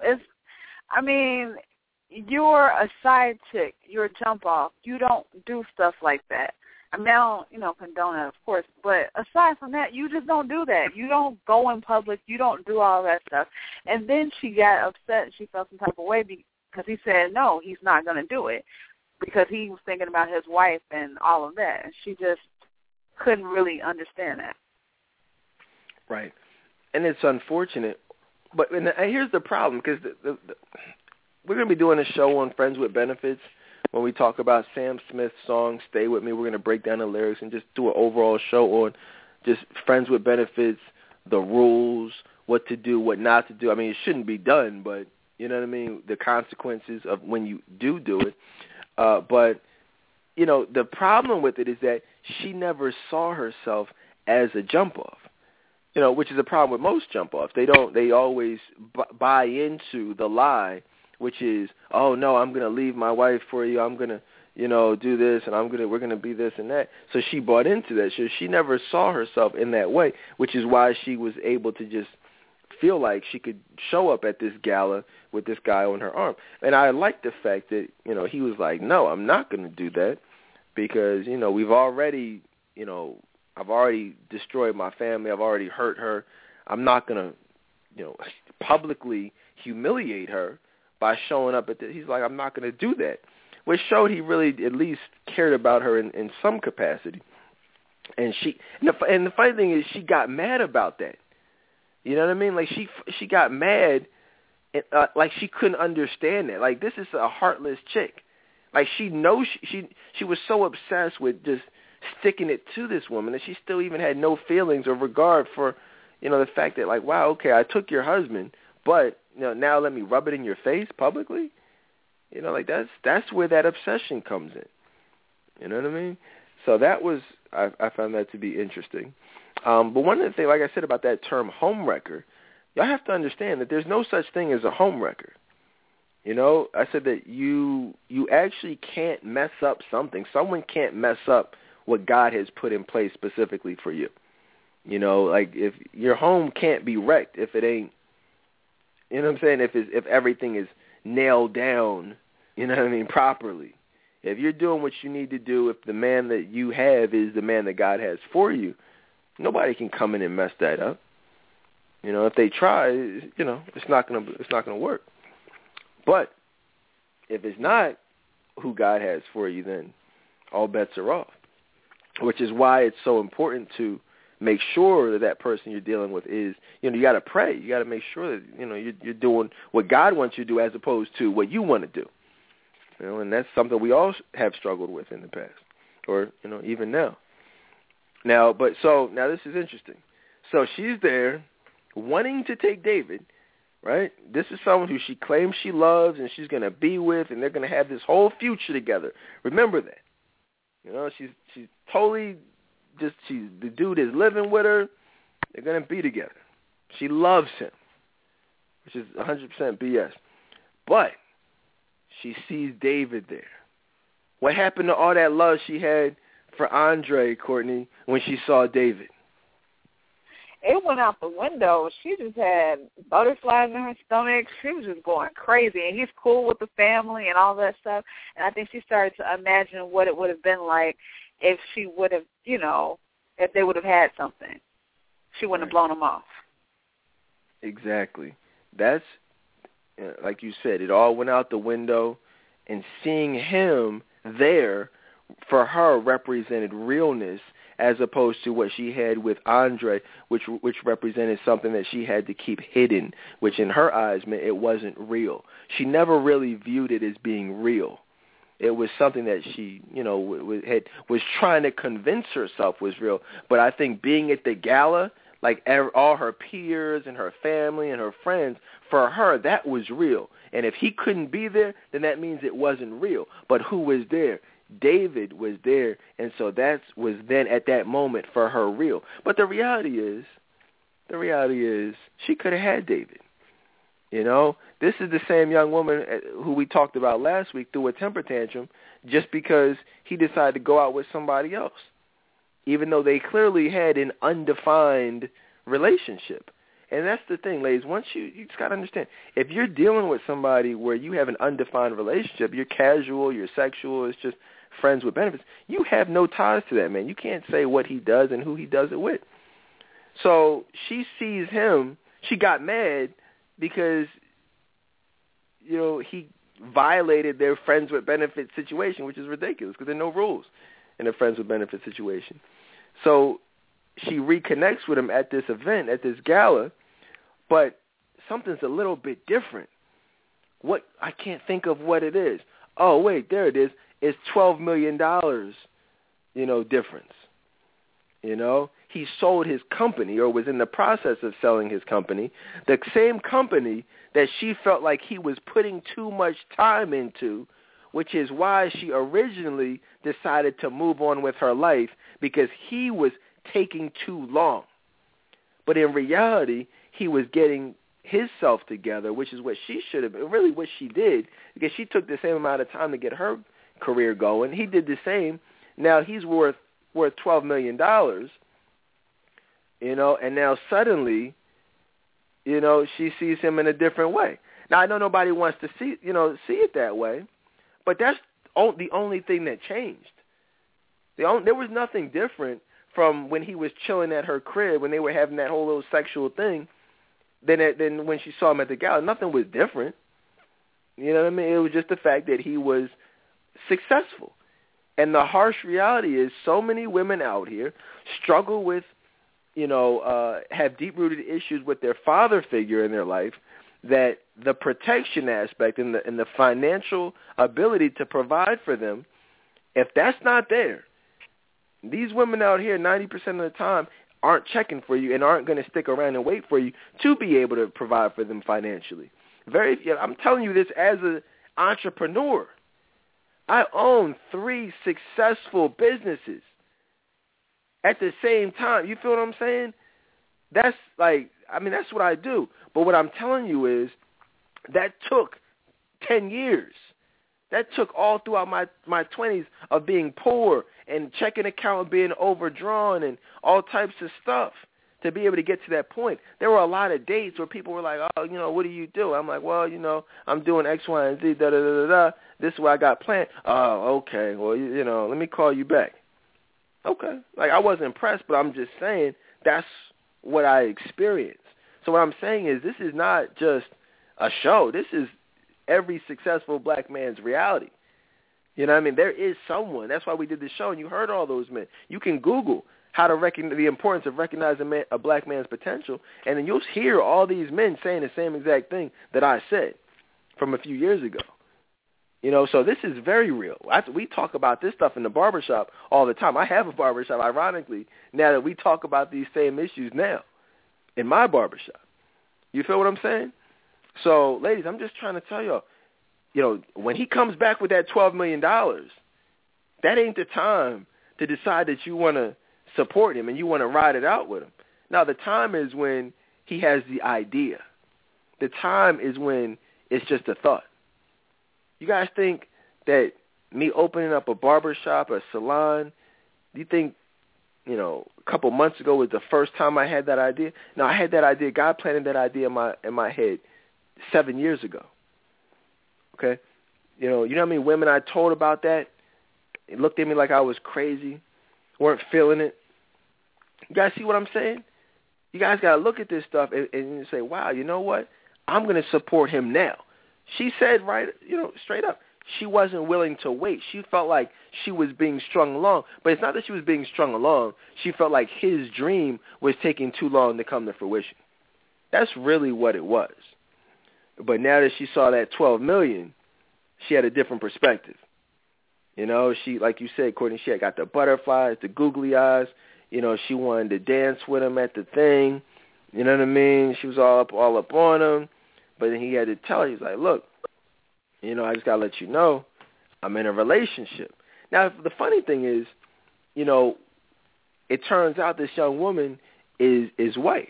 You're a side chick. You're a jump off. You don't do stuff like that. I don't, condone it, of course, but aside from that, you just don't do that. You don't go in public. You don't do all that stuff. And then she got upset and she felt some type of way because he said, no, he's not going to do it because he was thinking about his wife and all of that. And she just couldn't really understand that. Right. And it's unfortunate. But and here's the problem, because we're going to be doing a show on Friends with Benefits when we talk about Sam Smith's song, Stay With Me. We're going to break down the lyrics and just do an overall show on just Friends with Benefits, the rules, what to do, what not to do. I mean, it shouldn't be done, but, you know what I mean, the consequences of when you do it. But, the problem with it is that she never saw herself as a jump-off, which is a problem with most jump-offs. They always buy into the lie, which is, oh, no, I'm going to leave my wife for you. I'm going to, do this, and we're going to be this and that. So she bought into that. So she never saw herself in that way, which is why she was able to just feel like she could show up at this gala with this guy on her arm. And I like the fact that, he was like, no, I'm not going to do that because, we've already, I've already destroyed my family. I've already hurt her. I'm not going to, publicly humiliate her by showing up at this. He's like, I'm not going to do that, which showed he really at least cared about her in some capacity. And the funny thing is she got mad about that. You know what I mean? Like she got mad, like she couldn't understand it. Like, this is a heartless chick. Like, she knows she was so obsessed with just sticking it to this woman that she still even had no feelings or regard for, the fact that, like, wow, okay, I took your husband, but now let me rub it in your face publicly. Like that's where that obsession comes in. You know what I mean? So that was I found that to be interesting. But one of the things, like I said about that term homewrecker, y'all have to understand that there's no such thing as a homewrecker. I said that you actually can't mess up something. Someone can't mess up what God has put in place specifically for you. Like if your home can't be wrecked if it ain't, you know what I'm saying, if everything is nailed down, properly. If you're doing what you need to do, if the man that you have is the man that God has for you, nobody can come in and mess that up. If they try, it's not gonna work. But if it's not who God has for you, then all bets are off. Which is why it's so important to make sure that person you're dealing with is, you got to pray. You got to make sure that, you're doing what God wants you to do as opposed to what you want to do. And that's something we all have struggled with in the past or, even now. Now this is interesting. So she's there wanting to take David, right? This is someone who she claims she loves and she's going to be with, and they're going to have this whole future together. Remember that. She's totally the dude is living with her. They're going to be together. She loves him, which is 100% BS. But she sees David there. What happened to all that love she had for Andre, Courtney, when she saw David? It went out the window. She just had butterflies in her stomach. She was just going crazy. And he's cool with the family and all that stuff. And I think she started to imagine what it would have been like if she would have, if they would have had something. She wouldn't have blown him off. Exactly. That's, like you said, it all went out the window, and seeing him there for her represented realness as opposed to what she had with Andre, which represented something that she had to keep hidden, which in her eyes meant it wasn't real. She never really viewed it as being real. It was something that she, was trying to convince herself was real. But I think being at the gala, like all her peers and her family and her friends, for her, that was real. And if he couldn't be there, then that means it wasn't real. But who was there? David was there, and so that was then at that moment for her real. But the reality is she could have had David. This is the same young woman who we talked about last week threw a temper tantrum just because he decided to go out with somebody else, even though they clearly had an undefined relationship. And that's the thing, ladies. Once you just got to understand, if you're dealing with somebody where you have an undefined relationship, you're casual, you're sexual, it's just friends with benefits, you have no ties to that man. You can't say what he does and who he does it with. So she sees him. She got mad because, he violated their friends with benefits situation, which is ridiculous because there are no rules in a friends with benefits situation. So she reconnects with him at this event, at this gala, but something's a little bit different. I can't think of what it is. Oh, wait, there it is. It's $12 million, difference. He sold his company or was in the process of selling his company, the same company that she felt like he was putting too much time into, which is why she originally decided to move on with her life because he was taking too long. But in reality, he was getting himself together, which is what she should have been, really what she did, because she took the same amount of time to get her career going. He did the same. Now he's worth $12 million, and now suddenly, she sees him in a different way. Now I know nobody wants to see it that way, but that's the only thing that changed. There was nothing different from when he was chilling at her crib when they were having that whole little sexual thing than when she saw him at the gala. Nothing was different. You know what I mean? It was just the fact that he was successful. And the harsh reality is so many women out here struggle with, have deep-rooted issues with their father figure in their life, that the protection aspect and the financial ability to provide for them, if that's not there, these women out here 90% of the time aren't checking for you and aren't going to stick around and wait for you to be able to provide for them financially. I'm telling you this as an entrepreneur. I own 3 successful businesses at the same time. You feel what I'm saying? That's that's what I do. But what I'm telling you is that took 10 years. That took all throughout my 20s of being poor and checking account being overdrawn and all types of stuff to be able to get to that point. There were a lot of dates where people were like, oh, what do you do? I'm like, well, I'm doing X, Y, and Z, da-da-da-da-da. This is what I got planned. Oh, okay. Well, let me call you back. Okay. I wasn't impressed, but I'm just saying that's what I experienced. So what I'm saying is this is not just a show. This is every successful black man's reality. You know what I mean? There is someone. That's why we did this show, and you heard all those men. You can Google how to recognize the importance of recognizing a black man's potential, and then you'll hear all these men saying the same exact thing that I said from a few years ago. So this is very real. We talk about this stuff in the barbershop all the time. I have a barbershop, ironically, now that we talk about these same issues now in my barbershop. You feel what I'm saying? So, ladies, I'm just trying to tell y'all, when he comes back with that $12 million, that ain't the time to decide that you want to support him and you want to ride it out with him. Now, the time is when he has the idea. The time is when it's just a thought. You guys think that me opening up a barbershop, a salon, do you think, a couple months ago was the first time I had that idea? No, I had that idea. God planted that idea in my head 7 years ago. Okay? You know how many women I told about that? They looked at me like I was crazy, weren't feeling it. You guys see what I'm saying? You guys got to look at this stuff and say, wow, you know what? I'm going to support him now. She said straight up, she wasn't willing to wait. She felt like she was being strung along. But it's not that she was being strung along. She felt like his dream was taking too long to come to fruition. That's really what it was. But now that she saw that $12 million, she had a different perspective. She, like you said, Courtney, she had got the butterflies, the googly eyes. She wanted to dance with him at the thing. You know what I mean? She was all up on him. But then he had to tell her, he's like, look, I just got to let you know I'm in a relationship. Now, the funny thing is, it turns out this young woman is white.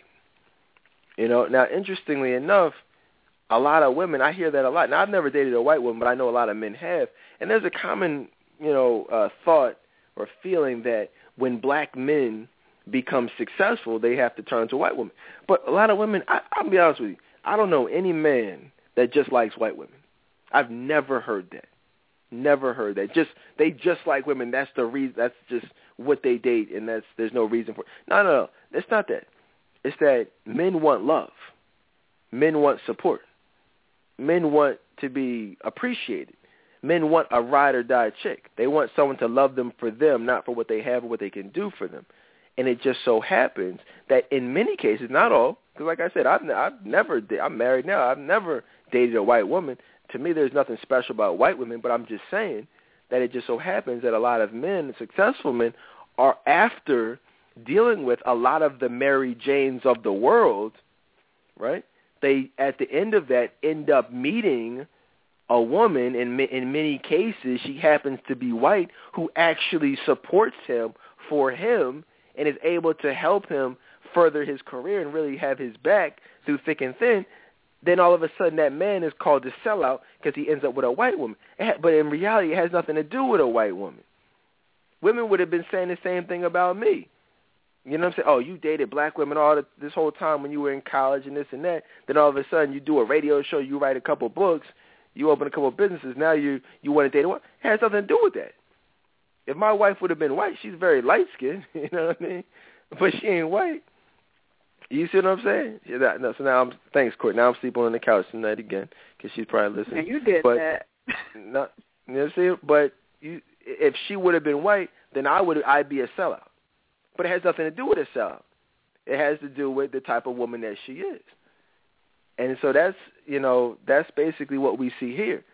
Now, interestingly enough, a lot of women, I hear that a lot. Now, I've never dated a white woman, but I know a lot of men have. And there's a common, thought or feeling that when black men become successful, they have to turn to white women. But a lot of women, I'll be honest with you, I don't know any man that just likes white women. I've never heard that. Never heard that. They just like women. That's the reason. That's just what they date, and there's no reason for it. No. It's not that. It's that men want love. Men want support. Men want to be appreciated. Men want a ride or die chick. They want someone to love them for them, not for what they have or what they can do for them. And it just so happens that in many cases, not all, because like I said, I'm married now. I've never dated a white woman. To me, there's nothing special about white women, but I'm just saying that it just so happens that a lot of men, successful men, are after dealing with a lot of the Mary Janes of the world, right? They, at the end of that, end up meeting a woman, in many cases, she happens to be white, who actually supports him for him and is able to help him further his career and really have his back through thick and thin. Then all of a sudden that man is called a sellout because he ends up with a white woman. But in reality, it has nothing to do with a white woman. Women would have been saying the same thing about me. You know what I'm saying? Oh, you dated black women this whole time when you were in college and this and that. Then all of a sudden you do a radio show, you write a couple books, you open a couple of businesses. Now you want to date a woman. It has nothing to do with that. If my wife would have been white, she's very light-skinned, you know what I mean? But she ain't white. You see what I'm saying? So now thanks, Courtney. Now I'm sleeping on the couch tonight again because she's probably listening. Yeah, you did that. No, you know what I'm saying? But if she would have been white, then I'd be a sellout. But it has nothing to do with a sellout. It has to do with the type of woman that she is. And so that's basically what we see here.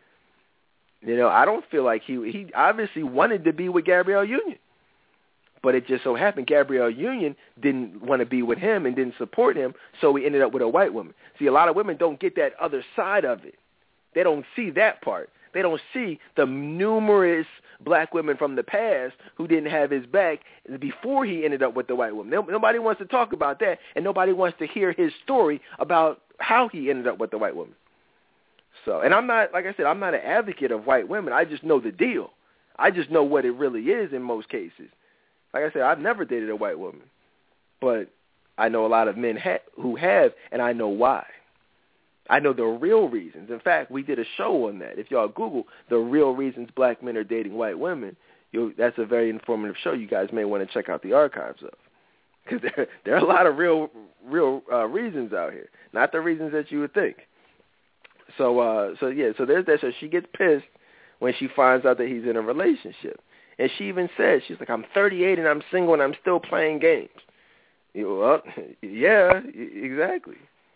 I don't feel like he obviously wanted to be with Gabrielle Union. But it just so happened Gabrielle Union didn't want to be with him and didn't support him, so he ended up with a white woman. See, a lot of women don't get that other side of it. They don't see that part. They don't see the numerous black women from the past who didn't have his back before he ended up with the white woman. Nobody wants to talk about that, and nobody wants to hear his story about how he ended up with the white woman. So, and I'm not, like I said, I'm not an advocate of white women. I just know the deal. I just know what it really is in most cases. Like I said, I've never dated a white woman, but I know a lot of men who have, and I know why. I know the real reasons. In fact, we did a show on that. If y'all Google the real reasons black men are dating white women, that's a very informative show you guys may want to check out the archives of. Because there are a lot of real reasons out here, not the reasons that you would think. So there's that. So she gets pissed when she finds out that he's in a relationship. And she even said, she's like, I'm 38 and I'm single and I'm still playing games. Well, yeah, exactly.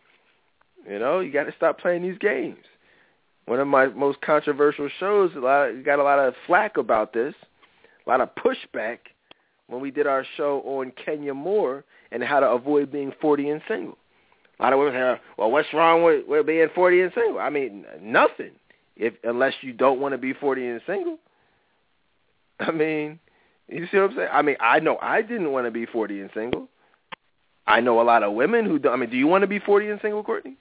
You got to stop playing these games. One of my most controversial shows, got a lot of flack about this, a lot of pushback when we did our show on Kenya Moore and how to avoid being 40 and single. A lot of women say, well, what's wrong with being 40 and single? I mean, nothing, unless you don't want to be 40 and single. I mean, you see what I'm saying? I mean, I know I didn't want to be 40 and single. I know a lot of women who don't. I mean, do you want to be 40 and single, Courtney?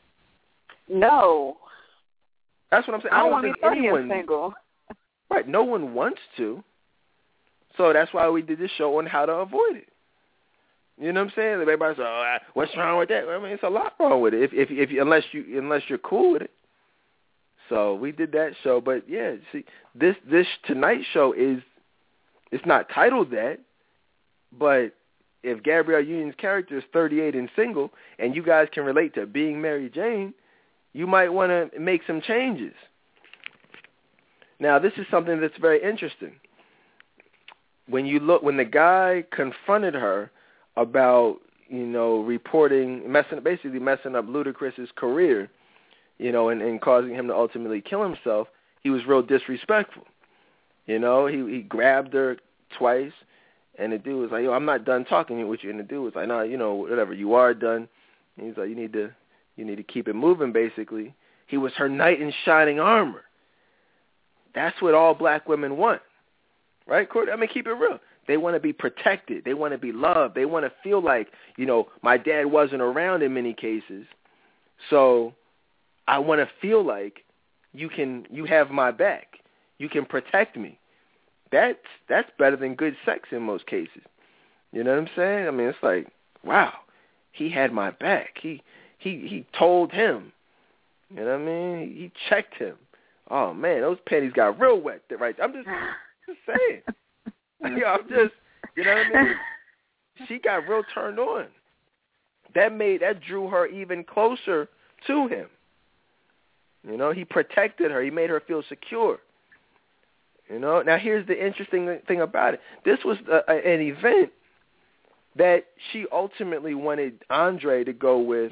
No. That's what I'm saying. I don't want to be 40 and single. Right. No one wants to. So that's why we did this show on how to avoid it. You know what I'm saying? Everybody says, oh, what's wrong with that? I mean, it's a lot wrong with it if unless you're cool with it. So we did that show. But, yeah, see, this tonight's show it's not titled that, but if Gabrielle Union's character is 38 and single, and you guys can relate to being Mary Jane, you might want to make some changes. Now, this is something that's very interesting. When the guy confronted her about, basically messing up Ludacris's career, and causing him to ultimately kill himself, he was real disrespectful. He grabbed her twice, and the dude was like, "Yo, I'm not done talking with you." And the dude was like, "No, whatever, you are done." And he's like, "You need to keep it moving." Basically, he was her knight in shining armor. That's what all black women want, right, Courtney? I mean, keep it real. They want to be protected. They want to be loved. They want to feel like, my dad wasn't around in many cases, so I want to feel like you have my back. You can protect me. That's better than good sex in most cases. You know what I'm saying? I mean, it's like, wow, he had my back. He told him. You know what I mean? He checked him. Oh man, those panties got real wet, right? I'm just saying. I'm just, you know what I mean? She got real turned on. That drew her even closer to him. He protected her. He made her feel secure. Now here's the interesting thing about it. This was an event that she ultimately wanted Andre to go with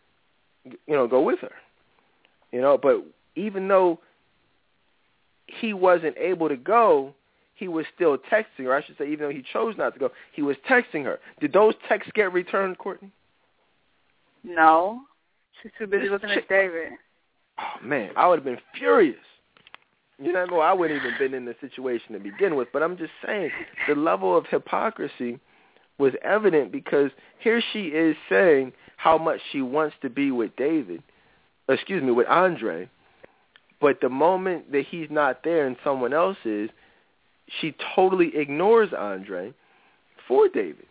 her. But even though he wasn't able to go, he was still texting her. I should say, even though he chose not to go, he was texting her. Did those texts get returned, Courtney? No. She's too busy looking at David. Oh, man, I would have been furious. I wouldn't even been in the situation to begin with, but I'm just saying the level of hypocrisy was evident because here she is saying how much she wants to be with with Andre, but the moment that he's not there and someone else is, she totally ignores Andre for David.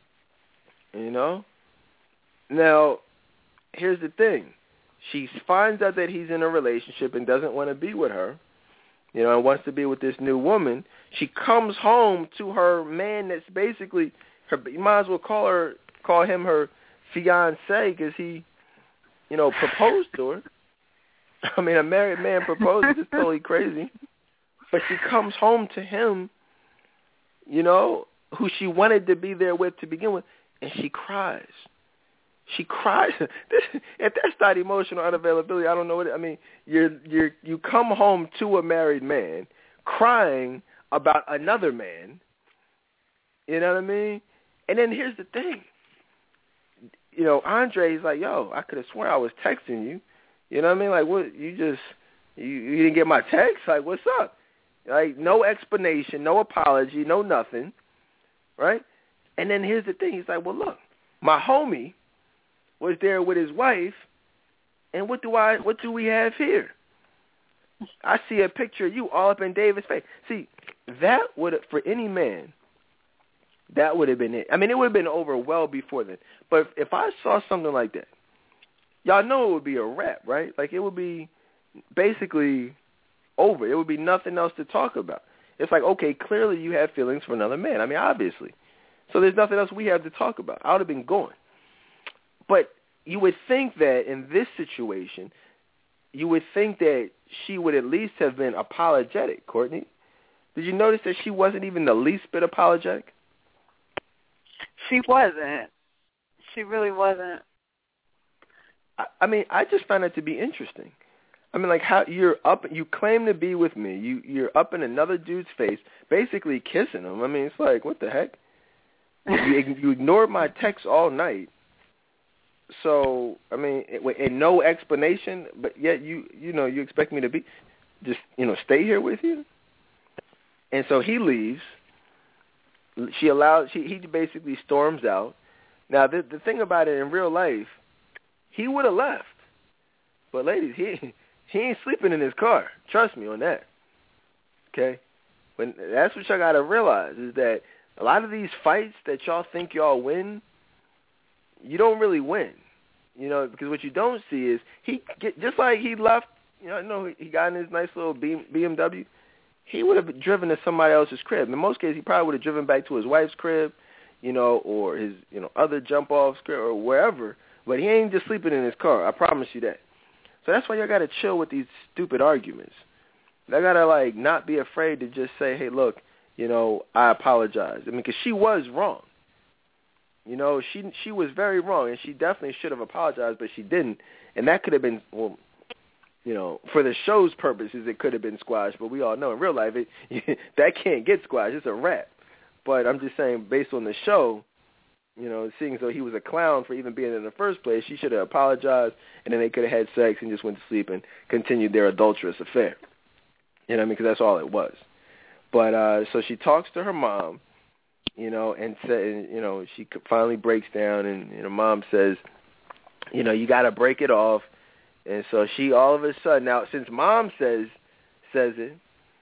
Now, here's the thing. She finds out that he's in a relationship and doesn't want to be with her, and wants to be with this new woman. She comes home to her man that's basically her. You might as well call him her fiancé because he, proposed to her. I mean, a married man proposed is totally crazy. But she comes home to him, who she wanted to be there with to begin with, and she cries. She cries. If that's not emotional unavailability, I don't know what. I mean, you come home to a married man crying about another man. You know what I mean? And then here's the thing. Andre's like, "Yo, I could have sworn I was texting you." You know what I mean? Like, what? You didn't get my text? Like, what's up? Like, no explanation, no apology, no nothing, right? And then here's the thing. He's like, "Well, look, my homie was there with his wife, and what do we have here? I see a picture of you all up in David's face." See, that would have, for any man, that would have been it. I mean, it would have been over well before then. But if I saw something like that, y'all know it would be a wrap, right? Like, it would be basically over. It would be nothing else to talk about. It's like, okay, clearly you have feelings for another man. I mean, obviously. So there's nothing else we have to talk about. I would have been gone. But you would think that in this situation, you would think that she would at least have been apologetic, Courtney. Did you notice that she wasn't even the least bit apologetic? She wasn't. She really wasn't. I mean, I just found it to be interesting. I mean, like, how you're up, you claim to be with me, you're up in another dude's face, basically kissing him. I mean, it's like, what the heck? You ignored my texts all night. So, I mean, and no explanation, but yet you expect me to be just stay here with you. And so he leaves. He basically storms out. Now, the thing about it in real life, he would have left. But ladies, he ain't sleeping in his car. Trust me on that. Okay? That's what y'all got to realize is that a lot of these fights that y'all think y'all win, you don't really win. Because what you don't see is just like he left, he got in his nice little BMW, he would have driven to somebody else's crib. In most cases, he probably would have driven back to his wife's crib, or his, other jump off skirt or wherever. But he ain't just sleeping in his car. I promise you that. So that's why y'all got to chill with these stupid arguments. Y'all got to, not be afraid to just say, hey, look, I apologize. I mean, because she was wrong. She was very wrong, and she definitely should have apologized, but she didn't. And that could have been, for the show's purposes, it could have been squashed. But we all know in real life, that can't get squashed. It's a wrap. But I'm just saying, based on the show, seeing as though he was a clown for even being in the first place, she should have apologized, and then they could have had sex and just went to sleep and continued their adulterous affair. You know what I mean? Because that's all it was. But so she talks to her mom, and said, she finally breaks down, and mom says, you got to break it off. And so she all of a sudden, now since mom says it,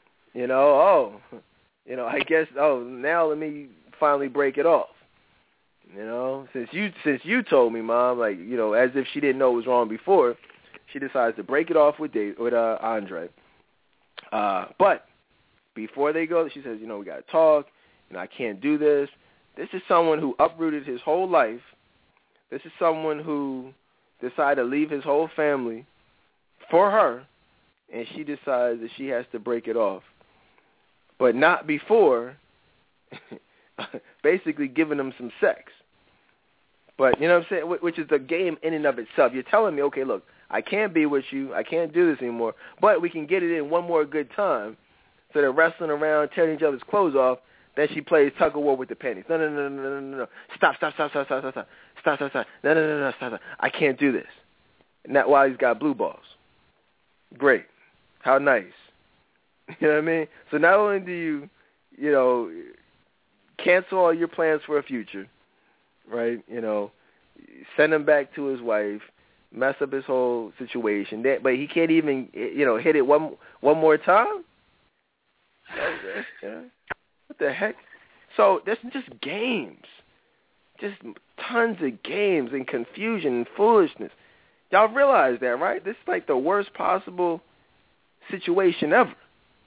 I guess, now let me finally break it off. Since you told me, Mom, as if she didn't know it was wrong before, she decides to break it off with Andre. But before they go, she says, we got to talk. I can't do this. This is someone who uprooted his whole life. This is someone who decided to leave his whole family for her, and she decides that she has to break it off. But not before basically giving him some sex. But, you know what I'm saying, which is the game in and of itself. You're telling me, okay, look, I can't be with you. I can't do this anymore. But we can get it in one more good time. So they're wrestling around, tearing each other's clothes off. Then she plays tug of war with the panties. No. Stop. No, stop. I can't do this. And that's why he's got blue balls. Great. How nice. You know what I mean? So not only do you, cancel all your plans for a future, right? Send him back to his wife, mess up his whole situation. But he can't even, hit it one more time? What the heck? So that's just games. Just tons of games and confusion and foolishness. Y'all realize that, right? This is like the worst possible situation ever.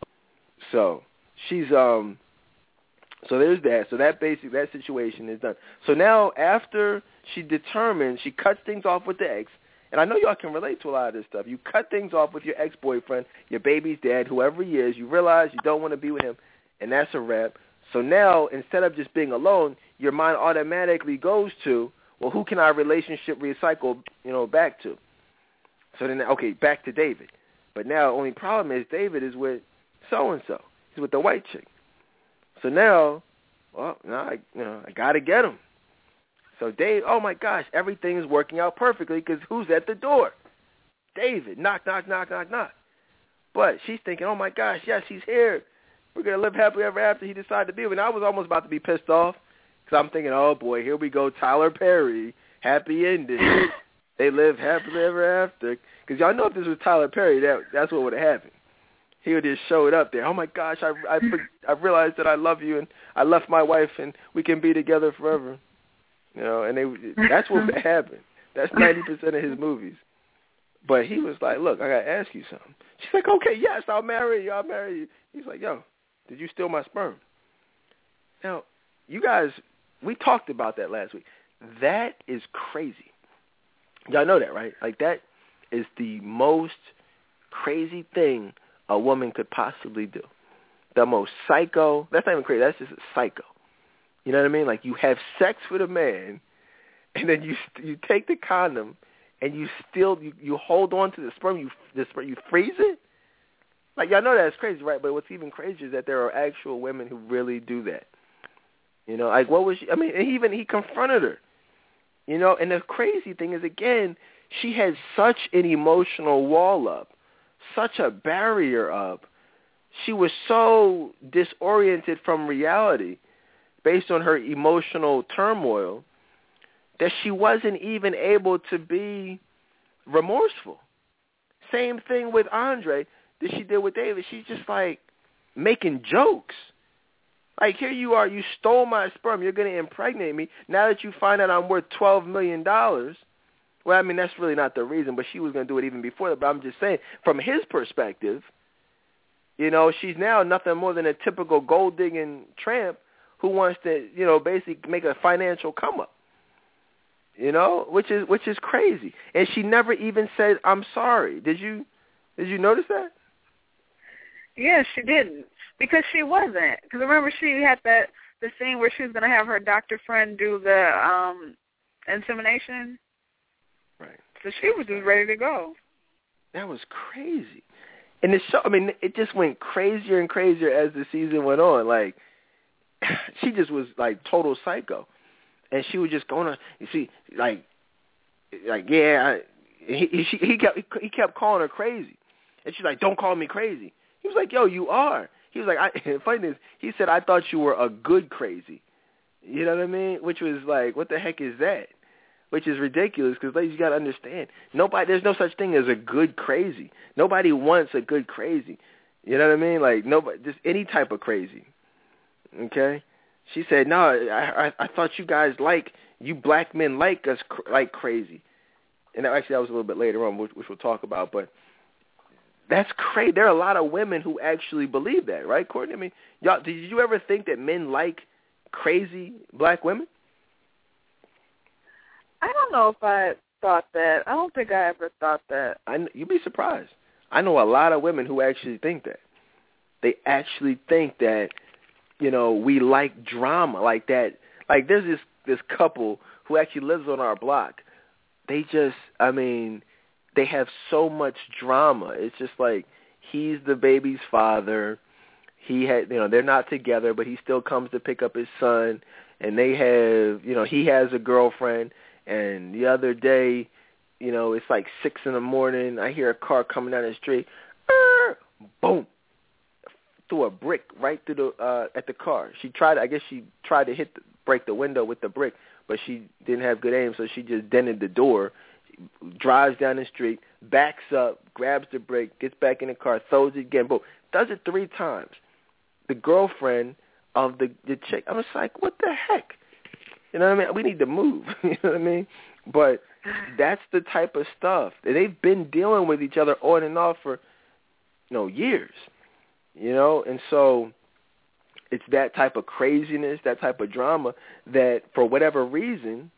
So she's so there's that. So that situation is done. So now after she cuts things off with the ex, and I know y'all can relate to a lot of this stuff. You cut things off with your ex-boyfriend, your baby's dad, whoever he is. You realize you don't want to be with him, and that's a wrap. So now instead of just being alone, your mind automatically goes to, well, who can our relationship recycle, back to? So then, okay, back to David. But now the only problem is David is with so-and-so. He's with the white chick. So now, I got to get him. So Dave, oh my gosh, everything is working out perfectly because who's at the door? David. Knock. But she's thinking, oh my gosh, yes, he's here. We're going to live happily ever after. He decided to be with me. I was almost about to be pissed off because I'm thinking, oh boy, here we go, Tyler Perry, happy ending. They live happily ever after. Because y'all know if this was Tyler Perry, that's what would have happened. He would have showed up there. Oh my gosh, I realized that I love you and I left my wife and we can be together forever. And that's what would happen. That's 90% of his movies. But he was like, look, I got to ask you something. She's like, okay, yes, I'll marry you. He's like, yo, did you steal my sperm? Now, you guys, we talked about that last week. That is crazy. Y'all know that, right? Like, that is the most crazy thing a woman could possibly do. The most psycho. That's not even crazy. That's just psycho. You know what I mean? Like, you have sex with a man, and then you take the condom, and you hold on to the sperm. You freeze it. Like, y'all know that's crazy, right? But what's even crazier is that there are actual women who really do that. Like, what was she? I mean, he confronted her. And the crazy thing is, again, she had such an emotional wall up, such a barrier up. She was so disoriented from reality based on her emotional turmoil that she wasn't even able to be remorseful. Same thing with Andre that she did with David. She's just like making jokes. Like, here you are, you stole my sperm, you're going to impregnate me. Now that you find out I'm worth $12 million, well, I mean, that's really not the reason, but she was going to do it even before that. But I'm just saying, from his perspective, she's now nothing more than a typical gold-digging tramp who wants to, basically make a financial come up. Which is crazy. And she never even said, "I'm sorry." Did you notice that? Yeah, she didn't, because she wasn't. Because remember, she had the scene where she was going to have her doctor friend do the insemination. Right. So she was just ready to go. That was crazy. And the show, it just went crazier and crazier as the season went on. Like, she just was like total psycho. And she was just going on, you see, he kept calling her crazy. And she's like, "Don't call me crazy." He was like, "Yo, you are." He was like, funny is, he said, "I thought you were a good crazy." You know what I mean? Which was like, what the heck is that? Which is ridiculous, because ladies, you got to understand, there's no such thing as a good crazy. Nobody wants a good crazy. You know what I mean? Like, nobody, just any type of crazy. Okay? She said, "No, I thought you guys you black men like us like crazy." And actually, that was a little bit later on, which we'll talk about. But that's crazy. There are a lot of women who actually believe that, right, Courtney? Y'all, did you ever think that men like crazy black women? I don't know if I thought that. I don't think I ever thought that. You'd be surprised. I know a lot of women who actually think that. They actually think that, we like drama like that. Like, there's this couple who actually lives on our block. They just, they have so much drama. It's just like, he's the baby's father. He had, they're not together, but he still comes to pick up his son. And they have, he has a girlfriend. And the other day, it's like 6 a.m. I hear a car coming down the street. Boom. Threw a brick right through at the car. She tried to break the window with the brick, but she didn't have good aim, so she just dented the door. Drives down the street, backs up, grabs the brick, gets back in the car, throws it again. Boom. Does it 3 times. The girlfriend of the chick, I was like, what the heck? You know what I mean? We need to move. You know what I mean? But that's the type of stuff. They've been dealing with each other on and off for, years. And so it's that type of craziness, that type of drama that for whatever reason,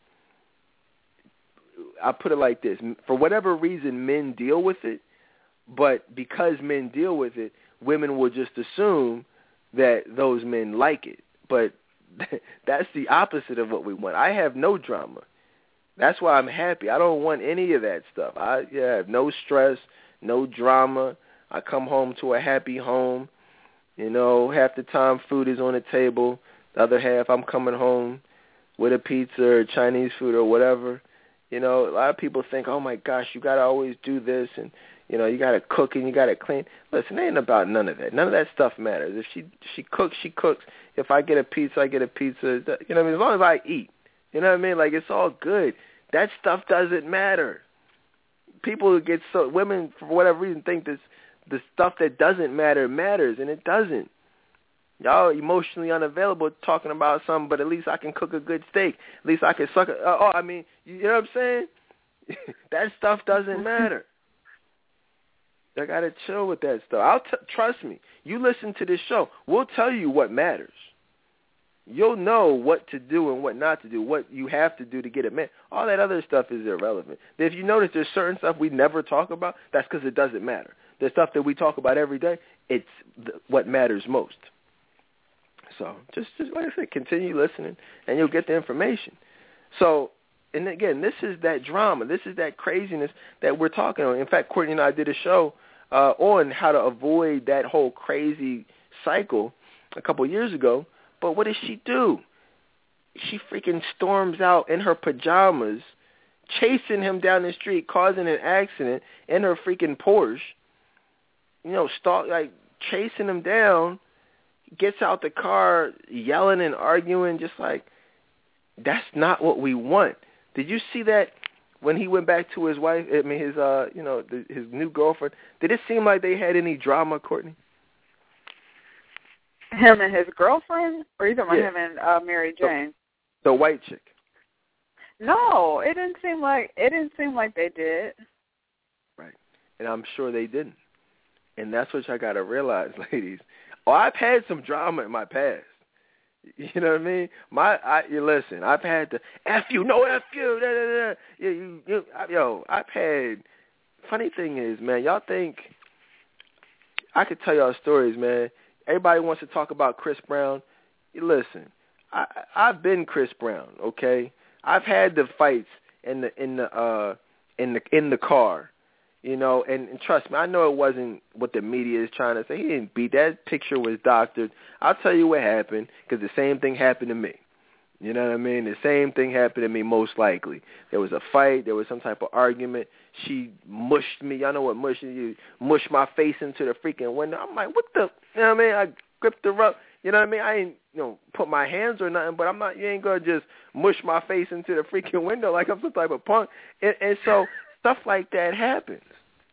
I put it like this, for whatever reason men deal with it, but because men deal with it, women will just assume that those men like it. But that's the opposite of what we want. I have no drama. That's why I'm happy. I don't want any of that stuff. I have no stress, no drama. I come home to a happy home. Half the time food is on the table. The other half I'm coming home with a pizza or Chinese food or whatever. A lot of people think, oh, my gosh, you got to always do this and, you got to cook and you got to clean. Listen, it ain't about none of that. None of that stuff matters. If she cooks, she cooks. If I get a pizza, I get a pizza. As long as I eat. You know what I mean? Like, it's all good. That stuff doesn't matter. Women, for whatever reason, think the stuff that doesn't matter matters, and it doesn't. Y'all emotionally unavailable talking about something, but at least I can cook a good steak. At least I can suck it. You know what I'm saying? That stuff doesn't matter. I got to chill with that stuff. Trust me. You listen to this show. We'll tell you what matters. You'll know what to do and what not to do, what you have to do to get it met. All that other stuff is irrelevant. If you notice there's certain stuff we never talk about, that's because it doesn't matter. The stuff that we talk about every day, it's what matters most. So just like I said, continue listening, and you'll get the information. So, and again, this is that drama. This is that craziness that we're talking about. In fact, Courtney and I did a show on how to avoid that whole crazy cycle a couple of years ago. But what does she do? She freaking storms out in her pajamas, chasing him down the street, causing an accident in her freaking Porsche. Chasing him down, gets out the car, yelling and arguing, just like, that's not what we want. Did you see that when he went back to his wife? His new girlfriend. Did it seem like they had any drama, Courtney? Him and his girlfriend, or you talking about him and Mary Jane? The white chick. No, it didn't seem like they did. Right, and I'm sure they didn't. And that's what y'all got to realize, ladies. I've had some drama in my past. You know what I mean? You listen. I've had the F you, no F you, da, da, da. Yo, I've had. Funny thing is, man, y'all think I could tell y'all stories, man. Everybody wants to talk about Chris Brown. Listen, I've been Chris Brown. Okay, I've had the fights in the car. You know, and trust me, I know it wasn't what the media is trying to say. He didn't beat. That picture was doctored. I'll tell you what happened, because the same thing happened to me. You know what I mean? The same thing happened to me most likely. There was a fight. There was some type of argument. She mushed me. Y'all know what mush is? You mush my face into the freaking window. I'm like, what the? You know what I mean? I gripped her up. You know what I mean? I ain't, put my hands or nothing, but I'm not, you ain't going to just mush my face into the freaking window like I'm some type of punk. And so stuff like that happens,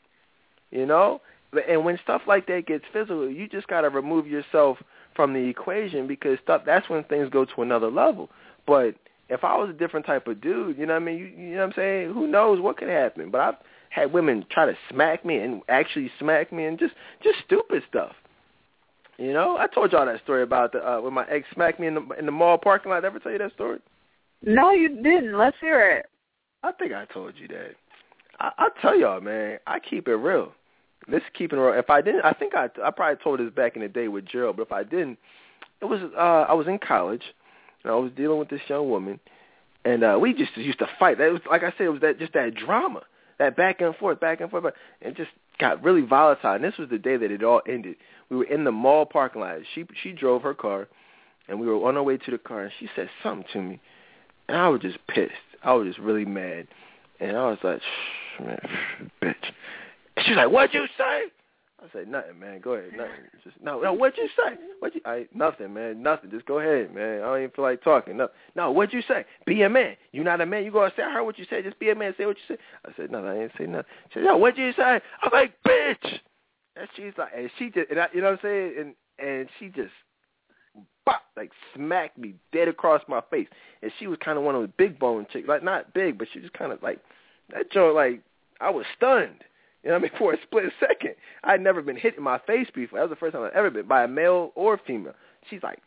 you know? And when stuff like that gets physical, you just got to remove yourself from the equation, because that's when things go to another level. But if I was a different type of dude, you know what I mean? You know what I'm saying? Who knows what could happen? But I've had women try to smack me and actually smack me and just stupid stuff. You know, I told y'all that story about when my ex smacked me in the mall parking lot. Did I ever tell you that story? No, you didn't. Let's hear it. I think I told you that. I'll tell y'all, man. I keep it real. This is keeping it real. If I didn't, I think I probably told this back in the day with Gerald. But if I didn't, it was I was in college and I was dealing with this young woman, and we just used to fight. That was, like I said, it was that drama, that back and forth, and it just got really volatile. And this was the day that it all ended. We were in the mall parking lot. She drove her car, and we were on our way to the car, and she said something to me, and I was just pissed. I was just really mad, and I was like, "Shh, man, bitch." And she was like, "What'd you say?" I said, "Nothing, man. Go ahead. Nothing. Just no. What'd you say? Nothing, man. Nothing. Just go ahead, man. I don't even feel like talking. No. What'd you say? Be a man. You not a man. You gonna say? I heard what you said. Just be a man. Say what you said." I said, "No, I didn't say nothing." She said, "Yo, what'd you say?" I'm like, "Bitch." And she's like, and she just, and you know what I'm saying? And she just, bop, like smacked me dead across my face. And she was kind of one of those big bone chicks, like not big, but she just kind of like that joint. Like I was stunned. You know what I mean? For a split second, I'd never been hit in my face before. That was the first time I'd ever been by a male or female. She's like,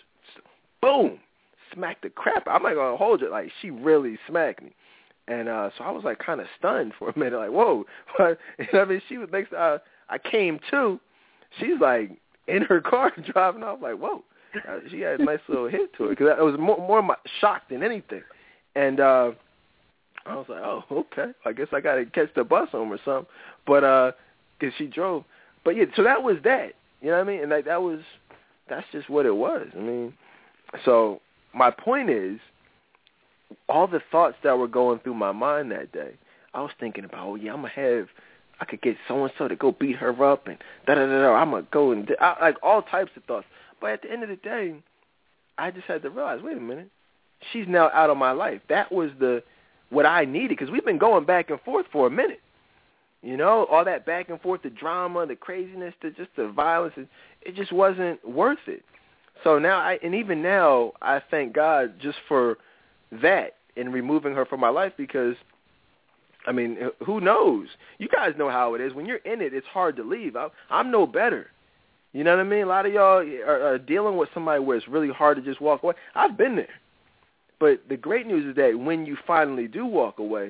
boom, smacked the crap out. I'm not gonna hold it. Like she really smacked me. And so I was like kind of stunned for a minute, like whoa. But, you know what I mean? She was next. I came to. She's like in her car driving off. Like whoa. She had a nice little hit to it, because I was more my shock than anything. And I was like, oh, okay. I guess I got to catch the bus home or something. But because she drove. But yeah, so that was that. You know what I mean? And like that's just what it was. I mean, so my point is, all the thoughts that were going through my mind that day, I was thinking about, oh yeah, I could get so and so to go beat her up, and I'm gonna go and like all types of thoughts. But at the end of the day, I just had to realize, wait a minute, she's now out of my life. That was what I needed, because we've been going back and forth for a minute. You know, all that back and forth, the drama, the craziness, just the violence, it just wasn't worth it. So now, even now, I thank God just for that and removing her from my life, because, I mean, who knows? You guys know how it is. When you're in it, it's hard to leave. I'm no better. You know what I mean? A lot of y'all are dealing with somebody where it's really hard to just walk away. I've been there. But the great news is that when you finally do walk away,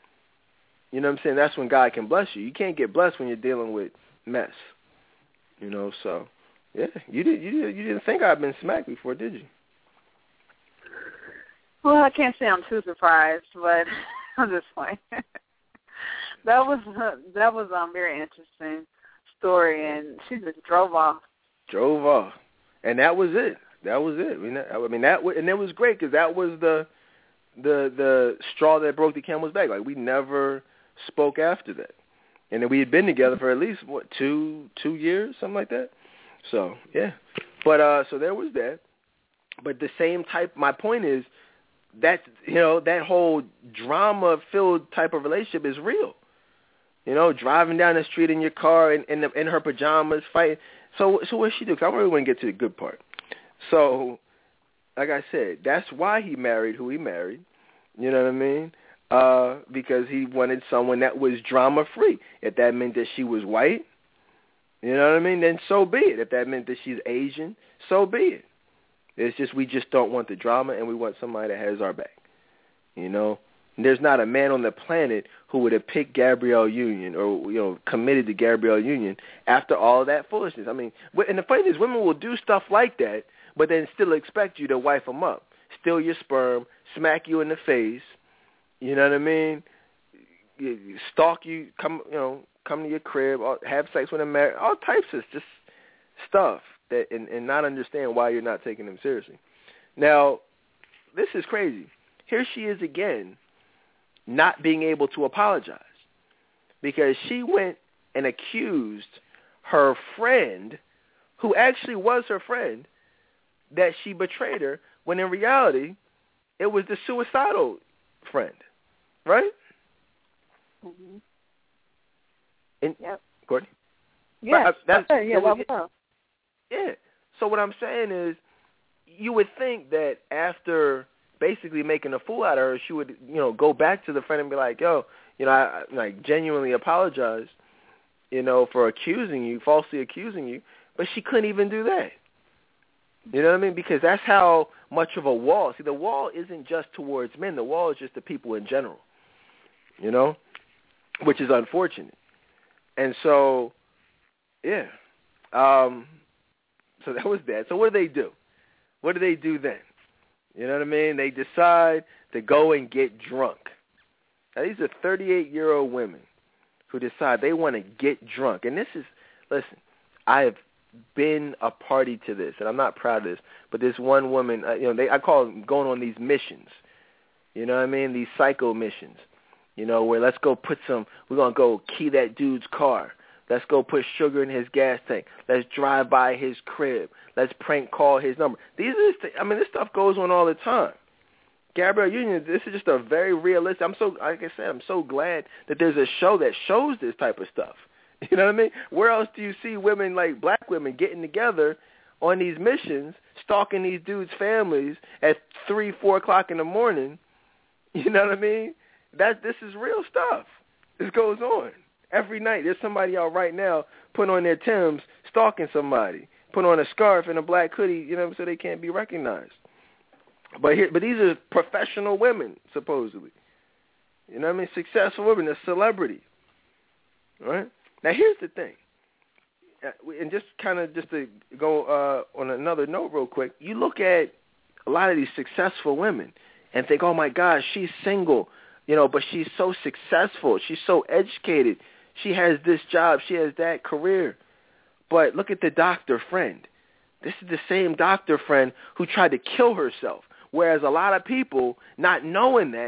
you know what I'm saying, that's when God can bless you. You can't get blessed when you're dealing with mess. You know, so, yeah, you didn't think I'd been smacked before, did you? Well, I can't say I'm too surprised, but I'm just playing. That was very interesting story, and she just drove off. And that was it. I mean, and it was great, because that was the straw that broke the camel's back. Like, we never spoke after that, and then we had been together for at least 2 years, something like that. So yeah, but so there was that. But the same type. My point is that, you know, that whole drama-filled type of relationship is real. You know, driving down the street in your car in her pajamas, fighting. So what she do? Because I really want to get to the good part. So, like I said, that's why he married who he married. You know what I mean? Because he wanted someone that was drama-free. If that meant that she was white, you know what I mean, then so be it. If that meant that she's Asian, so be it. It's just we just don't want the drama, and we want somebody that has our back. You know, and there's not a man on the planet who would have picked Gabrielle Union or committed to Gabrielle Union after all of that foolishness. I mean, and the funny thing is, women will do stuff like that, but then still expect you to wife them up, steal your sperm, smack you in the face. You know what I mean? Stalk you, come to your crib, have sex with them, all types of just stuff that, and not understand why you're not taking them seriously. Now, this is crazy. Here she is again, not being able to apologize because she went and accused her friend, who actually was her friend, that she betrayed her, when in reality, it was the suicidal friend, right? Mm-hmm. And, yep. Courtney? Yes. Yeah. So what I'm saying is, you would think that after basically making a fool out of her, she would, go back to the friend and be like, yo, I genuinely apologize, for falsely accusing you. But she couldn't even do that. You know what I mean? Because that's how much of a wall. See, the wall isn't just towards men. The wall is just the people in general, which is unfortunate. And so, yeah. So that was that. So what do they do? What do they do then? You know what I mean? They decide to go and get drunk. Now, these are 38-year-old women who decide they want to get drunk. And this is, listen, I have been a party to this, and I'm not proud of this, but this one woman, I call them going on these missions. You know what I mean? These psycho missions. Where let's go we're going to go key that dude's car. Let's go put sugar in his gas tank. Let's drive by his crib. Let's prank call his number. This stuff goes on all the time. Gabrielle Union, this is just a very realistic. Like I said, I'm so glad that there's a show that shows this type of stuff. You know what I mean? Where else do you see women, like black women, getting together on these missions, stalking these dudes' families at 3, 4 o'clock in the morning? You know what I mean? This is real stuff. This goes on. Every night, there's somebody out right now putting on their Timbs, stalking somebody, putting on a scarf and a black hoodie, so they can't be recognized. But these are professional women, supposedly. You know what I mean? Successful women, they're celebrities. Right? Now, here's the thing. And just to go on another note real quick, you look at a lot of these successful women and think, oh, my gosh, she's single, but she's so successful. She's so educated. She has this job. She has that career. But look at the doctor friend. This is the same doctor friend who tried to kill herself. Whereas a lot of people, not knowing that,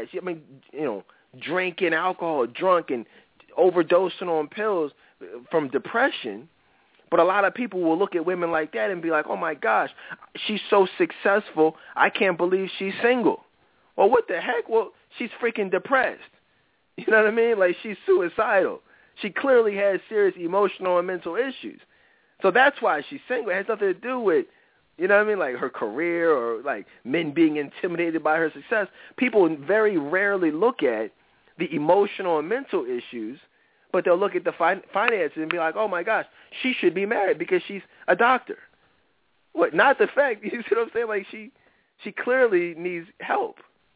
drinking alcohol, drunk, and overdosing on pills from depression. But a lot of people will look at women like that and be like, oh, my gosh, she's so successful, I can't believe she's single. Well, what the heck? Well, she's freaking depressed. You know what I mean? Like, she's suicidal. She clearly has serious emotional and mental issues. So that's why she's single. It has nothing to do with, you know what I mean, like her career or like men being intimidated by her success. People very rarely look at the emotional and mental issues, but they'll look at the finances and be like, oh, my gosh, she should be married because she's a doctor. What? Not the fact, you see what I'm saying? Like, she clearly needs help.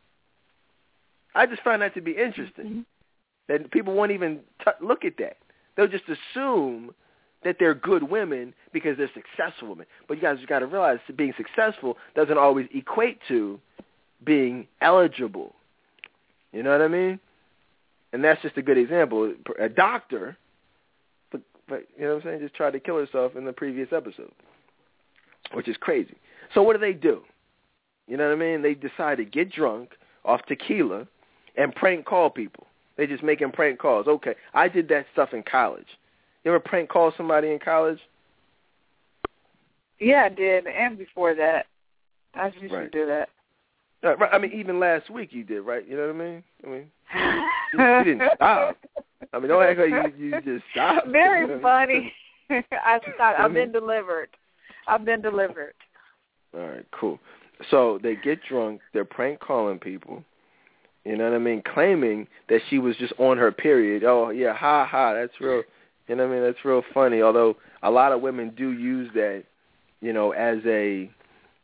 I just find that to be interesting. Mm-hmm. That people won't even look at that. They'll just assume that they're good women because they're successful women. But you guys got to realize that being successful doesn't always equate to being eligible. You know what I mean? And that's just a good example. A doctor, but you know what I'm saying, just tried to kill herself in the previous episode, which is crazy. So what do? You know what I mean? They decide to get drunk off tequila and prank call people. They just making prank calls. Okay, I did that stuff in college. You ever prank call somebody in college? Yeah, I did, and before that. I used to do that. Right. I mean, even last week you did, right? You know what I mean? You didn't stop. I mean, don't act like you just stopped. Very funny. I stopped. I've been delivered. All right, cool. So they get drunk. They're prank calling people. You know what I mean? Claiming that she was just on her period. Oh, yeah, ha, ha, that's real. You know what I mean? That's real funny. Although a lot of women do use that, as a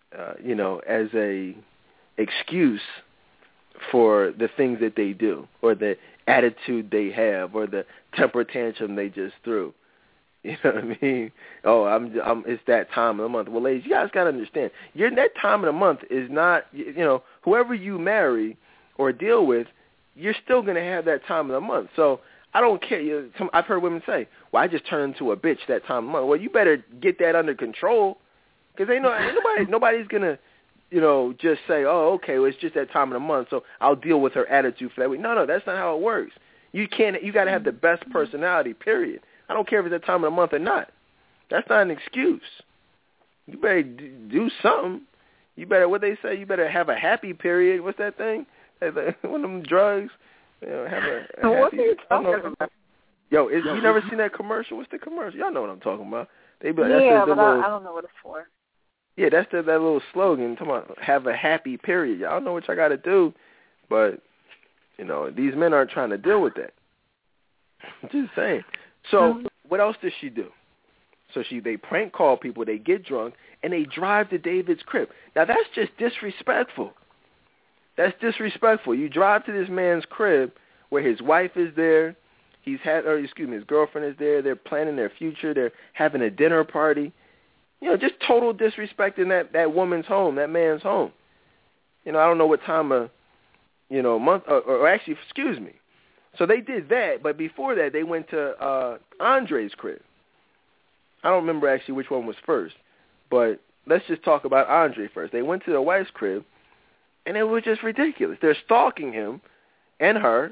as a excuse for the things that they do, or the attitude they have, or the temper tantrum they just threw. You know what I mean? Oh, it's that time of the month. Well, ladies, you guys got to understand, that time of the month is not, whoever you marry or deal with, you're still going to have that time of the month. So I don't care. I've heard women say, well, I just turn into a bitch that time of the month. Well, you better get that under control, because nobody's going to, just say, oh, okay, well, it's just that time of the month, so I'll deal with her attitude for that week. No, that's not how it works. You got to have the best personality, period. I don't care if it's that time of the month or not. That's not an excuse. You better do something. You better, what they say, you better have a happy period. What's that thing? One of them drugs. Have a happy. What are you talking about? Yo, you never seen that commercial? What's the commercial? Y'all know what I'm talking about. But I don't know what it's for. Yeah, that's that little slogan. Talking about have a happy period. Y'all know what y'all got to do, but these men aren't trying to deal with that. I'm just saying. So what else does she do? So they prank call people, they get drunk, and they drive to David's crib. Now that's just disrespectful. That's disrespectful. You drive to this man's crib where his wife is there, his girlfriend is there, they're planning their future, they're having a dinner party. Just total disrespect in that woman's home, that man's home. I don't know what time of, month, or actually, excuse me. So they did that, but before that, they went to Andre's crib. I don't remember actually which one was first, but let's just talk about Andre first. They went to their wife's crib, and it was just ridiculous. They're stalking him and her,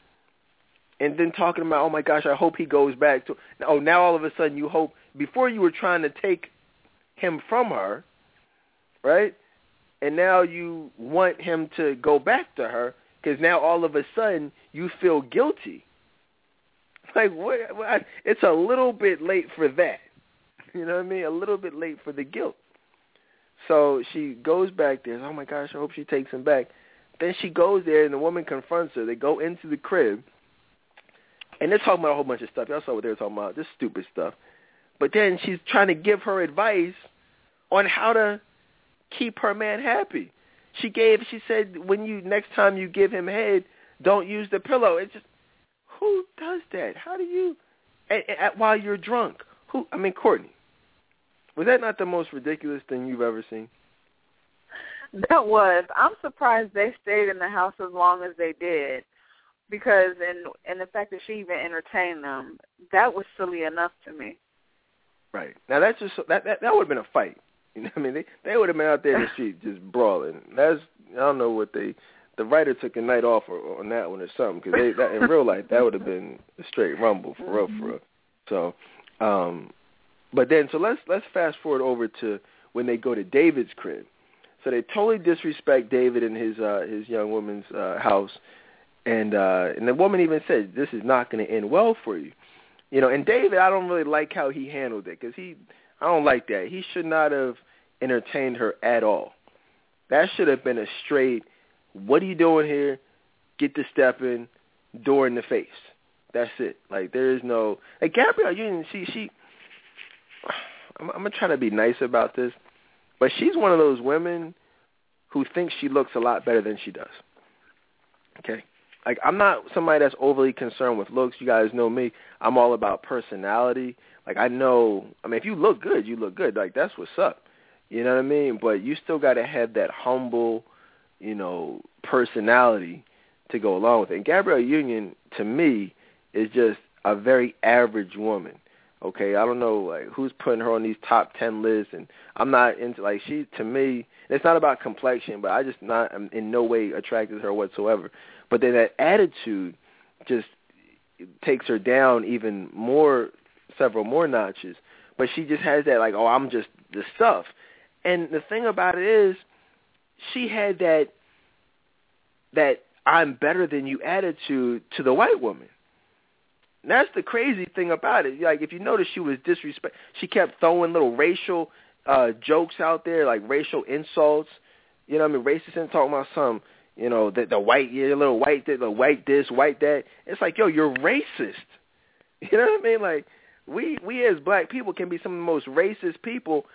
and then talking about, oh, my gosh, I hope he goes back to... Oh, now all of a sudden you hope... Before you were trying to take him from her, right? And now you want him to go back to her, because now all of a sudden you feel guilty. Like, what? It's a little bit late for that. You know what I mean? A little bit late for the guilt. So she goes back there. Oh, my gosh, I hope she takes him back. Then she goes there, and the woman confronts her. They go into the crib, and they're talking about a whole bunch of stuff. Y'all saw what they were talking about, this stupid stuff. But then she's trying to give her advice on how to keep her man happy. She said, next time you give him head, don't use the pillow. It's just, who does that? How do you, while you're drunk? Courtney, was that not the most ridiculous thing you've ever seen? That was. I'm surprised they stayed in the house as long as they did, because and the fact that she even entertained them, that was silly enough to me. Right. Now that's just that would have been a fight. You know what I mean? They would have been out there in the street just brawling. I don't know what the writer took a night off on that one or something, because in real life that would have been a straight rumble for real. So, but then let's fast forward over to when they go to David's crib. So they totally disrespect David and his young woman's house, and the woman even said, "This is not going to end well for you." And David, I don't really like how he handled it, because I don't like that. He should not have entertained her at all. That should have been a straight, what are you doing here? Get the step in, door in the face. That's it. Like, there is no, like, Gabrielle Union, I'm going to try to be nice about this, but she's one of those women who thinks she looks a lot better than she does. Okay? Like, I'm not somebody that's overly concerned with looks. You guys know me. I'm all about personality. Like, if you look good, you look good. Like, that's what's up. You know what I mean? But you still got to have that humble, personality to go along with it. And Gabrielle Union, to me, is just a very average woman. Okay? I don't know, like, who's putting her on these top 10 lists. And I'm not into, like, she, to me, it's not about complexion, but I'm in no way attracted to her whatsoever. But then that attitude just takes her down even more, several more notches. But she just has that, like, oh, I'm just the stuff. And the thing about it is, she had that I'm better than you attitude to the white woman. And that's the crazy thing about it. Like, if you notice, she was she kept throwing little racial jokes out there, like racial insults. You know what I mean? Racist and talking about some, the white, little white this, white that. It's like, yo, you're racist. You know what I mean? Like, we as black people can be some of the most racist people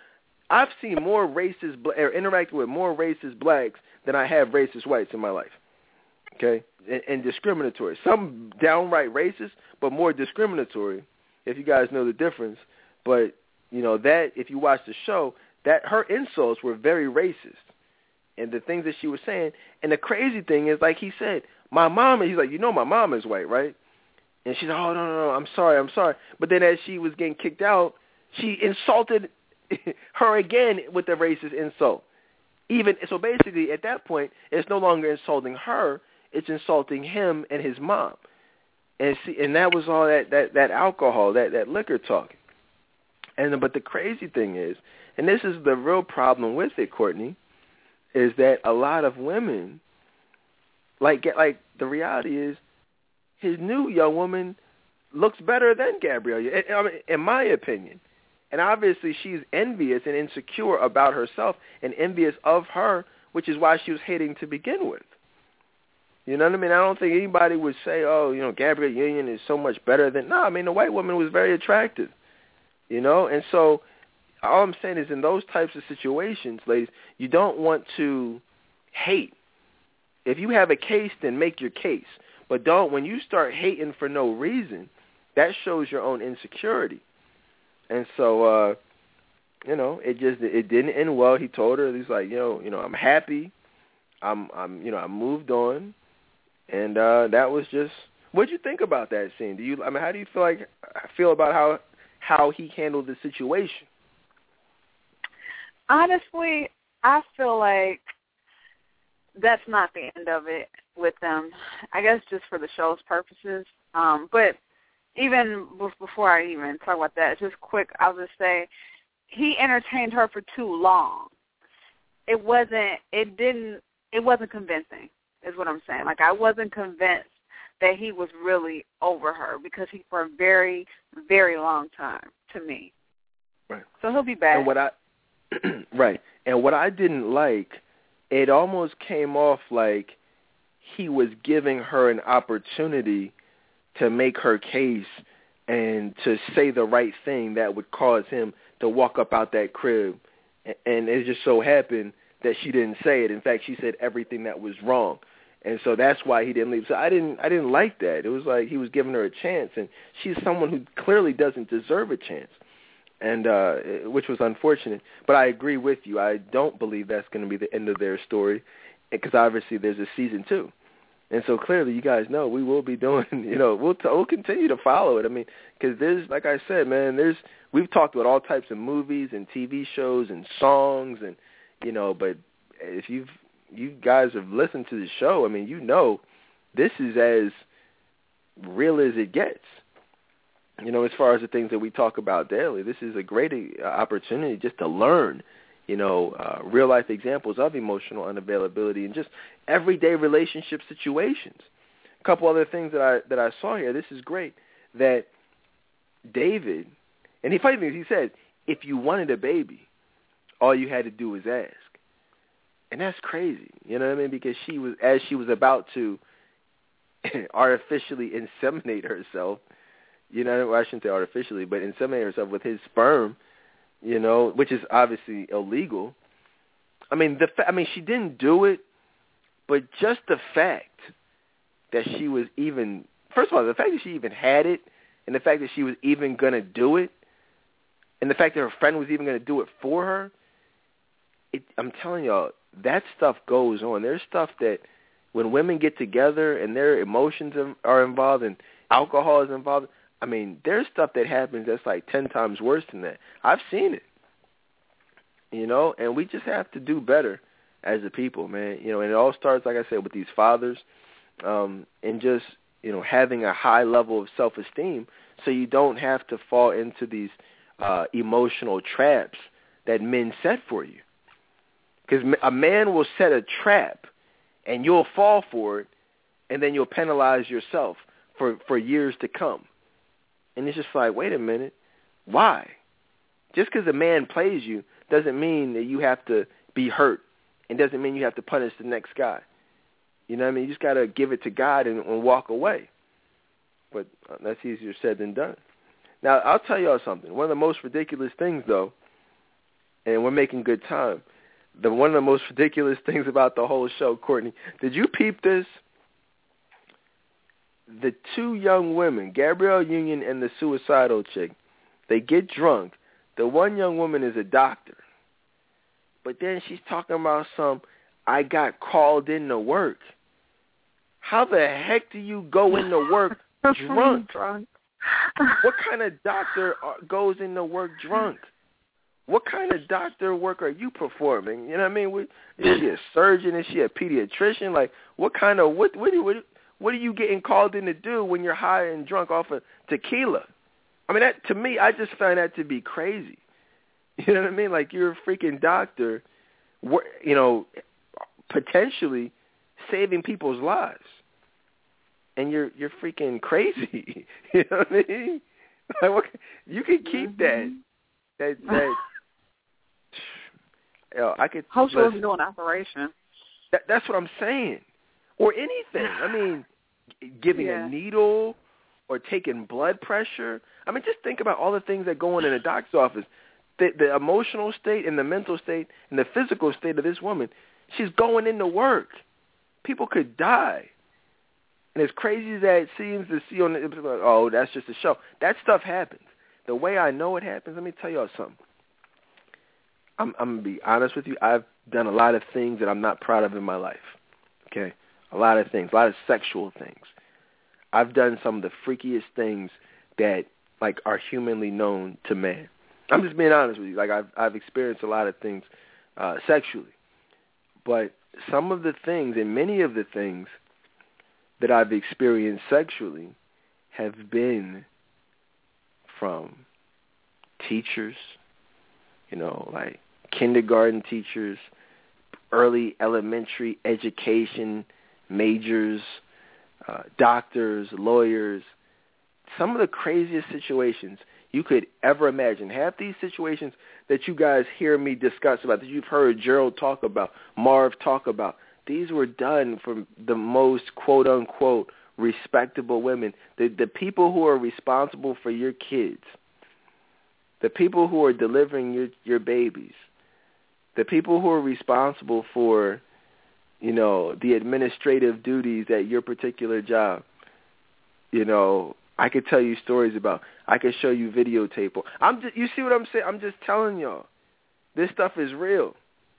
I've seen more racist or interacted with more racist blacks than I have racist whites in my life. Okay, and discriminatory. Some downright racist, but more discriminatory. If you guys know the difference, but that if you watch the show, that her insults were very racist, and the things that she was saying. And the crazy thing is, like he said, my mom. He's like, my mom is white, right? And she's like, oh no, I'm sorry. But then as she was getting kicked out, she insulted her again with the racist insult. Even so, basically at that point, it's no longer insulting her; it's insulting him and his mom. And that was all that alcohol, that liquor talk. But the crazy thing is, and this is the real problem with it, Courtney, is that a lot of women, like the reality is, his new young woman looks better than Gabrielle, in my opinion. And obviously she's envious and insecure about herself and envious of her, which is why she was hating to begin with. You know what I mean? I don't think anybody would say, Gabrielle Union is so much better than... No, I mean, the white woman was very attractive, And so all I'm saying is in those types of situations, ladies, you don't want to hate. If you have a case, then make your case. But don't, when you start hating for no reason, that shows your own insecurity. And so, it didn't end well. He told her, he's like, I'm happy. I moved on. And that was just, what'd you think about that scene? How do you feel about how he handled the situation? Honestly, I feel like that's not the end of it with them. I guess just for the show's purposes. But even before I even talk about that, just quick, I'll just say he entertained her for too long. It wasn't convincing, is what I'm saying. Like, I wasn't convinced that he was really over her because for a very, very long time to me. Right. So he'll be back. And right. And what I didn't like, it almost came off like he was giving her an opportunity to make her case and to say the right thing that would cause him to walk up out that crib. And it just so happened that she didn't say it. In fact, she said everything that was wrong. And so that's why he didn't leave. So I didn't like that. It was like he was giving her a chance, and she's someone who clearly doesn't deserve a chance, and which was unfortunate. But I agree with you. I don't believe that's going to be the end of their story, because obviously there's a season 2. And so clearly, you guys know we will be doing. We'll continue to follow it. I mean, because there's, like I said, man, we've talked about all types of movies and TV shows and songs, and but if you guys have listened to the show, I mean, this is as real as it gets. As far as the things that we talk about daily, this is a great opportunity just to learn. Real life examples of emotional unavailability and just everyday relationship situations. A couple other things that I saw here. This is great that David, and the funny thing is, he said, if you wanted a baby, all you had to do was ask. And that's crazy, you know what I mean? Because she was about to artificially inseminate herself, well, I shouldn't say artificially, but inseminate herself with his sperm, which is obviously illegal. I mean, she didn't do it, but just the fact that she was even, first of all, the fact that she even had it, and the fact that she was even going to do it, and the fact that her friend was even going to do it for her, I'm telling y'all, that stuff goes on. There's stuff that when women get together and their emotions are involved and alcohol is involved, I mean, there's stuff that happens that's like 10 times worse than that. I've seen it, and we just have to do better as a people, man. And it all starts, like I said, with these fathers and just, having a high level of self-esteem so you don't have to fall into these emotional traps that men set for you. Because a man will set a trap, and you'll fall for it, and then you'll penalize yourself for years to come. And it's just like, wait a minute, why? Just because a man plays you doesn't mean that you have to be hurt, and doesn't mean you have to punish the next guy. You know what I mean? You just got to give it to God and walk away. But that's easier said than done. Now, I'll tell y'all something. One of the most ridiculous things, though, and we're making good time. One of the most ridiculous things about the whole show, Courtney, did you peep this? The two young women, Gabrielle Union and the suicidal chick, they get drunk. The one young woman is a doctor. But then she's talking about I got called in to work. How the heck do you go into work drunk? What kind of doctor goes into work drunk? What kind of doctor work are you performing? You know what I mean? Is she a surgeon? Is she a pediatrician? Like, what are you getting called in to do when you're high and drunk off of tequila? I mean, to me, I just find that to be crazy. You know what I mean? Like, you're a freaking doctor, you know, potentially saving people's lives, and you're freaking crazy. You know what I mean? Like, you can keep that. I could. Hope she wasn't doing an operation. That's what I'm saying. Or anything. I mean, giving a needle or taking blood pressure. I mean, just think about all the things that go on in a doctor's office. The emotional state and the mental state and the physical state of this woman. She's going into work. People could die. And as crazy as that seems to see on the, that's just a show. That stuff happens. The way I know it happens, let me tell y'all something. I'm going to be honest with you. I've done a lot of things that I'm not proud of in my life. Okay? A lot of things, a lot of sexual things. I've done some of the freakiest things that, like, are humanly known to man. I'm just being honest with you. Like, I've experienced a lot of things sexually. But some of the things and many of the things that I've experienced sexually have been from teachers, you know, like kindergarten teachers, early elementary education majors, doctors, lawyers, some of the craziest situations you could ever imagine. Half these situations that you guys hear me discuss about, that you've heard Gerald talk about, Marv talk about, these were done from the most quote-unquote respectable women, the people who are responsible for your kids, the people who are delivering your babies, the people who are responsible for, you know, the administrative duties at your particular job. You know, I could tell you stories about. I could show you videotape. You see what I'm saying? I'm just telling y'all, this stuff is real.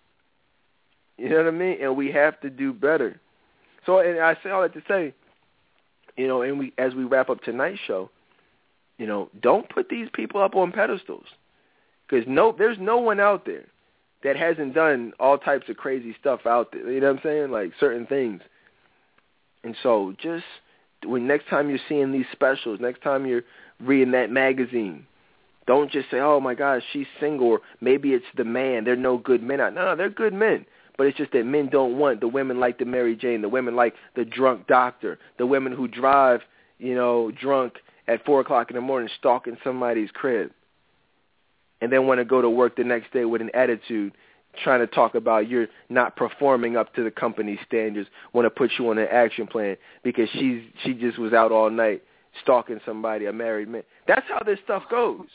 You know what I mean? And we have to do better. So, and I say all that to say, you know, and as we wrap up tonight's show, you know, don't put these people up on pedestals, because there's no one out there that hasn't done all types of crazy stuff out there. You know what I'm saying? Like certain things. And so just next time you're seeing these specials, next time you're reading that magazine, don't just say, oh, my gosh, she's single, or maybe it's the man. They're no good men. No, they're good men. But it's just that men don't want the women like the Mary Jane, the women like the drunk doctor, the women who drive, you know, drunk at 4 o'clock in the morning stalking somebody's crib, and then want to go to work the next day with an attitude, trying to talk about you're not performing up to the company standards, want to put you on an action plan because she just was out all night stalking somebody, a married man. That's how this stuff goes.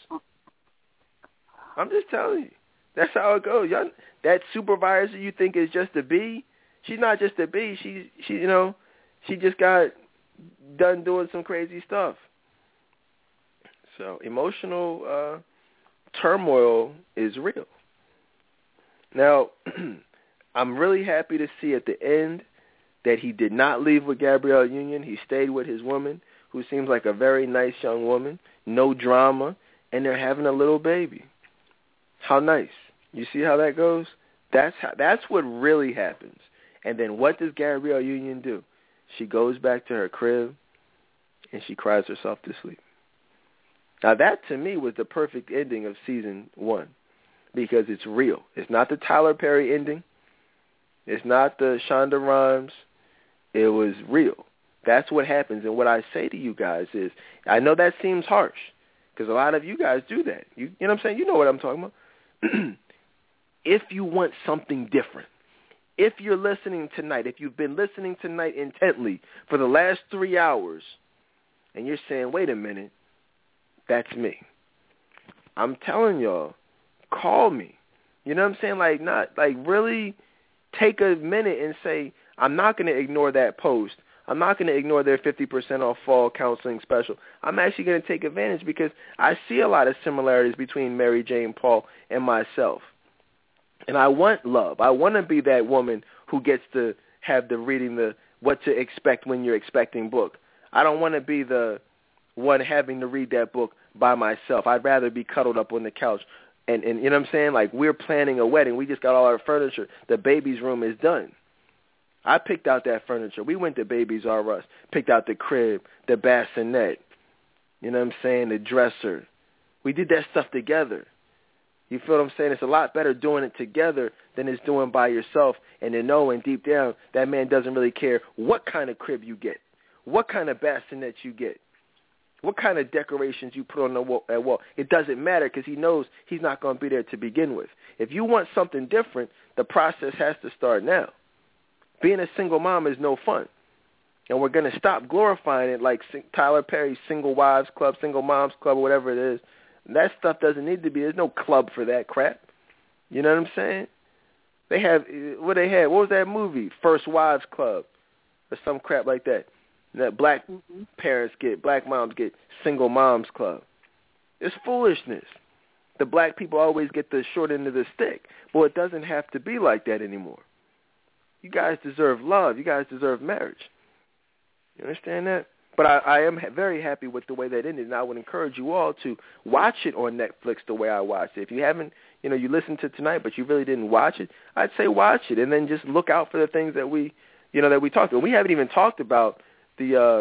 I'm just telling you. That's how it goes. Y'all, that supervisor you think is just a B, she's not just a B. She you know, she just got done doing some crazy stuff. So emotional turmoil is real. Now, I'm really happy to see at the end that he did not leave with Gabrielle Union. He stayed with his woman, who seems like a very nice young woman, no drama, and they're having a little baby. How nice. You see how that goes? That's what really happens. And then what does Gabrielle Union do? She goes back to her crib and she cries herself to sleep. Now that to me was the perfect ending of season 1, because it's real. It's not the Tyler Perry ending. It's not the Shonda Rhimes. It was real. That's what happens. And what I say to you guys is, I know that seems harsh, because a lot of you guys do that. You know what I'm saying? You know what I'm talking about. If you want something different, if you're listening tonight, if you've been listening tonight intently for the last 3 hours, and you're saying, wait a minute, that's me. I'm telling y'all, call me. You know what I'm saying? Like, not like really take a minute and say, I'm not going to ignore that post. I'm not going to ignore their 50% off fall counseling special. I'm actually going to take advantage because I see a lot of similarities between Mary Jane Paul and myself. And I want love. I want to be that woman who gets to have the reading the what to expect when you're expecting book. I don't want to be the one having to read that book by myself. I'd rather be cuddled up on the couch. And you know what I'm saying? Like, we're planning a wedding. We just got all our furniture. The baby's room is done. I picked out that furniture. We went to Babies R Us, picked out the crib, the bassinet, you know what I'm saying, the dresser. We did that stuff together. You feel what I'm saying? It's a lot better doing it together than it's doing by yourself, and then knowing deep down that man doesn't really care what kind of crib you get, what kind of bassinet you get, what kind of decorations you put on the wall. It doesn't matter because he knows he's not going to be there to begin with. If you want something different, the process has to start now. Being a single mom is no fun. And we're going to stop glorifying it like Tyler Perry's Single Wives Club, Single Moms Club, or whatever it is. That stuff doesn't need to be. There's no club for that crap. You know what I'm saying? They have, what was that movie? First Wives Club or some crap like that. That black parents get, black moms get Single Moms Club. It's foolishness. The black people always get the short end of the stick. Well, it doesn't have to be like that anymore. You guys deserve love. You guys deserve marriage. You understand that? But I am very happy with the way that ended, and I would encourage you all to watch it on Netflix the way I watched it. If you haven't, you listened to tonight, but you really didn't watch it, I'd say watch it, and then just look out for the things that we talked about. We haven't even talked about the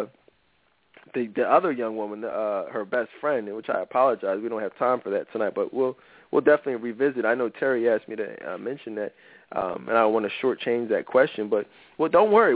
other young woman, her best friend, which I apologize. We don't have time for that tonight, but we'll definitely revisit. I know Terry asked me to mention that, and I don't want to shortchange that question, but don't worry.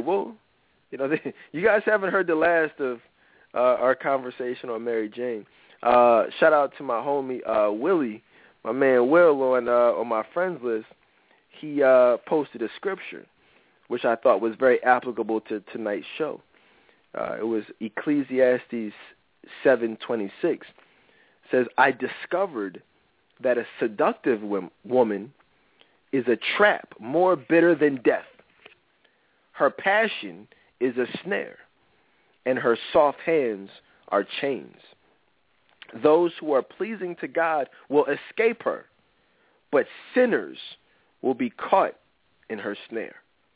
You guys haven't heard the last of our conversation on Mary Jane. Shout out to my homie Willie, my man Will on my friends list. He posted a scripture, which I thought was very applicable to tonight's show. It was Ecclesiastes 7:26. It says, I discovered that a seductive woman is a trap more bitter than death. Her passion is a snare, and her soft hands are chains. Those who are pleasing to God will escape her, but sinners will be caught in her snare.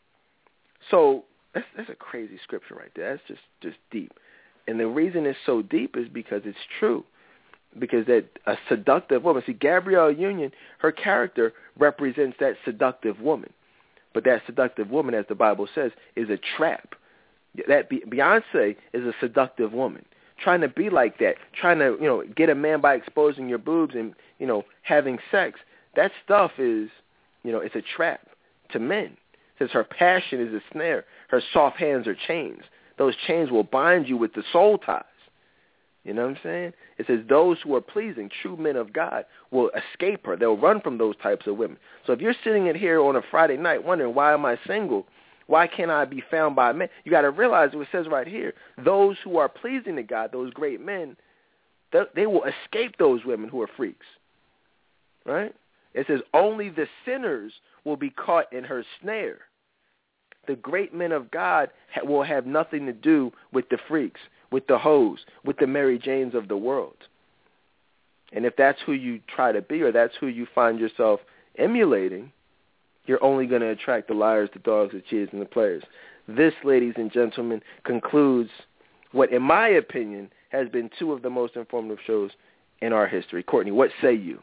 So that's a crazy scripture right there. That's just deep. And the reason it's so deep is because it's true. Because that a seductive woman, see, Gabrielle Union, her character represents that seductive woman. But that seductive woman, as the Bible says, is a trap. That Beyonce is a seductive woman, trying to be like that, trying to get a man by exposing your boobs and having sex. That stuff is it's a trap to men. It says her passion is a snare, her soft hands are chains. Those chains will bind you with the soul ties. You know what I'm saying? It says those who are pleasing, true men of God, will escape her. They'll run from those types of women. So if you're sitting in here on a Friday night wondering, why am I single? Why can't I be found by men? You got to realize what it says right here. Those who are pleasing to God, those great men, they will escape those women who are freaks. Right? It says only the sinners will be caught in her snare. The great men of God will have nothing to do with the freaks, with the hoes, with the Mary Janes of the world. And if that's who you try to be, or that's who you find yourself emulating, you're only going to attract the liars, the dogs, the cheaters, and the players. This, ladies and gentlemen, concludes what, in my opinion, has been two of the most informative shows in our history. Courtney, what say you?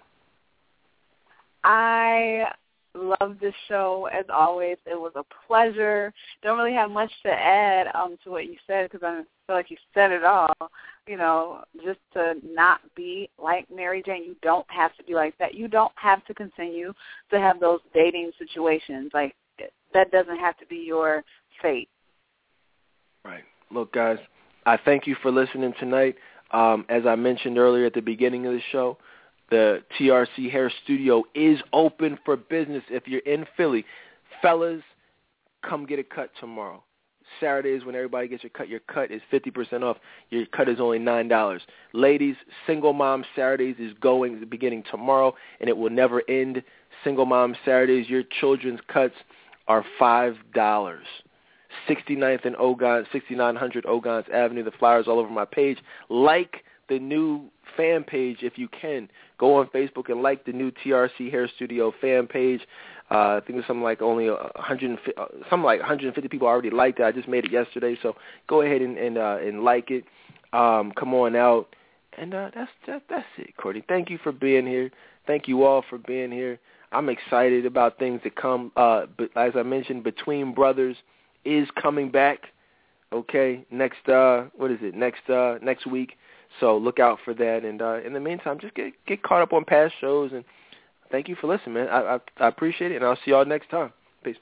I love this show, as always. It was a pleasure. Don't really have much to add to what you said, because I feel like you said it all. Just to not be like Mary Jane. You don't have to be like that. You don't have to continue to have those dating situations. Like, that doesn't have to be your fate. Right. Look, guys, I thank you for listening tonight. As I mentioned earlier at the beginning of the show, the TRC Hair Studio is open for business if you're in Philly. Fellas, come get a cut tomorrow. Saturdays when everybody gets your cut is 50% off. Your cut is only $9. Ladies, Single Mom Saturdays is beginning tomorrow, and it will never end. Single Mom Saturdays, your children's cuts are $5. 69th and Ogon, 6900 Ogons Avenue. The flyers all over my page. Like the new fan page if you can. Go on Facebook and like the new TRC Hair Studio fan page. I think there's something like only 150 people already liked it. I just made it yesterday, so go ahead and like it. Come on out, and that's it, Courtney. Thank you for being here. Thank you all for being here. I'm excited about things to come. But as I mentioned, Between Brothers is coming back. Okay, next week. So look out for that. And in the meantime, just get caught up on past shows. And thank you for listening, man. I appreciate it, and I'll see y'all next time. Peace.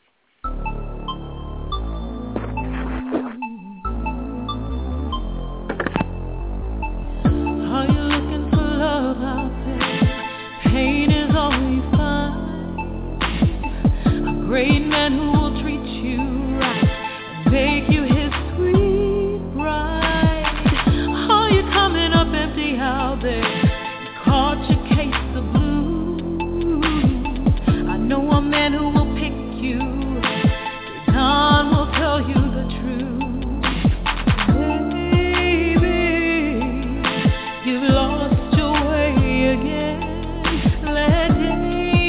Are you looking for love out there? Pain is all you find. A great man who will treat you right and make you his sweet bride. Are you coming up empty out there? You caught your case of blues. I know a man who will pick you. Don will tell you the truth. Baby, you've lost your way again. Let Dayton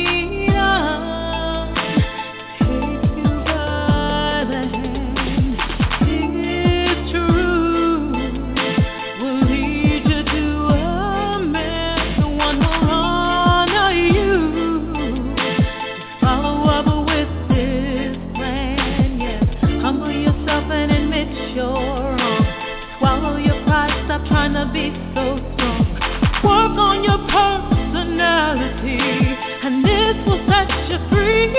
take you by the hand. It's true, will lead you to a man, the one who'll honor you. Just follow up with this plan, yes. Humble yourself and admit you're wrong. Swallow your pride, stop trying to be so strong. Work on your personality, and this will set you free.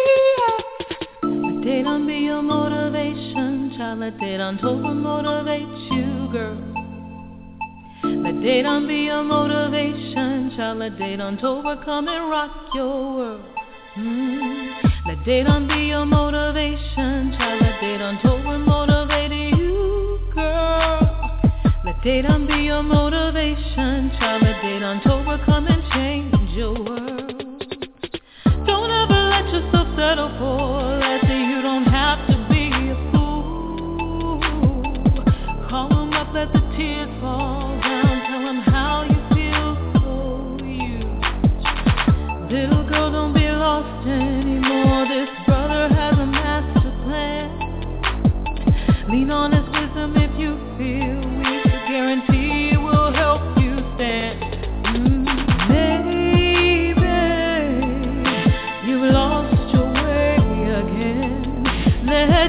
Let Dayton be your motivation, child. Let Dayton Tolbert motivate you, girl. Let Dayton be your motivation, child. Let Dayton Tolbert come and rock your world. Let Dayton be your motivation, child. Let Dayton Tolbert motivate you, girl. Let Dayton be your motivation, child. Let Dayton Tolbert come and change your world. Don't ever let yourself settle for less. You don't have to be a fool. Call him up, let the tears fall down. Tell him how you feel so used. Little girl, don't be lost anymore. This brother has a master plan. Lean on his wisdom if you feel weak. I guarantee it will help you stand. Maybe you've lost your way again. Let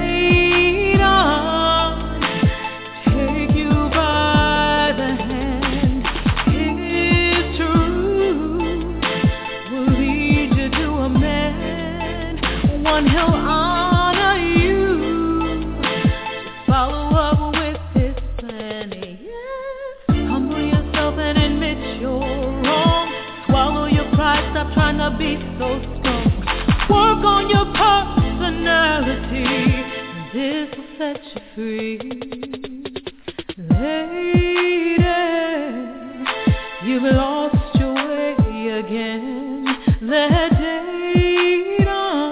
Dayton take you by the hand. His truth will lead you to a man, one he'll honor you. Just follow up with his plan, yes. Humble yourself and admit you're wrong. Swallow your pride, stop trying to be so strong. Work on your personality, and this will set you free. Lady, you've lost your way again. Let Dayton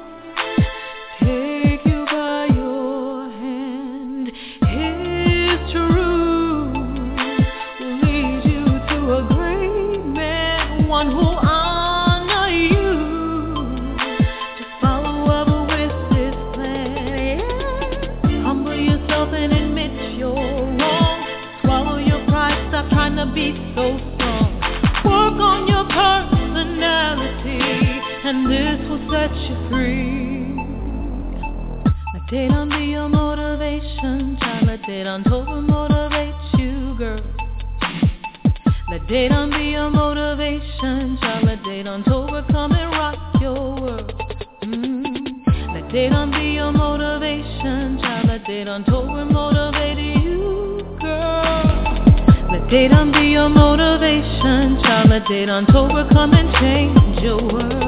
take you by your hand. His truth will lead you to a great man, one who'll honor you. Just follow up with this plan. Humble yourself and admit you're wrong. Swallow your pride, stop trying to be so strong. Work on your personality, and this will set you free. Let Dayton be your motivation, child. Let Dayton Tolbert motivate you, girl. Let Dayton be your motivation, child. Let Dayton Tolbert come and rock your world. Let Dayton be your motivation, child. Let Dayton Tolbert motivate you, girl. Let Dayton be your motivation, child. Let Dayton Tolbert come and change your world.